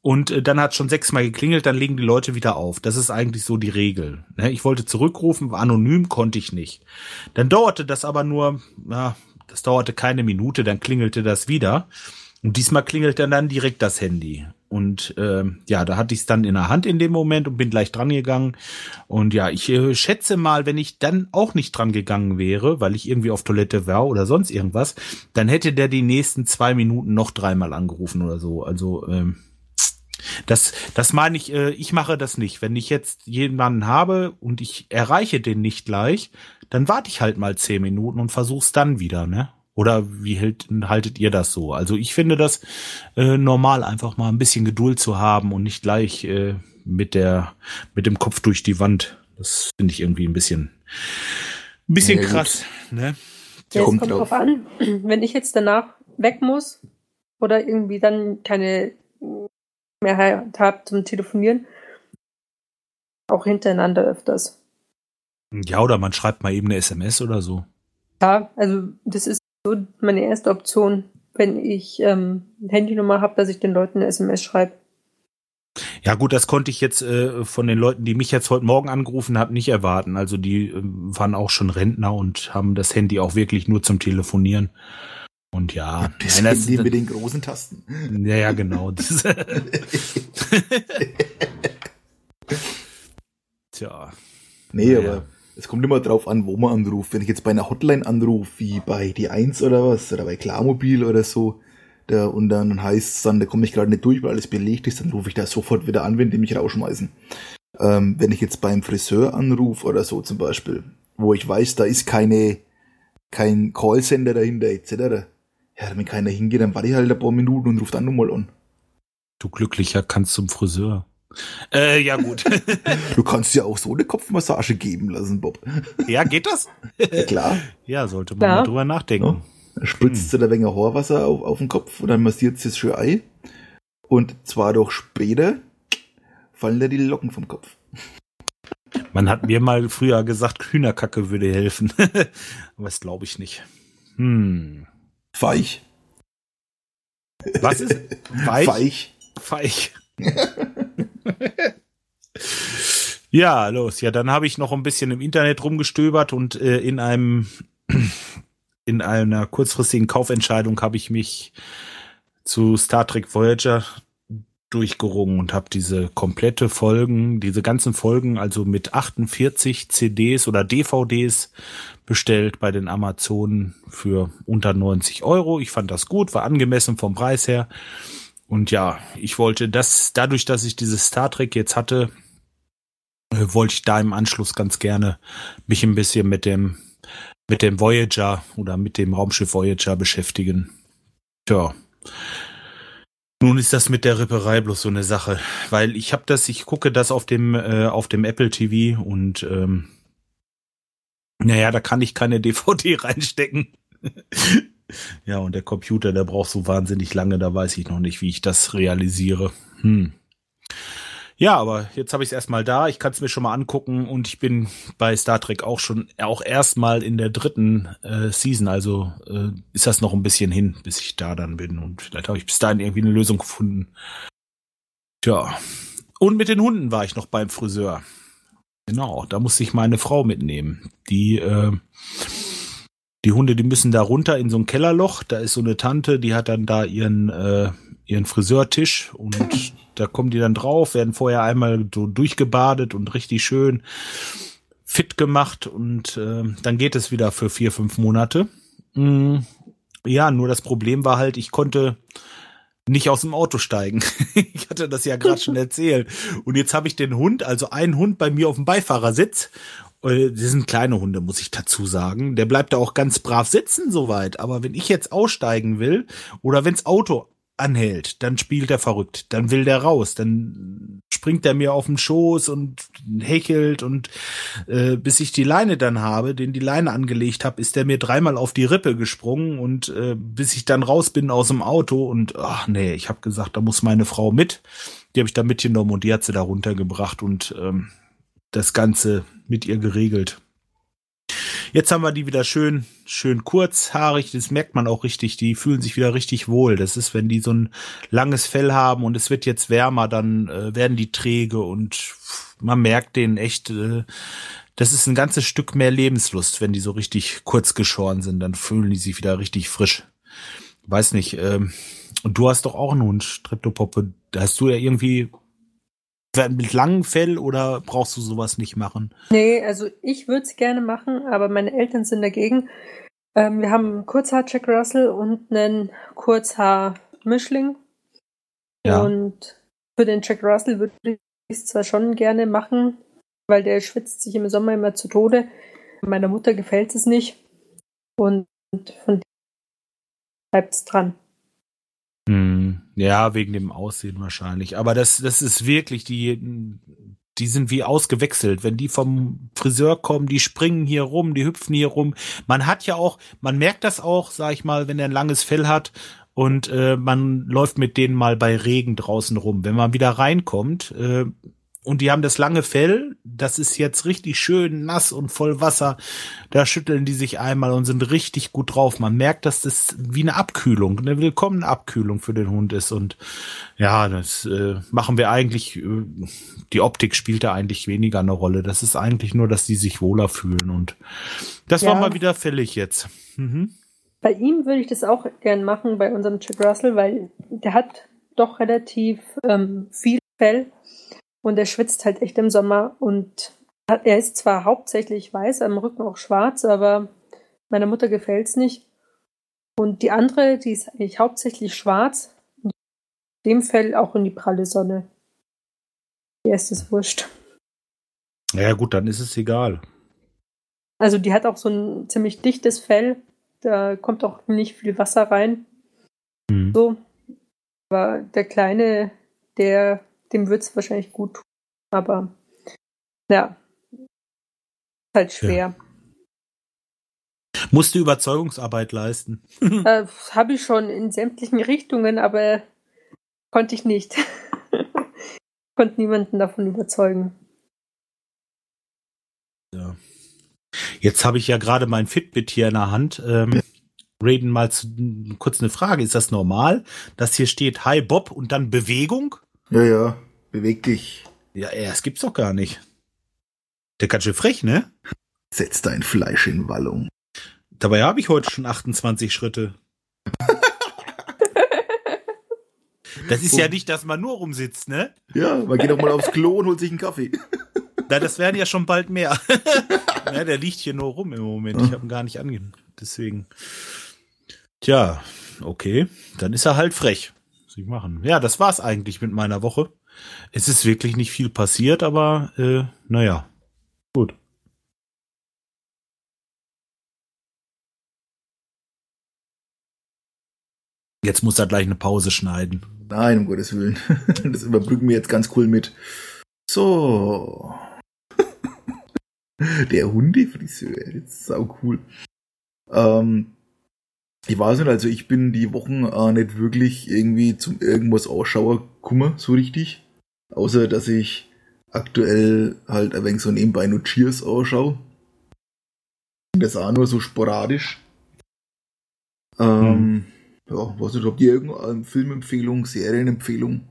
Speaker 3: Und dann hat schon 6-mal geklingelt, dann legen die Leute wieder auf. Das ist eigentlich so die Regel. Ich wollte zurückrufen, anonym konnte ich nicht. Dann dauerte das aber nur, das dauerte keine Minute, dann klingelte das wieder. Und diesmal klingelte dann direkt das Handy. Und da hatte ich es dann in der Hand in dem Moment und bin gleich dran gegangen. Und ja, ich schätze mal, wenn ich dann auch nicht dran gegangen wäre, weil ich irgendwie auf Toilette war oder sonst irgendwas, dann hätte der die nächsten 2 Minuten noch 3-mal angerufen oder so. Also das meine ich mache das nicht. Wenn ich jetzt jemanden habe und ich erreiche den nicht gleich, dann warte ich halt mal 10 Minuten und versuch's dann wieder, ne? Oder wie haltet ihr das so? Also ich finde das normal, einfach mal ein bisschen Geduld zu haben und nicht gleich mit dem Kopf durch die Wand. Das finde ich irgendwie ein bisschen krass, ne?
Speaker 2: Ja, es kommt drauf an. Wenn ich jetzt danach weg muss oder irgendwie dann keine Mehrheit habe zum Telefonieren, auch hintereinander öfters.
Speaker 3: Ja, oder man schreibt mal eben eine SMS oder so.
Speaker 2: Ja, also das ist so meine erste Option, wenn ich eine Handynummer habe, dass ich den Leuten eine SMS schreibe.
Speaker 3: Ja gut, das konnte ich jetzt von den Leuten, die mich jetzt heute Morgen angerufen haben, nicht erwarten. Also die waren auch schon Rentner und haben das Handy auch wirklich nur zum Telefonieren. Und ja,
Speaker 1: das Handy mit den großen Tasten.
Speaker 3: Ja, genau. Tja.
Speaker 1: Nee, aber es kommt immer drauf an, wo man anruft. Wenn ich jetzt bei einer Hotline anrufe, wie bei die 1 oder was, oder bei Klarmobil oder so, und dann heißt es dann, da komme ich gerade nicht durch, weil alles belegt ist, dann rufe ich da sofort wieder an, wenn die mich rausschmeißen. Wenn ich jetzt beim Friseur anrufe oder so zum Beispiel, wo ich weiß, da ist kein Callcenter dahinter etc., ja, wenn keiner hingeht, dann warte ich halt ein paar Minuten und rufe dann nochmal an.
Speaker 3: Du Glücklicher kannst zum Friseur. Ja gut.
Speaker 1: Du kannst ja auch so eine Kopfmassage geben lassen, Bob.
Speaker 3: Ja, geht das?
Speaker 1: Ja, klar.
Speaker 3: Ja, sollte man mal drüber nachdenken.
Speaker 1: Ja. Dann spritzt du da ein wenig Haarwasser auf den Kopf und dann massiert sie es schön ein. Und 2 Tage später fallen da die Locken vom Kopf.
Speaker 3: Man hat mir mal früher gesagt, Hühnerkacke würde helfen. Aber das glaube ich nicht.
Speaker 1: Feich.
Speaker 3: Was ist? Weich?
Speaker 1: Feich.
Speaker 3: Ja, los. Ja, dann habe ich noch ein bisschen im Internet rumgestöbert und in einer kurzfristigen Kaufentscheidung habe ich mich zu Star Trek Voyager durchgerungen und habe diese ganzen Folgen, also mit 48 CDs oder DVDs bestellt bei den Amazonen für unter 90 €. Ich fand das gut, war angemessen vom Preis her. Und ja, ich wollte dadurch, dass ich dieses Star Trek jetzt hatte, wollte ich da im Anschluss ganz gerne mich ein bisschen mit dem Voyager oder mit dem Raumschiff Voyager beschäftigen. Tja. Nun ist das mit der Ripperei bloß so eine Sache, weil ich gucke das auf dem Apple TV und da kann ich keine DVD reinstecken. Ja, und der Computer, der braucht so wahnsinnig lange, da weiß ich noch nicht, wie ich das realisiere. Ja, aber jetzt habe ich es erstmal da, ich kann es mir schon mal angucken und ich bin bei Star Trek auch erstmal in der 3. Season, also ist das noch ein bisschen hin, bis ich da dann bin und vielleicht habe ich bis dahin irgendwie eine Lösung gefunden. Tja, und mit den Hunden war ich noch beim Friseur. Genau, da musste ich meine Frau mitnehmen. Die Hunde, die müssen da runter in so ein Kellerloch, da ist so eine Tante, die hat dann da ihren Friseurtisch und da kommen die dann drauf, werden vorher einmal so durchgebadet und richtig schön fit gemacht und dann geht es wieder für 4-5 Monate. Ja, nur das Problem war halt, ich konnte nicht aus dem Auto steigen. Ich hatte das ja gerade schon erzählt. Und jetzt habe ich den Hund, also einen Hund bei mir auf dem Beifahrersitz. Die sind kleine Hunde, muss ich dazu sagen. Der bleibt da auch ganz brav sitzen soweit. Aber wenn ich jetzt aussteigen will oder wenns Auto anhält, dann spielt er verrückt. Dann will der raus. Dann springt er mir auf den Schoß und hechelt und bis ich die Leine dann habe, die Leine angelegt habe, ist der mir 3-mal auf die Rippe gesprungen und bis ich dann raus bin aus dem Auto und ach nee, ich habe gesagt, da muss meine Frau mit. Die habe ich da mitgenommen und die hat sie da runtergebracht und das Ganze mit ihr geregelt. Jetzt haben wir die wieder schön kurzhaarig. Das merkt man auch richtig. Die fühlen sich wieder richtig wohl. Das ist, wenn die so ein langes Fell haben und es wird jetzt wärmer, dann werden die träge und man merkt denen echt, das ist ein ganzes Stück mehr Lebenslust, wenn die so richtig kurz geschoren sind. Dann fühlen die sich wieder richtig frisch. Weiß nicht. Und du hast doch auch einen Hund, Streptopoppe. Hast du ja irgendwie mit langem Fell oder brauchst du sowas nicht machen?
Speaker 2: Nee, also ich würde es gerne machen, aber meine Eltern sind dagegen. Wir haben einen Kurzhaar-Jack Russell und einen Kurzhaar-Mischling.
Speaker 3: Ja.
Speaker 2: Und für den Jack Russell würde ich es zwar schon gerne machen, weil der schwitzt sich im Sommer immer zu Tode. Meiner Mutter gefällt es nicht. Und von dem bleibt es dran.
Speaker 3: Ja, wegen dem Aussehen wahrscheinlich. Aber das ist wirklich, die sind wie ausgewechselt. Wenn die vom Friseur kommen, die springen hier rum, die hüpfen hier rum. Man merkt das auch, sag ich mal, wenn er ein langes Fell hat und man läuft mit denen mal bei Regen draußen rum. Wenn man wieder reinkommt, und die haben das lange Fell, das ist jetzt richtig schön nass und voll Wasser. Da schütteln die sich einmal und sind richtig gut drauf. Man merkt, dass das wie eine Abkühlung, eine willkommene Abkühlung für den Hund ist. Und ja, das machen wir eigentlich, die Optik spielt da eigentlich weniger eine Rolle. Das ist eigentlich nur, dass die sich wohler fühlen. Und das war mal wieder fällig jetzt. Mhm.
Speaker 2: Bei ihm würde ich das auch gern machen, bei unserem Jack Russell, weil der hat doch relativ viel Fell. Und er schwitzt halt echt im Sommer und er ist zwar hauptsächlich weiß, am Rücken auch schwarz, aber meiner Mutter gefällt's nicht. Und die andere, die ist eigentlich hauptsächlich schwarz, in dem Fell auch in die pralle Sonne. Der ist es wurscht.
Speaker 3: Ja gut, dann ist es egal.
Speaker 2: Also die hat auch so ein ziemlich dichtes Fell, da kommt auch nicht viel Wasser rein. So. Aber der Kleine, dem wird es wahrscheinlich gut tun. Aber ja, ist halt schwer.
Speaker 3: Ja. Musst du Überzeugungsarbeit leisten?
Speaker 2: Habe ich schon in sämtlichen Richtungen, aber konnte ich nicht. Konnte niemanden davon überzeugen.
Speaker 3: Ja. Jetzt habe ich ja gerade mein Fitbit hier in der Hand. Reden mal kurz eine Frage. Ist das normal, dass hier steht Hi Bob und dann Bewegung?
Speaker 1: Ja, beweg dich.
Speaker 3: Ja, das gibt's doch gar nicht. Der ganz schön frech, ne?
Speaker 1: Setz dein Fleisch in Wallung.
Speaker 3: Dabei habe ich heute schon 28 Schritte. Das ist ja nicht, dass man nur rumsitzt, ne?
Speaker 1: Ja, man geht auch mal aufs Klo und holt sich einen Kaffee.
Speaker 3: Na, das werden ja schon bald mehr. Ja, der liegt hier nur rum im Moment. Ich habe ihn gar nicht angehen. Deswegen. Tja, okay. Dann ist er halt frech. Was ich machen? Ja, das war's eigentlich mit meiner Woche. Es ist wirklich nicht viel passiert, aber naja. Gut. Jetzt muss er gleich eine Pause schneiden.
Speaker 1: Nein, um Gottes Willen. Das überbrücken wir jetzt ganz cool mit. So. Der Hundefriseur. Das ist sau cool. Ich weiß nicht, also ich bin die Wochen nicht wirklich irgendwie zum irgendwas Ausschauer gekommen, so richtig. Außer, dass ich aktuell halt ein wenig so nebenbei nur Cheers ausschaue. Das auch nur so sporadisch. Ja, weiß nicht, habt ihr irgendeine Filmempfehlung, Serienempfehlung?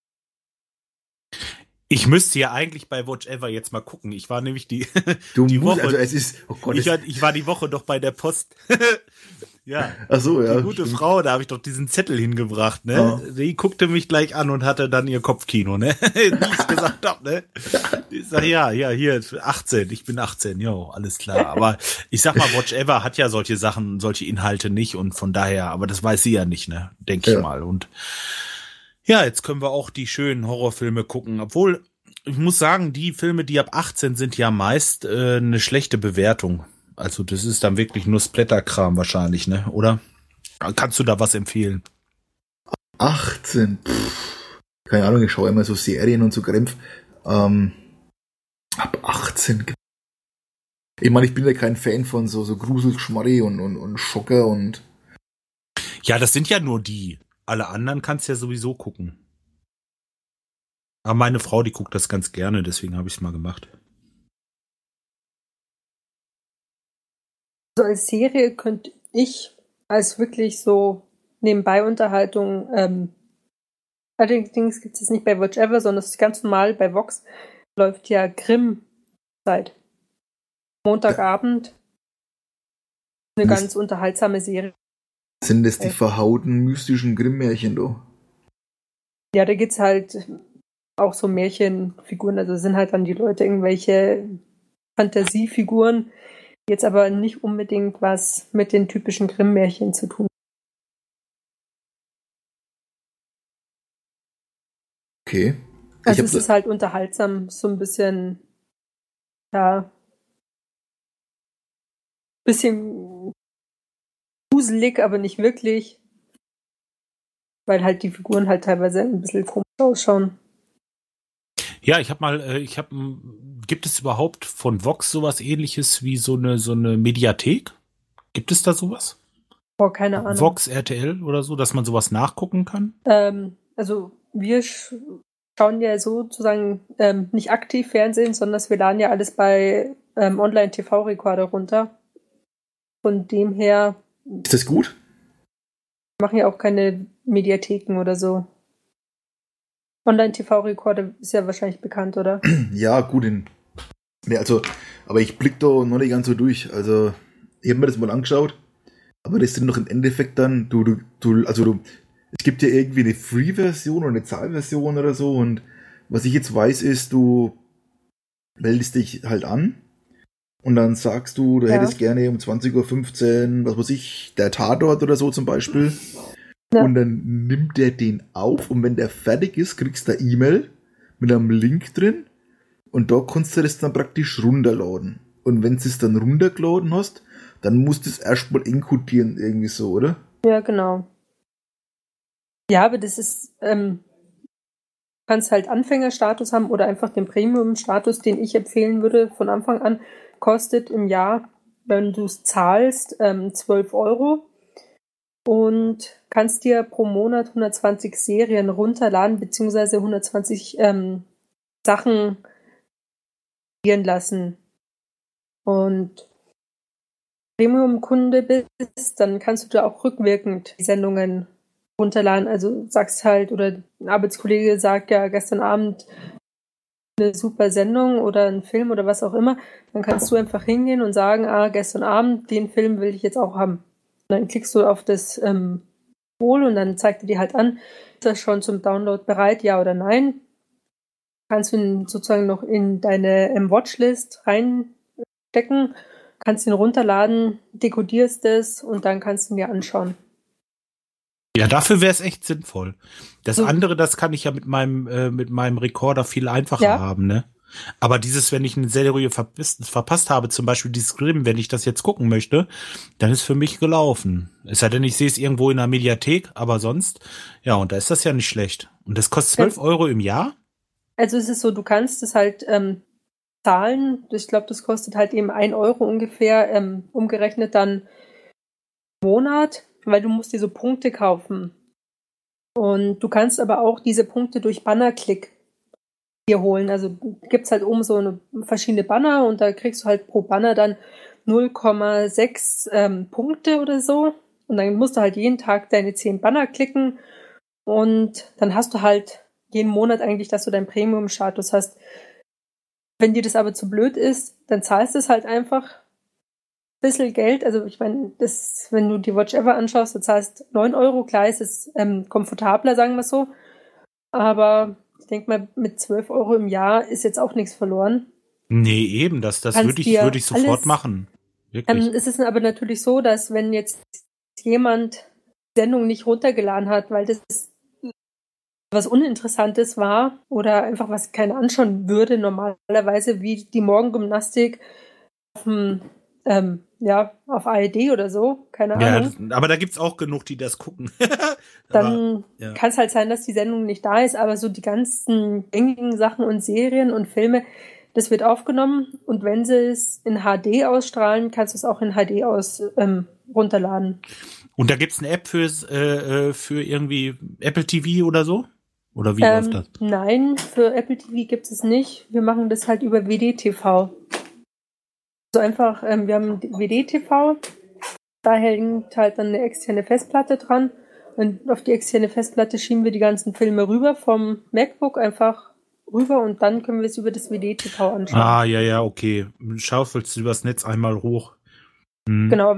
Speaker 3: Ich müsste ja eigentlich bei Watch Ever jetzt mal gucken. Ich war nämlich die
Speaker 1: Woche.
Speaker 3: Also
Speaker 1: es ist, oh Gott,
Speaker 3: ich war die Woche doch bei der Post. Ja.
Speaker 1: Ach so, ja.
Speaker 3: Die gute
Speaker 1: stimmt.
Speaker 3: Frau, da habe ich doch diesen Zettel hingebracht, ne?
Speaker 1: Ja.
Speaker 3: Die guckte mich gleich an und hatte dann ihr Kopfkino, ne? Wie ich gesagt hab, ne? Ich sag, ja, hier, 18, ich bin 18, jo, alles klar. Aber ich sag mal, Watch Ever hat ja solche Sachen, solche Inhalte nicht und von daher, aber das weiß sie ja nicht, ne? Denke ich mal. Und ja, jetzt können wir auch die schönen Horrorfilme gucken, obwohl, ich muss sagen, die Filme, die ab 18 sind, ja meist eine schlechte Bewertung. Also das ist dann wirklich nur Splatterkram wahrscheinlich, ne? Oder? Kannst du da was empfehlen?
Speaker 1: 18, keine Ahnung, ich schaue immer so Serien und so Krempf. Ab 18. Ich meine, ich bin ja kein Fan von so Gruselschmarri und Schocker und...
Speaker 3: Ja, das sind ja nur die. Alle anderen kannst du ja sowieso gucken. Aber meine Frau, die guckt das ganz gerne, deswegen habe ich es mal gemacht.
Speaker 2: Also als Serie könnte ich als wirklich so Nebenbei-Unterhaltung, allerdings gibt es nicht bei Watch Ever, sondern es ist ganz normal bei Vox, läuft ja Grimm seit Montagabend. Eine ganz unterhaltsame Serie.
Speaker 1: Sind das die verhauten, mystischen Grimm-Märchen, da?
Speaker 2: Ja, da gibt's halt auch so Märchenfiguren, also sind halt dann die Leute irgendwelche Fantasiefiguren, jetzt aber nicht unbedingt was mit den typischen Grimm-Märchen zu tun.
Speaker 1: Okay.
Speaker 2: Also es ist halt unterhaltsam, so ein bisschen, ja, bisschen gruselig, aber nicht wirklich, weil halt die Figuren halt teilweise ein bisschen komisch ausschauen.
Speaker 3: Ja, gibt es überhaupt von Vox sowas Ähnliches wie so eine Mediathek? Gibt es da sowas?
Speaker 2: Oh, keine Ahnung.
Speaker 3: Vox RTL oder so, dass man sowas nachgucken kann?
Speaker 2: Also wir schauen ja sozusagen nicht aktiv Fernsehen, sondern wir laden ja alles bei Online-TV-Rekorder runter. Von dem her.
Speaker 1: Ist das gut?
Speaker 2: Wir machen ja auch keine Mediatheken oder so. Online-TV-Rekorder ist ja wahrscheinlich bekannt, oder?
Speaker 1: Ja, gut. Aber ich blick da noch nicht ganz so durch. Also, ich habe mir das mal angeschaut. Aber das sind doch im Endeffekt dann, es gibt ja irgendwie eine Free-Version oder eine Zahlversion oder so. Und was ich jetzt weiß, ist, du meldest dich halt an. Und dann sagst du, du hättest gerne um 20:15 Uhr, was weiß ich, der Tatort oder so zum Beispiel. Ja. Und dann nimmt der den auf und wenn der fertig ist, kriegst du eine E-Mail mit einem Link drin und da kannst du das dann praktisch runterladen. Und wenn du es dann runtergeladen hast, dann musst du es erstmal inkodieren, irgendwie so, oder?
Speaker 2: Ja, genau. Ja, aber das ist, kannst halt Anfängerstatus haben oder einfach den Premium-Status, den ich empfehlen würde von Anfang an, kostet im Jahr, wenn du es zahlst, 12 Euro. Und kannst dir pro Monat 120 Serien runterladen, beziehungsweise 120 Sachen spielen lassen. Und Premium-Kunde bist, dann kannst du dir auch rückwirkend die Sendungen runterladen. Also sagst halt, oder ein Arbeitskollege sagt ja gestern Abend eine super Sendung oder ein Film oder was auch immer, dann kannst du einfach hingehen und sagen, gestern Abend, den Film will ich jetzt auch haben. Und dann klickst du auf das Symbol und dann zeigt er dir halt an, ist das schon zum Download bereit, ja oder nein. Kannst du ihn sozusagen noch in deine Watchlist reinstecken, kannst ihn runterladen, dekodierst es und dann kannst du ihn dir anschauen.
Speaker 3: Ja, dafür wäre es echt sinnvoll. Das andere, das kann ich ja mit meinem Rekorder viel einfacher haben, ne? Aber wenn ich eine Serie verpasst habe, zum Beispiel die Grimm, wenn ich das jetzt gucken möchte, dann ist für mich gelaufen. Es sei denn, ich sehe es irgendwo in der Mediathek, aber sonst, ja, und da ist das ja nicht schlecht. Und das kostet 12 Euro im Jahr?
Speaker 2: Also es ist so, du kannst es halt zahlen. Ich glaube, das kostet halt eben 1 Euro ungefähr, umgerechnet dann im Monat, weil du musst dir so Punkte kaufen. Und du kannst aber auch diese Punkte durch Bannerklick hier holen. Also gibt's halt oben so verschiedene Banner und da kriegst du halt pro Banner dann 0,6 Punkte oder so. Und dann musst du halt jeden Tag deine 10 Banner klicken und dann hast du halt jeden Monat eigentlich, dass du deinen Premium-Status hast. Wenn dir das aber zu blöd ist, dann zahlst du es halt einfach ein bisschen Geld. Also ich meine, wenn du die Watch Ever anschaust, du zahlst 9 Euro, klar, es ist komfortabler, sagen wir so. Aber ich denke mal, mit 12 Euro im Jahr ist jetzt auch nichts verloren.
Speaker 3: Nee, eben, das würde ich sofort machen. Wirklich.
Speaker 2: Es ist aber natürlich so, dass wenn jetzt jemand die Sendung nicht runtergeladen hat, weil das was Uninteressantes war oder einfach was keiner anschauen würde, normalerweise wie die Morgengymnastik auf ARD oder so, keine Ahnung.
Speaker 3: Ja, aber da gibt's auch genug, die das gucken.
Speaker 2: Dann kann es halt sein, dass die Sendung nicht da ist, aber so die ganzen gängigen Sachen und Serien und Filme, das wird aufgenommen und wenn sie es in HD ausstrahlen, kannst du es auch in HD runterladen.
Speaker 3: Und da gibt's eine App für irgendwie Apple TV oder so? Oder wie läuft das?
Speaker 2: Nein, für Apple TV gibt es nicht. Wir machen das halt über WDTV. So einfach, wir haben WD-TV, da hängt halt dann eine externe Festplatte dran und auf die externe Festplatte schieben wir die ganzen Filme rüber vom MacBook einfach rüber und dann können wir es über das WD-TV anschauen.
Speaker 3: Ah, ja, okay. Schaufelst du übers Netz einmal hoch.
Speaker 2: Genau,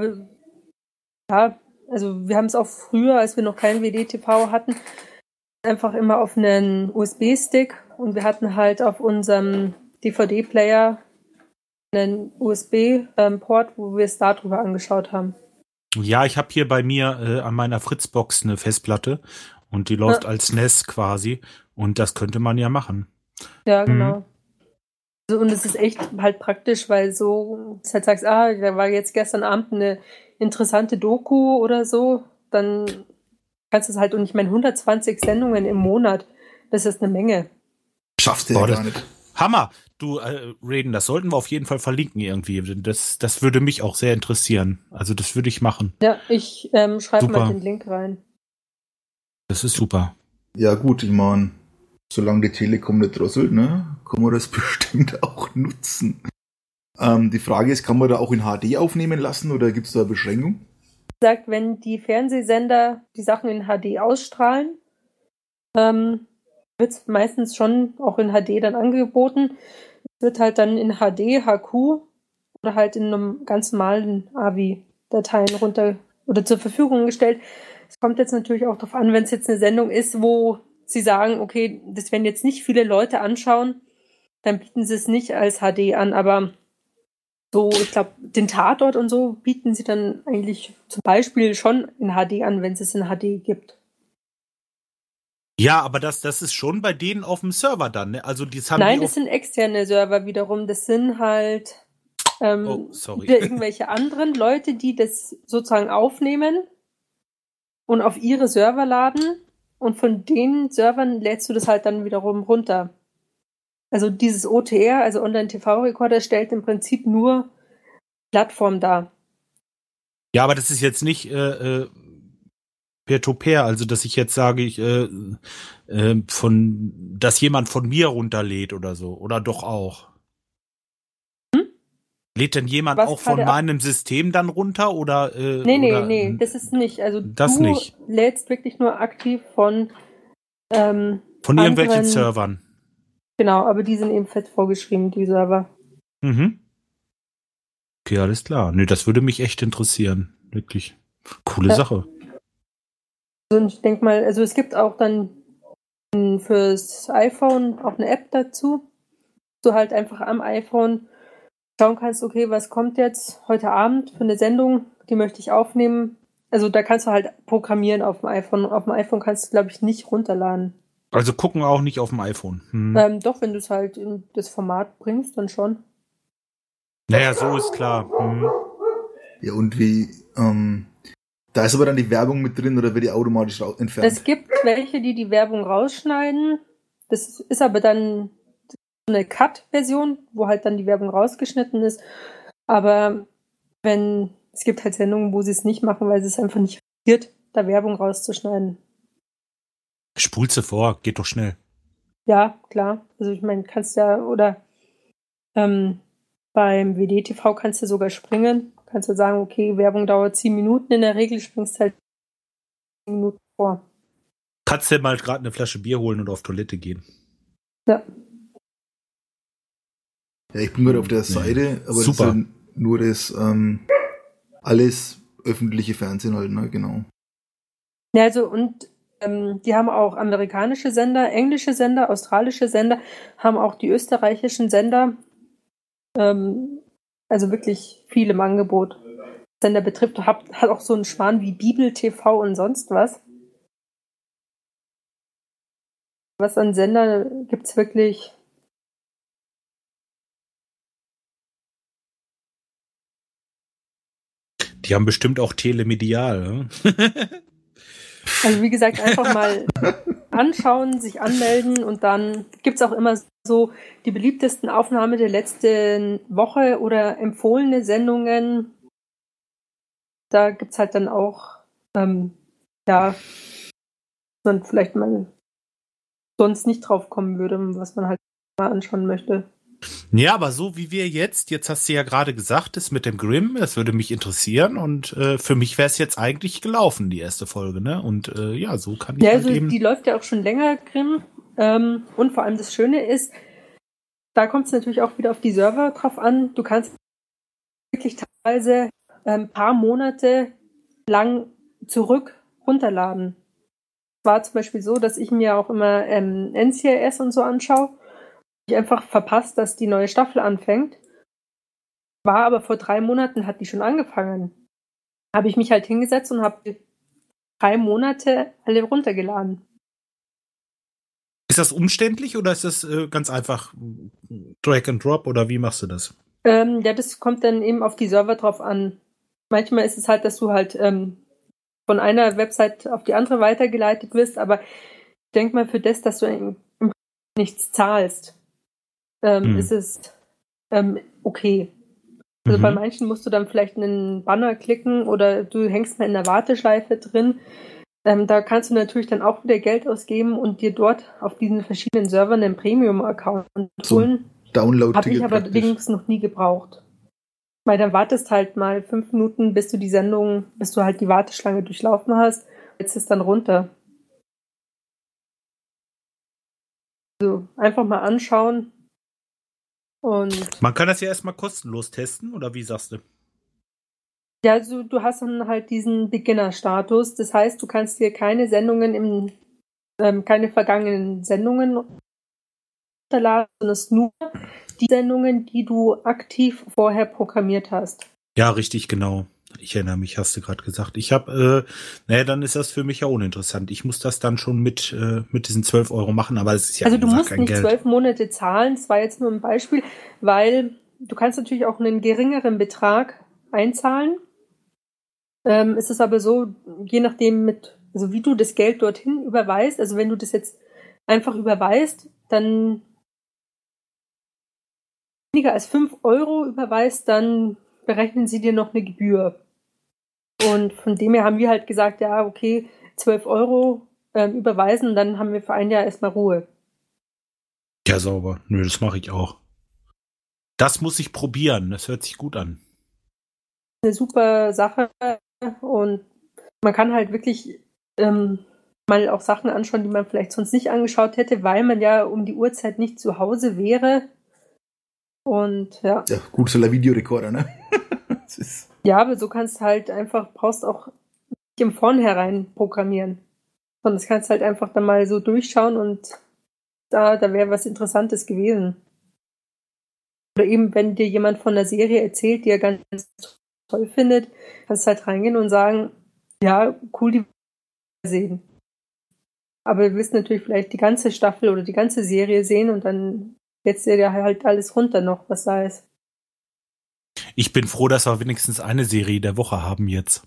Speaker 2: also wir haben es auch früher, als wir noch kein WD-TV hatten, einfach immer auf einen USB-Stick und wir hatten halt auf unserem DVD-Player einen USB-Port, wo wir es darüber angeschaut haben.
Speaker 3: Ja, ich habe hier bei mir an meiner Fritzbox eine Festplatte und die läuft als NES quasi und das könnte man ja machen.
Speaker 2: Ja, genau. Also, und es ist echt halt praktisch, weil so, dass halt sagst, da war jetzt gestern Abend eine interessante Doku oder so, dann kannst du es halt, und ich meine 120 Sendungen im Monat, das ist eine Menge.
Speaker 1: Schaffst du ja gar nicht.
Speaker 3: Hammer! Du, Raiden, das sollten wir auf jeden Fall verlinken irgendwie. Das würde mich auch sehr interessieren. Also das würde ich machen.
Speaker 2: Ja, ich schreibe mal den Link rein.
Speaker 3: Das ist super.
Speaker 1: Ja gut, ich meine, solange die Telekom nicht drosselt, ne, kann man das bestimmt auch nutzen. Die Frage ist, kann man da auch in HD aufnehmen lassen oder gibt es da eine Beschränkung?
Speaker 2: Sagt, wenn die Fernsehsender die Sachen in HD ausstrahlen, wird es meistens schon auch in HD dann angeboten. Es wird halt dann in HD, HQ oder halt in einem ganz normalen AVI-Dateien runter oder zur Verfügung gestellt. Es kommt jetzt natürlich auch darauf an, wenn es jetzt eine Sendung ist, wo sie sagen, okay, das werden jetzt nicht viele Leute anschauen, dann bieten sie es nicht als HD an, aber so, ich glaube, den Tatort und so bieten sie dann eigentlich zum Beispiel schon in HD an, wenn es in HD gibt.
Speaker 3: Ja, aber das ist schon bei denen auf dem Server dann, ne? Also das haben
Speaker 2: Nein, das sind externe Server wiederum. Das sind halt irgendwelche anderen Leute, die das sozusagen aufnehmen und auf ihre Server laden und von den Servern lädst du das halt dann wiederum runter. Also dieses OTR, also Online-TV-Recorder, stellt im Prinzip nur Plattform dar.
Speaker 3: Ja, aber das ist jetzt nicht Peer-to-Peer, also dass ich jetzt sage, dass jemand von mir runterlädt oder so, oder doch auch. Lädt denn jemand auch von meinem System dann runter oder?
Speaker 2: Nee, das ist nicht. Also du lädst wirklich nur aktiv von
Speaker 3: irgendwelchen Servern.
Speaker 2: Genau, aber die sind eben fett vorgeschrieben, die Server.
Speaker 3: Mhm. Okay, alles klar. Nö, das würde mich echt interessieren. Wirklich. Coole Sache.
Speaker 2: Also ich denke mal, also es gibt auch dann fürs iPhone auch eine App dazu. Du halt einfach am iPhone schauen kannst, okay, was kommt jetzt heute Abend für eine Sendung, die möchte ich aufnehmen. Also da kannst du halt programmieren auf dem iPhone. Auf dem iPhone kannst du, glaube ich, nicht runterladen.
Speaker 3: Also gucken auch nicht auf dem iPhone.
Speaker 2: Doch, wenn du es halt in das Format bringst, dann schon.
Speaker 3: Naja, so ist klar.
Speaker 1: Ja, und wie, da ist aber dann die Werbung mit drin oder wird die automatisch entfernt?
Speaker 2: Es gibt welche, die die Werbung rausschneiden. Das ist aber dann eine Cut-Version, wo halt dann die Werbung rausgeschnitten ist. Aber es gibt halt Sendungen, wo sie es nicht machen, weil sie es einfach nicht riskiert, da Werbung rauszuschneiden.
Speaker 3: Spulst du vor, geht doch schnell.
Speaker 2: Ja, klar. Also ich meine, kannst ja, oder beim WD-TV kannst du sogar springen. Kannst du sagen, okay, Werbung dauert 10 Minuten, in der Regel springst halt 10 Minuten vor.
Speaker 3: Kannst du mal gerade eine Flasche Bier holen und auf Toilette gehen?
Speaker 2: Ja.
Speaker 1: Ja, ich bin gerade auf der Seite, aber super. Das ist nur das alles öffentliche Fernsehen halt, ne, genau.
Speaker 2: Ja, also und die haben auch amerikanische Sender, englische Sender, australische Sender, haben auch die österreichischen Sender, also wirklich viel im Angebot. Sender betrifft, hat auch so einen Schmarrn wie Bibel TV und sonst was. Was an Sender gibt's wirklich?
Speaker 3: Die haben bestimmt auch Telemedial.
Speaker 2: Also wie gesagt, einfach mal anschauen, sich anmelden und dann gibt's auch immer so die beliebtesten Aufnahmen der letzten Woche oder empfohlene Sendungen. Da gibt's halt dann auch, man vielleicht mal sonst nicht drauf kommen würde, was man halt mal anschauen möchte.
Speaker 3: Ja, aber so wie wir jetzt hast du ja gerade gesagt, das mit dem Grimm, das würde mich interessieren und für mich wäre es jetzt eigentlich gelaufen, die erste Folge, ne? Und ja, so kann ich
Speaker 2: Ja,
Speaker 3: halt
Speaker 2: also
Speaker 3: eben...
Speaker 2: die läuft ja auch schon länger, Grimm. Und vor allem das Schöne ist, da kommt es natürlich auch wieder auf die Server drauf an. Du kannst wirklich teilweise ein paar Monate lang runterladen. Es war zum Beispiel so, dass ich mir auch immer NCIS und so anschaue. Ich einfach verpasst, dass die neue Staffel anfängt. War aber vor 3 Monaten, hat die schon angefangen. Habe ich mich halt hingesetzt und habe 3 Monate alle runtergeladen.
Speaker 3: Ist das umständlich oder ist das ganz einfach Drag and Drop oder wie machst du das?
Speaker 2: Ja, das kommt dann eben auf die Server drauf an. Manchmal ist es halt, dass du halt von einer Website auf die andere weitergeleitet wirst, aber ich denke mal, für das, dass du im Prinzip nichts zahlst, ist es okay. Also bei manchen musst du dann vielleicht einen Banner klicken oder du hängst mal in der Warteschleife drin. Da kannst du natürlich dann auch wieder Geld ausgeben und dir dort auf diesen verschiedenen Servern einen Premium-Account holen.
Speaker 1: Download-Ticket.
Speaker 2: Habe ich aber allerdings noch nie gebraucht. Weil dann wartest halt mal 5 Minuten, bis du halt die Warteschlange durchlaufen hast. Jetzt ist dann runter. Also einfach mal anschauen. Und
Speaker 3: Man kann das ja erstmal kostenlos testen, oder wie sagst du?
Speaker 2: ja, also du hast dann halt diesen Beginner-Status. Das heißt, du kannst dir keine vergangenen Sendungen runterladen, sondern es nur die Sendungen, die du aktiv vorher programmiert hast.
Speaker 3: Ja, richtig, genau. Ich erinnere mich, hast du gerade gesagt. Ich habe, dann ist das für mich ja uninteressant. Ich muss das dann schon mit diesen 12 € machen, aber das ist ja
Speaker 2: also du musst
Speaker 3: kein
Speaker 2: nicht
Speaker 3: Geld.
Speaker 2: 12 Monate zahlen, das war jetzt nur ein Beispiel, weil du kannst natürlich auch einen geringeren Betrag einzahlen. Es ist aber so, je nachdem also wie du das Geld dorthin überweist, also wenn du das jetzt einfach überweist, dann weniger als 5 € überweist, dann berechnen sie dir noch eine Gebühr. Und von dem her haben wir halt gesagt, ja, okay, 12 € überweisen, dann haben wir für ein Jahr erstmal Ruhe.
Speaker 3: Ja, sauber. Nö, das mache ich auch. Das muss ich probieren. Das hört sich gut an.
Speaker 2: Eine super Sache und man kann halt wirklich mal auch Sachen anschauen, die man vielleicht sonst nicht angeschaut hätte, weil man ja um die Uhrzeit nicht zu Hause wäre. Und ja.
Speaker 1: Ja, gut, so ein Videorekorder, ne?
Speaker 2: Ja, aber so kannst du halt brauchst auch nicht im Vornherein programmieren. Sondern das kannst du halt einfach dann mal so durchschauen und da wäre was Interessantes gewesen. Oder eben, wenn dir jemand von der Serie erzählt, die er ganz toll findet, kannst du halt reingehen und sagen, ja, cool, die sehen. Aber du willst natürlich vielleicht die ganze Staffel oder die ganze Serie sehen und dann setzt dir ja halt alles runter noch, was da ist.
Speaker 3: Ich bin froh, dass wir wenigstens eine Serie der Woche haben jetzt.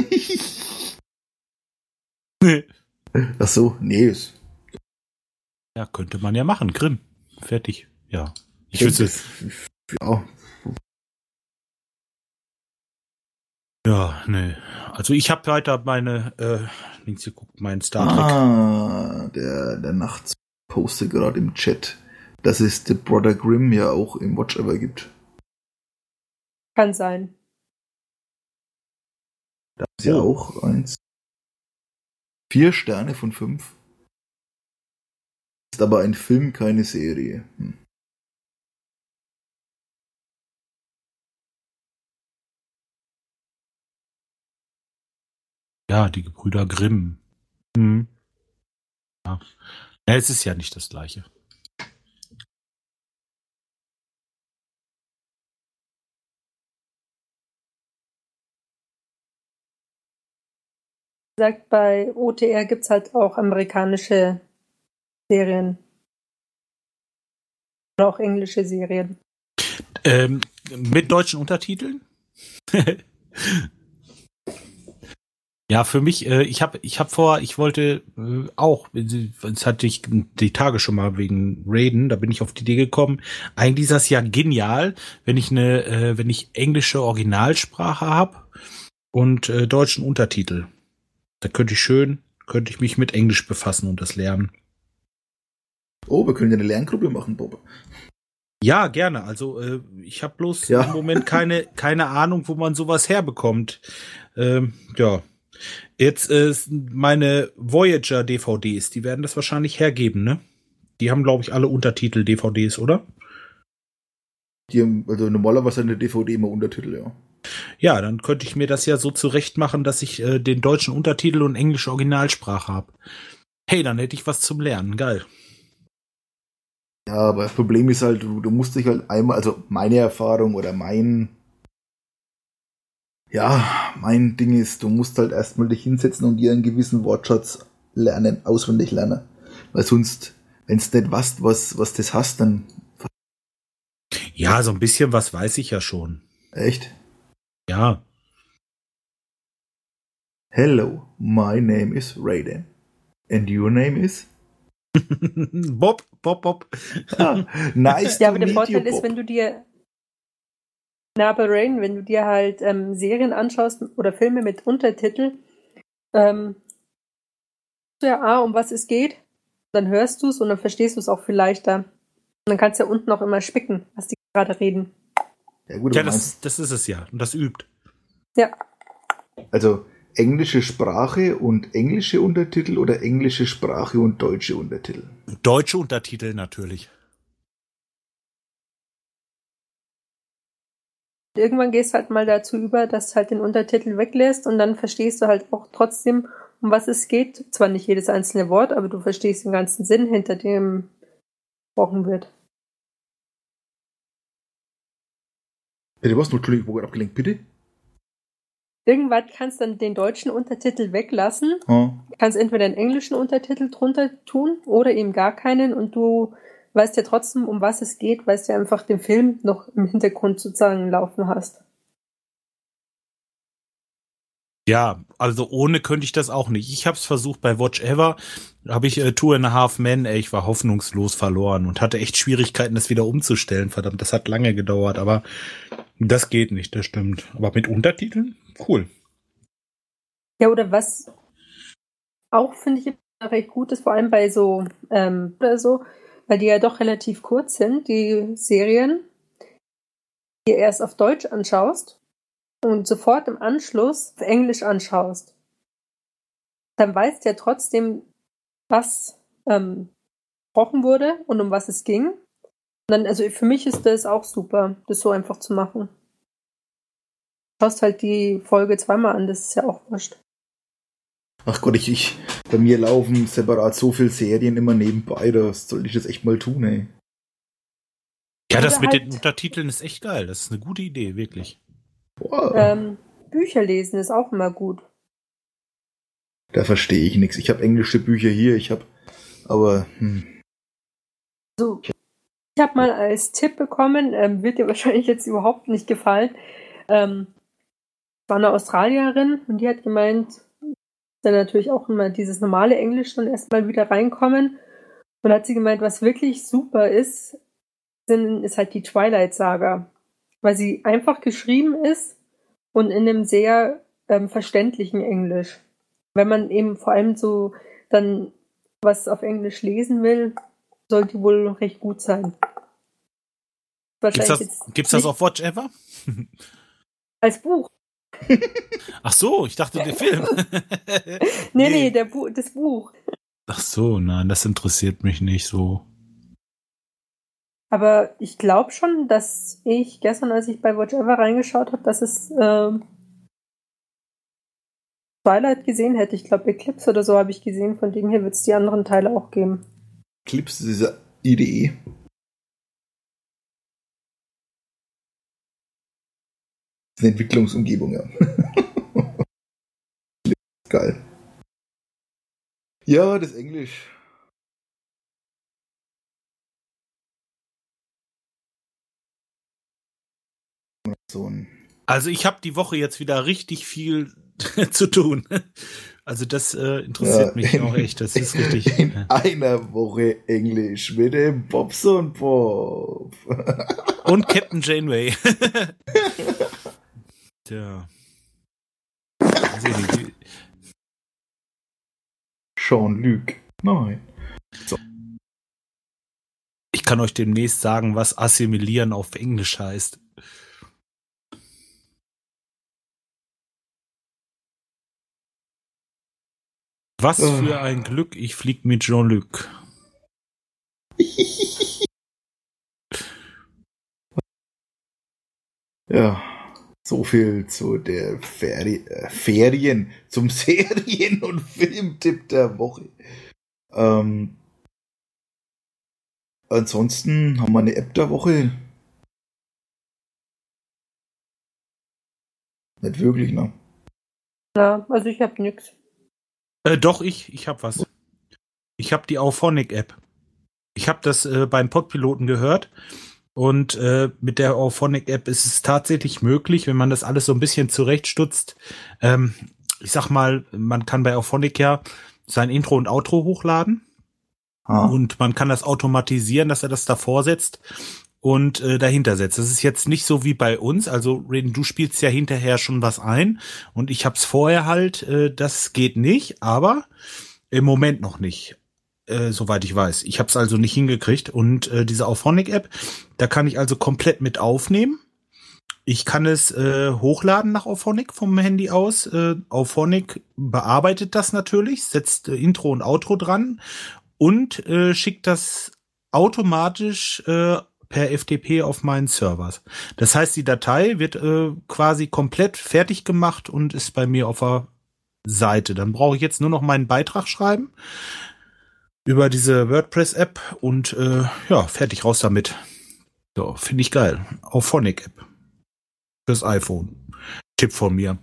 Speaker 1: Ach so, nee.
Speaker 3: Ja, könnte man ja machen. Grimm. Fertig. Ja. Ich
Speaker 1: wüsste. Ja.
Speaker 3: Ja, nee. Also ich habe weiter meine links geguckt, mein Star Trek.
Speaker 1: Der Nachts postet gerade im Chat, dass es The Brother Grimm ja auch im Watch Ever gibt.
Speaker 2: Kann sein.
Speaker 1: Da ist ja auch 4 Sterne von 5. Ist aber ein Film, keine Serie.
Speaker 3: Ja, die Gebrüder Grimm. Ja. Ja, es ist ja nicht das Gleiche.
Speaker 2: Wie gesagt, bei OTR gibt es halt auch amerikanische Serien. Oder auch englische Serien.
Speaker 3: Mit deutschen Untertiteln? Ja, für mich, ich wollte auch, das hatte ich die Tage schon mal wegen Raiden, da bin ich auf die Idee gekommen, eigentlich ist das ja genial, wenn ich englische Originalsprache habe und deutschen Untertitel. Da könnte ich mich mit Englisch befassen und das lernen.
Speaker 1: Oh, wir können ja eine Lerngruppe machen, Bob.
Speaker 3: Ja, gerne. Also ich habe bloß
Speaker 1: Ja.
Speaker 3: im Moment keine Ahnung, wo man sowas herbekommt. Ja. Jetzt meine Voyager DVDs, die werden das wahrscheinlich hergeben, ne? Die haben, glaube ich, alle Untertitel-DVDs, oder?
Speaker 1: Die haben, also normalerweise eine DVD immer Untertitel, ja.
Speaker 3: Ja, dann könnte ich mir das ja so zurecht machen, dass ich den deutschen Untertitel und englische Originalsprache habe. Hey, dann hätte ich was zum Lernen. Geil.
Speaker 1: Ja, aber das Problem ist halt, du musst dich halt einmal, also meine Erfahrung oder mein Ding ist, du musst halt erstmal dich hinsetzen und dir einen gewissen Wortschatz lernen, auswendig lernen. Weil sonst, wenn du nicht weißt, was das hast, dann
Speaker 3: Ja, so ein bisschen was weiß ich ja schon.
Speaker 1: echt.
Speaker 3: Ja.
Speaker 1: Hello, my name is Raiden. And your name is?
Speaker 3: Bob.
Speaker 1: Ah, nice
Speaker 2: Ja,
Speaker 1: to
Speaker 2: aber der
Speaker 1: meet
Speaker 2: Vorteil
Speaker 1: you,
Speaker 2: ist,
Speaker 1: Bob.
Speaker 2: wenn du dir wenn du dir halt Serien anschaust oder Filme mit Untertitel, ja, um was es geht, dann hörst du es und dann verstehst du es auch viel leichter. Und dann kannst du ja unten auch immer spicken, was die gerade reden.
Speaker 1: Ja gut,
Speaker 3: Ja,
Speaker 1: aber
Speaker 3: das ist es ja. Und das übt.
Speaker 2: Ja.
Speaker 1: also englische Sprache und englische Untertitel oder englische Sprache und deutsche Untertitel?
Speaker 3: Deutsche Untertitel natürlich.
Speaker 2: Irgendwann gehst du halt mal dazu über, dass du halt den Untertitel weglässt und dann verstehst du halt auch trotzdem, um was es geht. Zwar nicht jedes einzelne Wort, aber du verstehst den ganzen Sinn, hinter dem gesprochen wird.
Speaker 1: Bitte was? Entschuldigung, ich wurde abgelenkt, bitte?
Speaker 2: Irgendwann kannst du dann den deutschen Untertitel weglassen, kannst entweder einen englischen Untertitel drunter tun oder eben gar keinen und du weißt ja trotzdem, um was es geht, weil du ja einfach den Film noch im Hintergrund sozusagen laufen hast.
Speaker 3: Ja, also ohne könnte ich das auch nicht. Ich habe es versucht bei Watch Ever, habe ich Two and a Half Men, ich war hoffnungslos verloren und hatte echt Schwierigkeiten, das wieder umzustellen. Verdammt, das hat lange gedauert, aber das geht nicht, das stimmt. Aber mit Untertiteln? Cool.
Speaker 2: Ja, oder was auch, finde ich, recht gut ist, vor allem bei so, oder so, weil die ja doch relativ kurz sind, die Serien, die erst auf Deutsch anschaust und sofort im Anschluss auf Englisch anschaust, dann weißt du ja trotzdem, was gesprochen wurde und um was es ging. Und dann, also für mich ist das auch super, das so einfach zu machen. Du schaust halt die Folge zweimal an, das ist ja auch wurscht.
Speaker 1: Ach Gott, bei mir laufen separat so viele Serien immer nebenbei, das sollte ich jetzt echt mal tun, ey.
Speaker 3: Ja, das
Speaker 2: Oder
Speaker 3: mit
Speaker 2: halt,
Speaker 3: den Untertiteln ist echt geil. Das ist eine gute Idee, wirklich.
Speaker 1: Wow.
Speaker 2: Bücher lesen ist auch immer gut.
Speaker 1: Da verstehe ich nichts. Ich habe englische Bücher hier, aber
Speaker 2: So, ich habe mal als Tipp bekommen, wird dir wahrscheinlich jetzt überhaupt nicht gefallen. War eine Australierin und die hat gemeint, dann natürlich auch immer dieses normale Englisch dann erstmal wieder reinkommen. Und hat sie gemeint, was wirklich super ist halt die Twilight Saga. Weil sie einfach geschrieben ist und in einem sehr verständlichen Englisch. Wenn man eben vor allem so dann was auf Englisch lesen will, sollte die wohl recht gut sein.
Speaker 3: Gibt's das auf Watch Ever?
Speaker 2: Als Buch.
Speaker 3: Ach so, ich dachte der Film.
Speaker 2: Nee, das Buch.
Speaker 3: Ach so, nein, das interessiert mich nicht so.
Speaker 2: Aber ich glaube schon, dass ich gestern, als ich bei Watch Ever reingeschaut habe, dass es Twilight gesehen hätte. Ich glaube, Eclipse oder so habe ich gesehen. Von dem her wird es die anderen Teile auch geben.
Speaker 1: Eclipse ist diese IDE. Das ist eine Entwicklungsumgebung, ja. Geil. Ja, das Englisch.
Speaker 3: Also ich habe die Woche jetzt wieder richtig viel zu tun. Also das interessiert mich auch echt. Das ist richtig.
Speaker 1: In einer Woche Englisch mit dem Bobs und Bob.
Speaker 3: Und Captain Janeway. Tja.
Speaker 1: Jean-Luc. Nein.
Speaker 3: Ich kann euch demnächst sagen, was assimilieren auf Englisch heißt. Was für ein Glück, ich flieg mit Jean-Luc.
Speaker 1: Ja, so viel zu der Ferien, zum Serien- und Filmtipp der Woche. Ansonsten haben wir eine App der Woche. Nicht wirklich, ne?
Speaker 2: Ja, also ich hab nix.
Speaker 3: Doch, ich hab was. Ich hab die Auphonic-App. Ich hab das beim Podpiloten gehört. Und mit der Auphonic-App ist es tatsächlich möglich, wenn man das alles so ein bisschen zurechtstutzt. Ich sag mal, man kann bei Auphonic ja sein Intro und Outro hochladen. Und man kann das automatisieren, dass er das davor setzt und dahinter setzt. Das ist jetzt nicht so wie bei uns. Also, du spielst ja hinterher schon was ein. Und ich hab's vorher halt, das geht nicht, aber im Moment noch nicht. Soweit ich weiß. Ich habe es also nicht hingekriegt. Und diese Auphonic-App, da kann ich also komplett mit aufnehmen. Ich kann es hochladen nach Auphonic vom Handy aus. Auphonic bearbeitet das natürlich, setzt Intro und Outro dran und schickt das automatisch per FTP auf meinen Servers. Das heißt, die Datei wird quasi komplett fertig gemacht und ist bei mir auf der Seite. Dann brauche ich jetzt nur noch meinen Beitrag schreiben über diese WordPress-App und ja, fertig raus damit. So, finde ich geil. Auphonic-App. Fürs iPhone. Tipp von mir.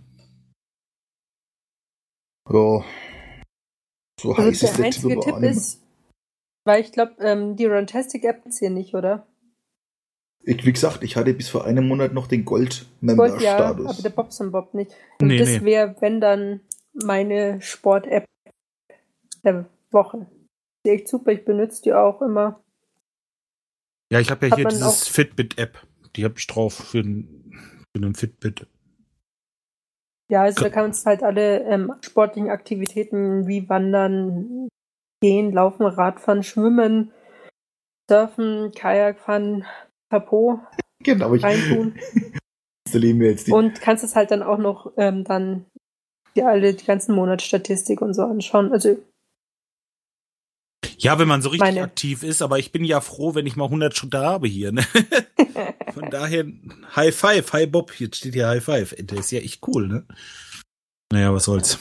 Speaker 1: Ja. So heiß
Speaker 2: Also
Speaker 1: ist
Speaker 2: der einzige Tipp ist, weil ich glaube, die Runtastic-App ist hier nicht, oder?
Speaker 1: Wie gesagt, ich hatte bis vor einem Monat noch den Gold-Member-Status.
Speaker 2: Ja, aber der Bobs und Bob nicht. Und das wäre, wenn dann, meine Sport-App der Woche. Die ist echt super, ich benutze die auch immer.
Speaker 3: Ja, ich habe ja hier dieses Fitbit-App. Die habe ich drauf für einen Fitbit.
Speaker 2: Ja, also da kann man halt alle sportlichen Aktivitäten wie Wandern, Gehen, Laufen, Radfahren, Schwimmen, Surfen, Kajakfahren, Chapeau reintun. Und kannst es halt dann auch noch dann die ganzen Monatsstatistik und so anschauen. Also
Speaker 3: ja, wenn man so richtig aktiv ist, aber ich bin ja froh, wenn ich mal 100 Schritte habe hier. Ne? Von daher, High Five, Hi Bob, jetzt steht hier High Five. Das ist ja echt cool, ne? Naja, was soll's.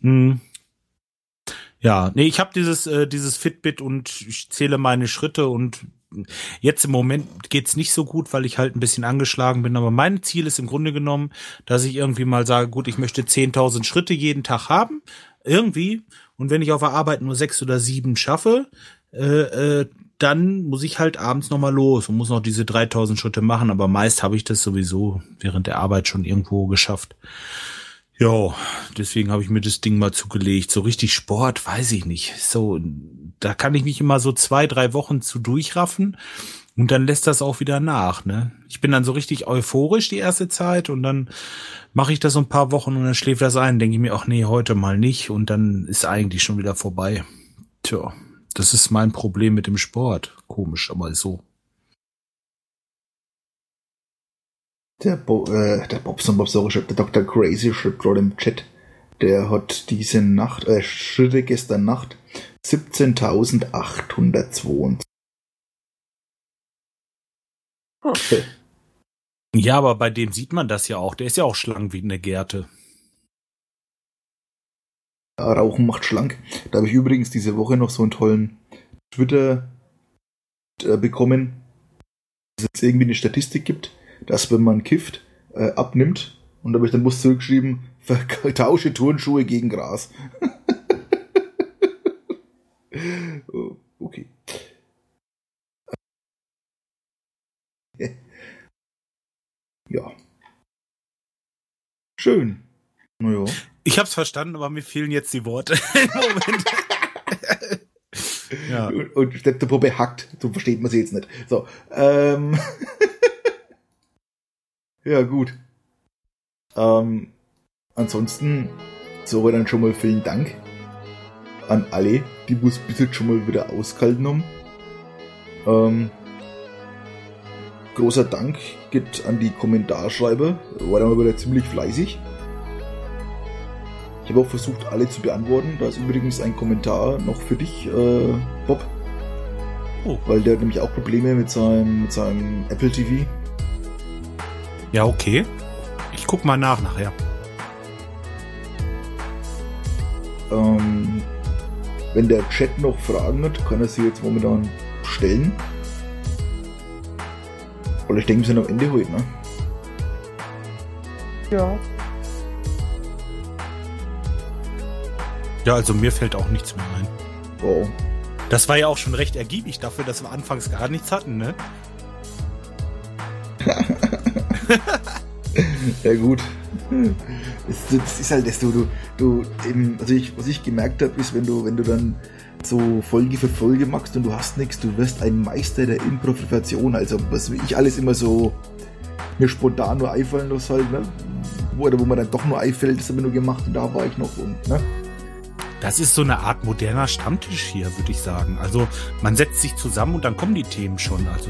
Speaker 3: Ja, nee, ich habe dieses Fitbit und ich zähle meine Schritte und jetzt im Moment geht's nicht so gut, weil ich halt ein bisschen angeschlagen bin, aber mein Ziel ist im Grunde genommen, dass ich irgendwie mal sage, gut, ich möchte 10.000 Schritte jeden Tag haben, irgendwie, und wenn ich auf der Arbeit nur 6 oder 7 schaffe, dann muss ich halt abends nochmal los und muss noch diese 3.000 Schritte machen, aber meist habe ich das sowieso während der Arbeit schon irgendwo geschafft. Ja, deswegen habe ich mir das Ding mal zugelegt. So richtig Sport, weiß ich nicht. So, da kann ich mich immer so 2-3 Wochen zu durchraffen und dann lässt das auch wieder nach, ne? Ich bin dann so richtig euphorisch die erste Zeit und dann mache ich das so ein paar Wochen und dann schläft das ein. Denke ich mir, ach nee, heute mal nicht und dann ist eigentlich schon wieder vorbei. Tja, das ist mein Problem mit dem Sport. Komisch, aber so.
Speaker 1: Der Bobs und Bob, der Dr. Crazy schreibt gerade im Chat, der hat diese Nacht, Schritte gestern Nacht 17.822.
Speaker 2: Okay.
Speaker 3: Ja, aber bei dem sieht man das ja auch. Der ist ja auch schlank wie eine Gerte.
Speaker 1: Ja, Rauchen macht schlank. Da habe ich übrigens diese Woche noch so einen tollen Twitter bekommen, dass es irgendwie eine Statistik gibt, dass wenn man kifft, abnimmt. Und da habe ich dann was zurückgeschrieben, vertausche Turnschuhe gegen Gras. Okay. Ja. Schön. Naja.
Speaker 3: Ich hab's verstanden, aber mir fehlen jetzt die Worte. Moment.
Speaker 1: Ja. Und der Puppe hackt, so versteht man sie jetzt nicht. So, ja, gut. Ansonsten, so dann schon mal vielen Dank an alle, die es bis jetzt schon mal wieder ausgehalten haben. großer Dank geht an die Kommentarschreiber. War dann mal wieder ziemlich fleißig. Ich habe auch versucht, alle zu beantworten. Da ist übrigens ein Kommentar noch für dich, Bob. Oh. Weil der hat nämlich auch Probleme mit seinem Apple TV.
Speaker 3: Ja, okay. Ich guck mal nachher.
Speaker 1: Wenn der Chat noch Fragen hat, kann er sie jetzt momentan stellen. Oder ich denke, wir sind am Ende heute, ne?
Speaker 2: Ja.
Speaker 3: Ja, also mir fällt auch nichts mehr ein.
Speaker 1: Oh.
Speaker 3: Das war ja auch schon recht ergiebig dafür, dass wir anfangs gar nichts hatten, ne?
Speaker 1: Ja gut. Das ist halt das, was ich gemerkt habe, ist, wenn du dann so Folge für Folge machst und du hast nichts, du wirst ein Meister der Improvisation, also was ich alles immer so mir spontan nur einfallen lasse halt, ne? Wo man dann doch nur einfällt, das habe ich nur gemacht und da war ich noch und, ne?
Speaker 3: Das ist so eine Art moderner Stammtisch hier, würde ich sagen. Also man setzt sich zusammen und dann kommen die Themen schon, also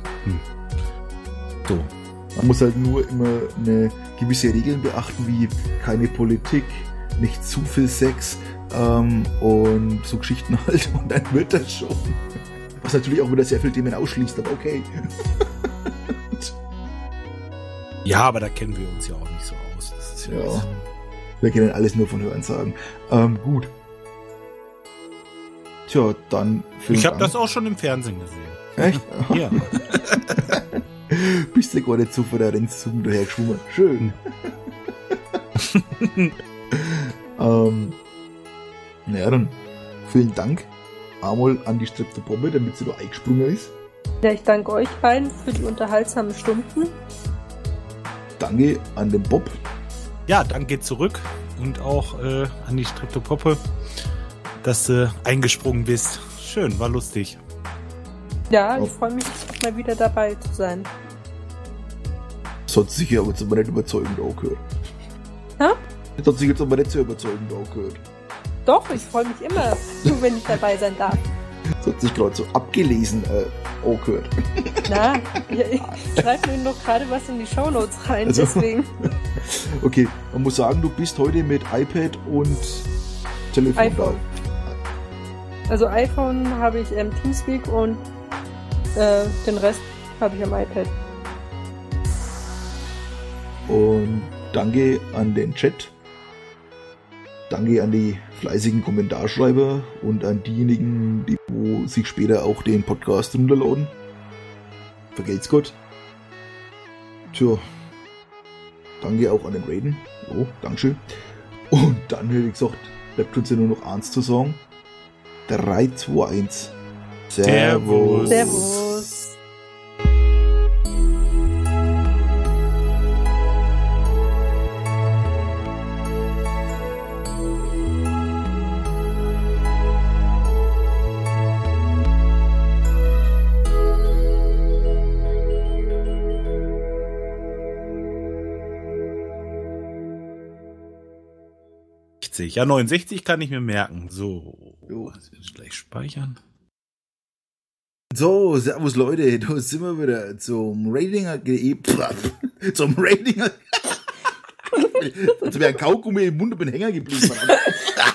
Speaker 3: so.
Speaker 1: Man muss halt nur immer eine gewisse Regeln beachten, wie keine Politik, nicht zu viel Sex und so Geschichten halt. Und dann wird das schon. Was natürlich auch wieder sehr viele Themen ausschließt, aber okay.
Speaker 3: Ja, aber da kennen wir uns ja auch nicht so aus. Das ist
Speaker 1: ja. Wir kennen alles nur von Hörensagen. Gut. Tja, dann
Speaker 3: Ich habe das auch schon im Fernsehen gesehen.
Speaker 1: Echt?
Speaker 3: Ja.
Speaker 1: Bist du gar nicht so vor der Rennzug daher geschwommen. Schön. Naja, dann vielen Dank einmal an die Streptopoppe, damit sie da eingesprungen ist.
Speaker 2: Ja, ich danke euch beiden für die unterhaltsamen Stunden.
Speaker 1: Danke an den Bob.
Speaker 3: Ja, danke zurück und auch an die Streptopoppe, dass du eingesprungen bist. Schön, war lustig.
Speaker 2: Ja, ich freue mich, mal wieder dabei zu sein.
Speaker 1: Das hat sich aber jetzt aber nicht überzeugend angehört.
Speaker 2: Hä?
Speaker 1: Das hat sich jetzt aber nicht so überzeugend angehört.
Speaker 2: Doch, ich freue mich immer, wenn ich dabei sein darf.
Speaker 1: Das hat sich gerade so abgelesen angehört.
Speaker 2: Na, ich schreibe mir noch gerade was in die Shownotes rein, also, deswegen.
Speaker 1: Okay, man muss sagen, du bist heute mit iPad und Telefon
Speaker 2: iPhone. Da. Also iPhone habe ich Teamspeak und den Rest habe ich am iPad.
Speaker 1: Und danke an den Chat. Danke an die fleißigen Kommentarschreiber und an diejenigen, die wo sich später auch den Podcast runterladen. Vergelt's Gott. Tja. Danke auch an den Raiden. Oh, Dankeschön. Und dann, wie gesagt, bleibt uns ja nur noch eins zu sagen. 3, 2, 1. Servus.
Speaker 2: Servus.
Speaker 3: Ja, 69 kann ich mir merken. So, gleich speichern.
Speaker 1: So, servus Leute, da sind wir wieder zum Ratinger. Zum Ratinger. Als wäre ein Kaugummi im Mund und bin Hänger geblieben.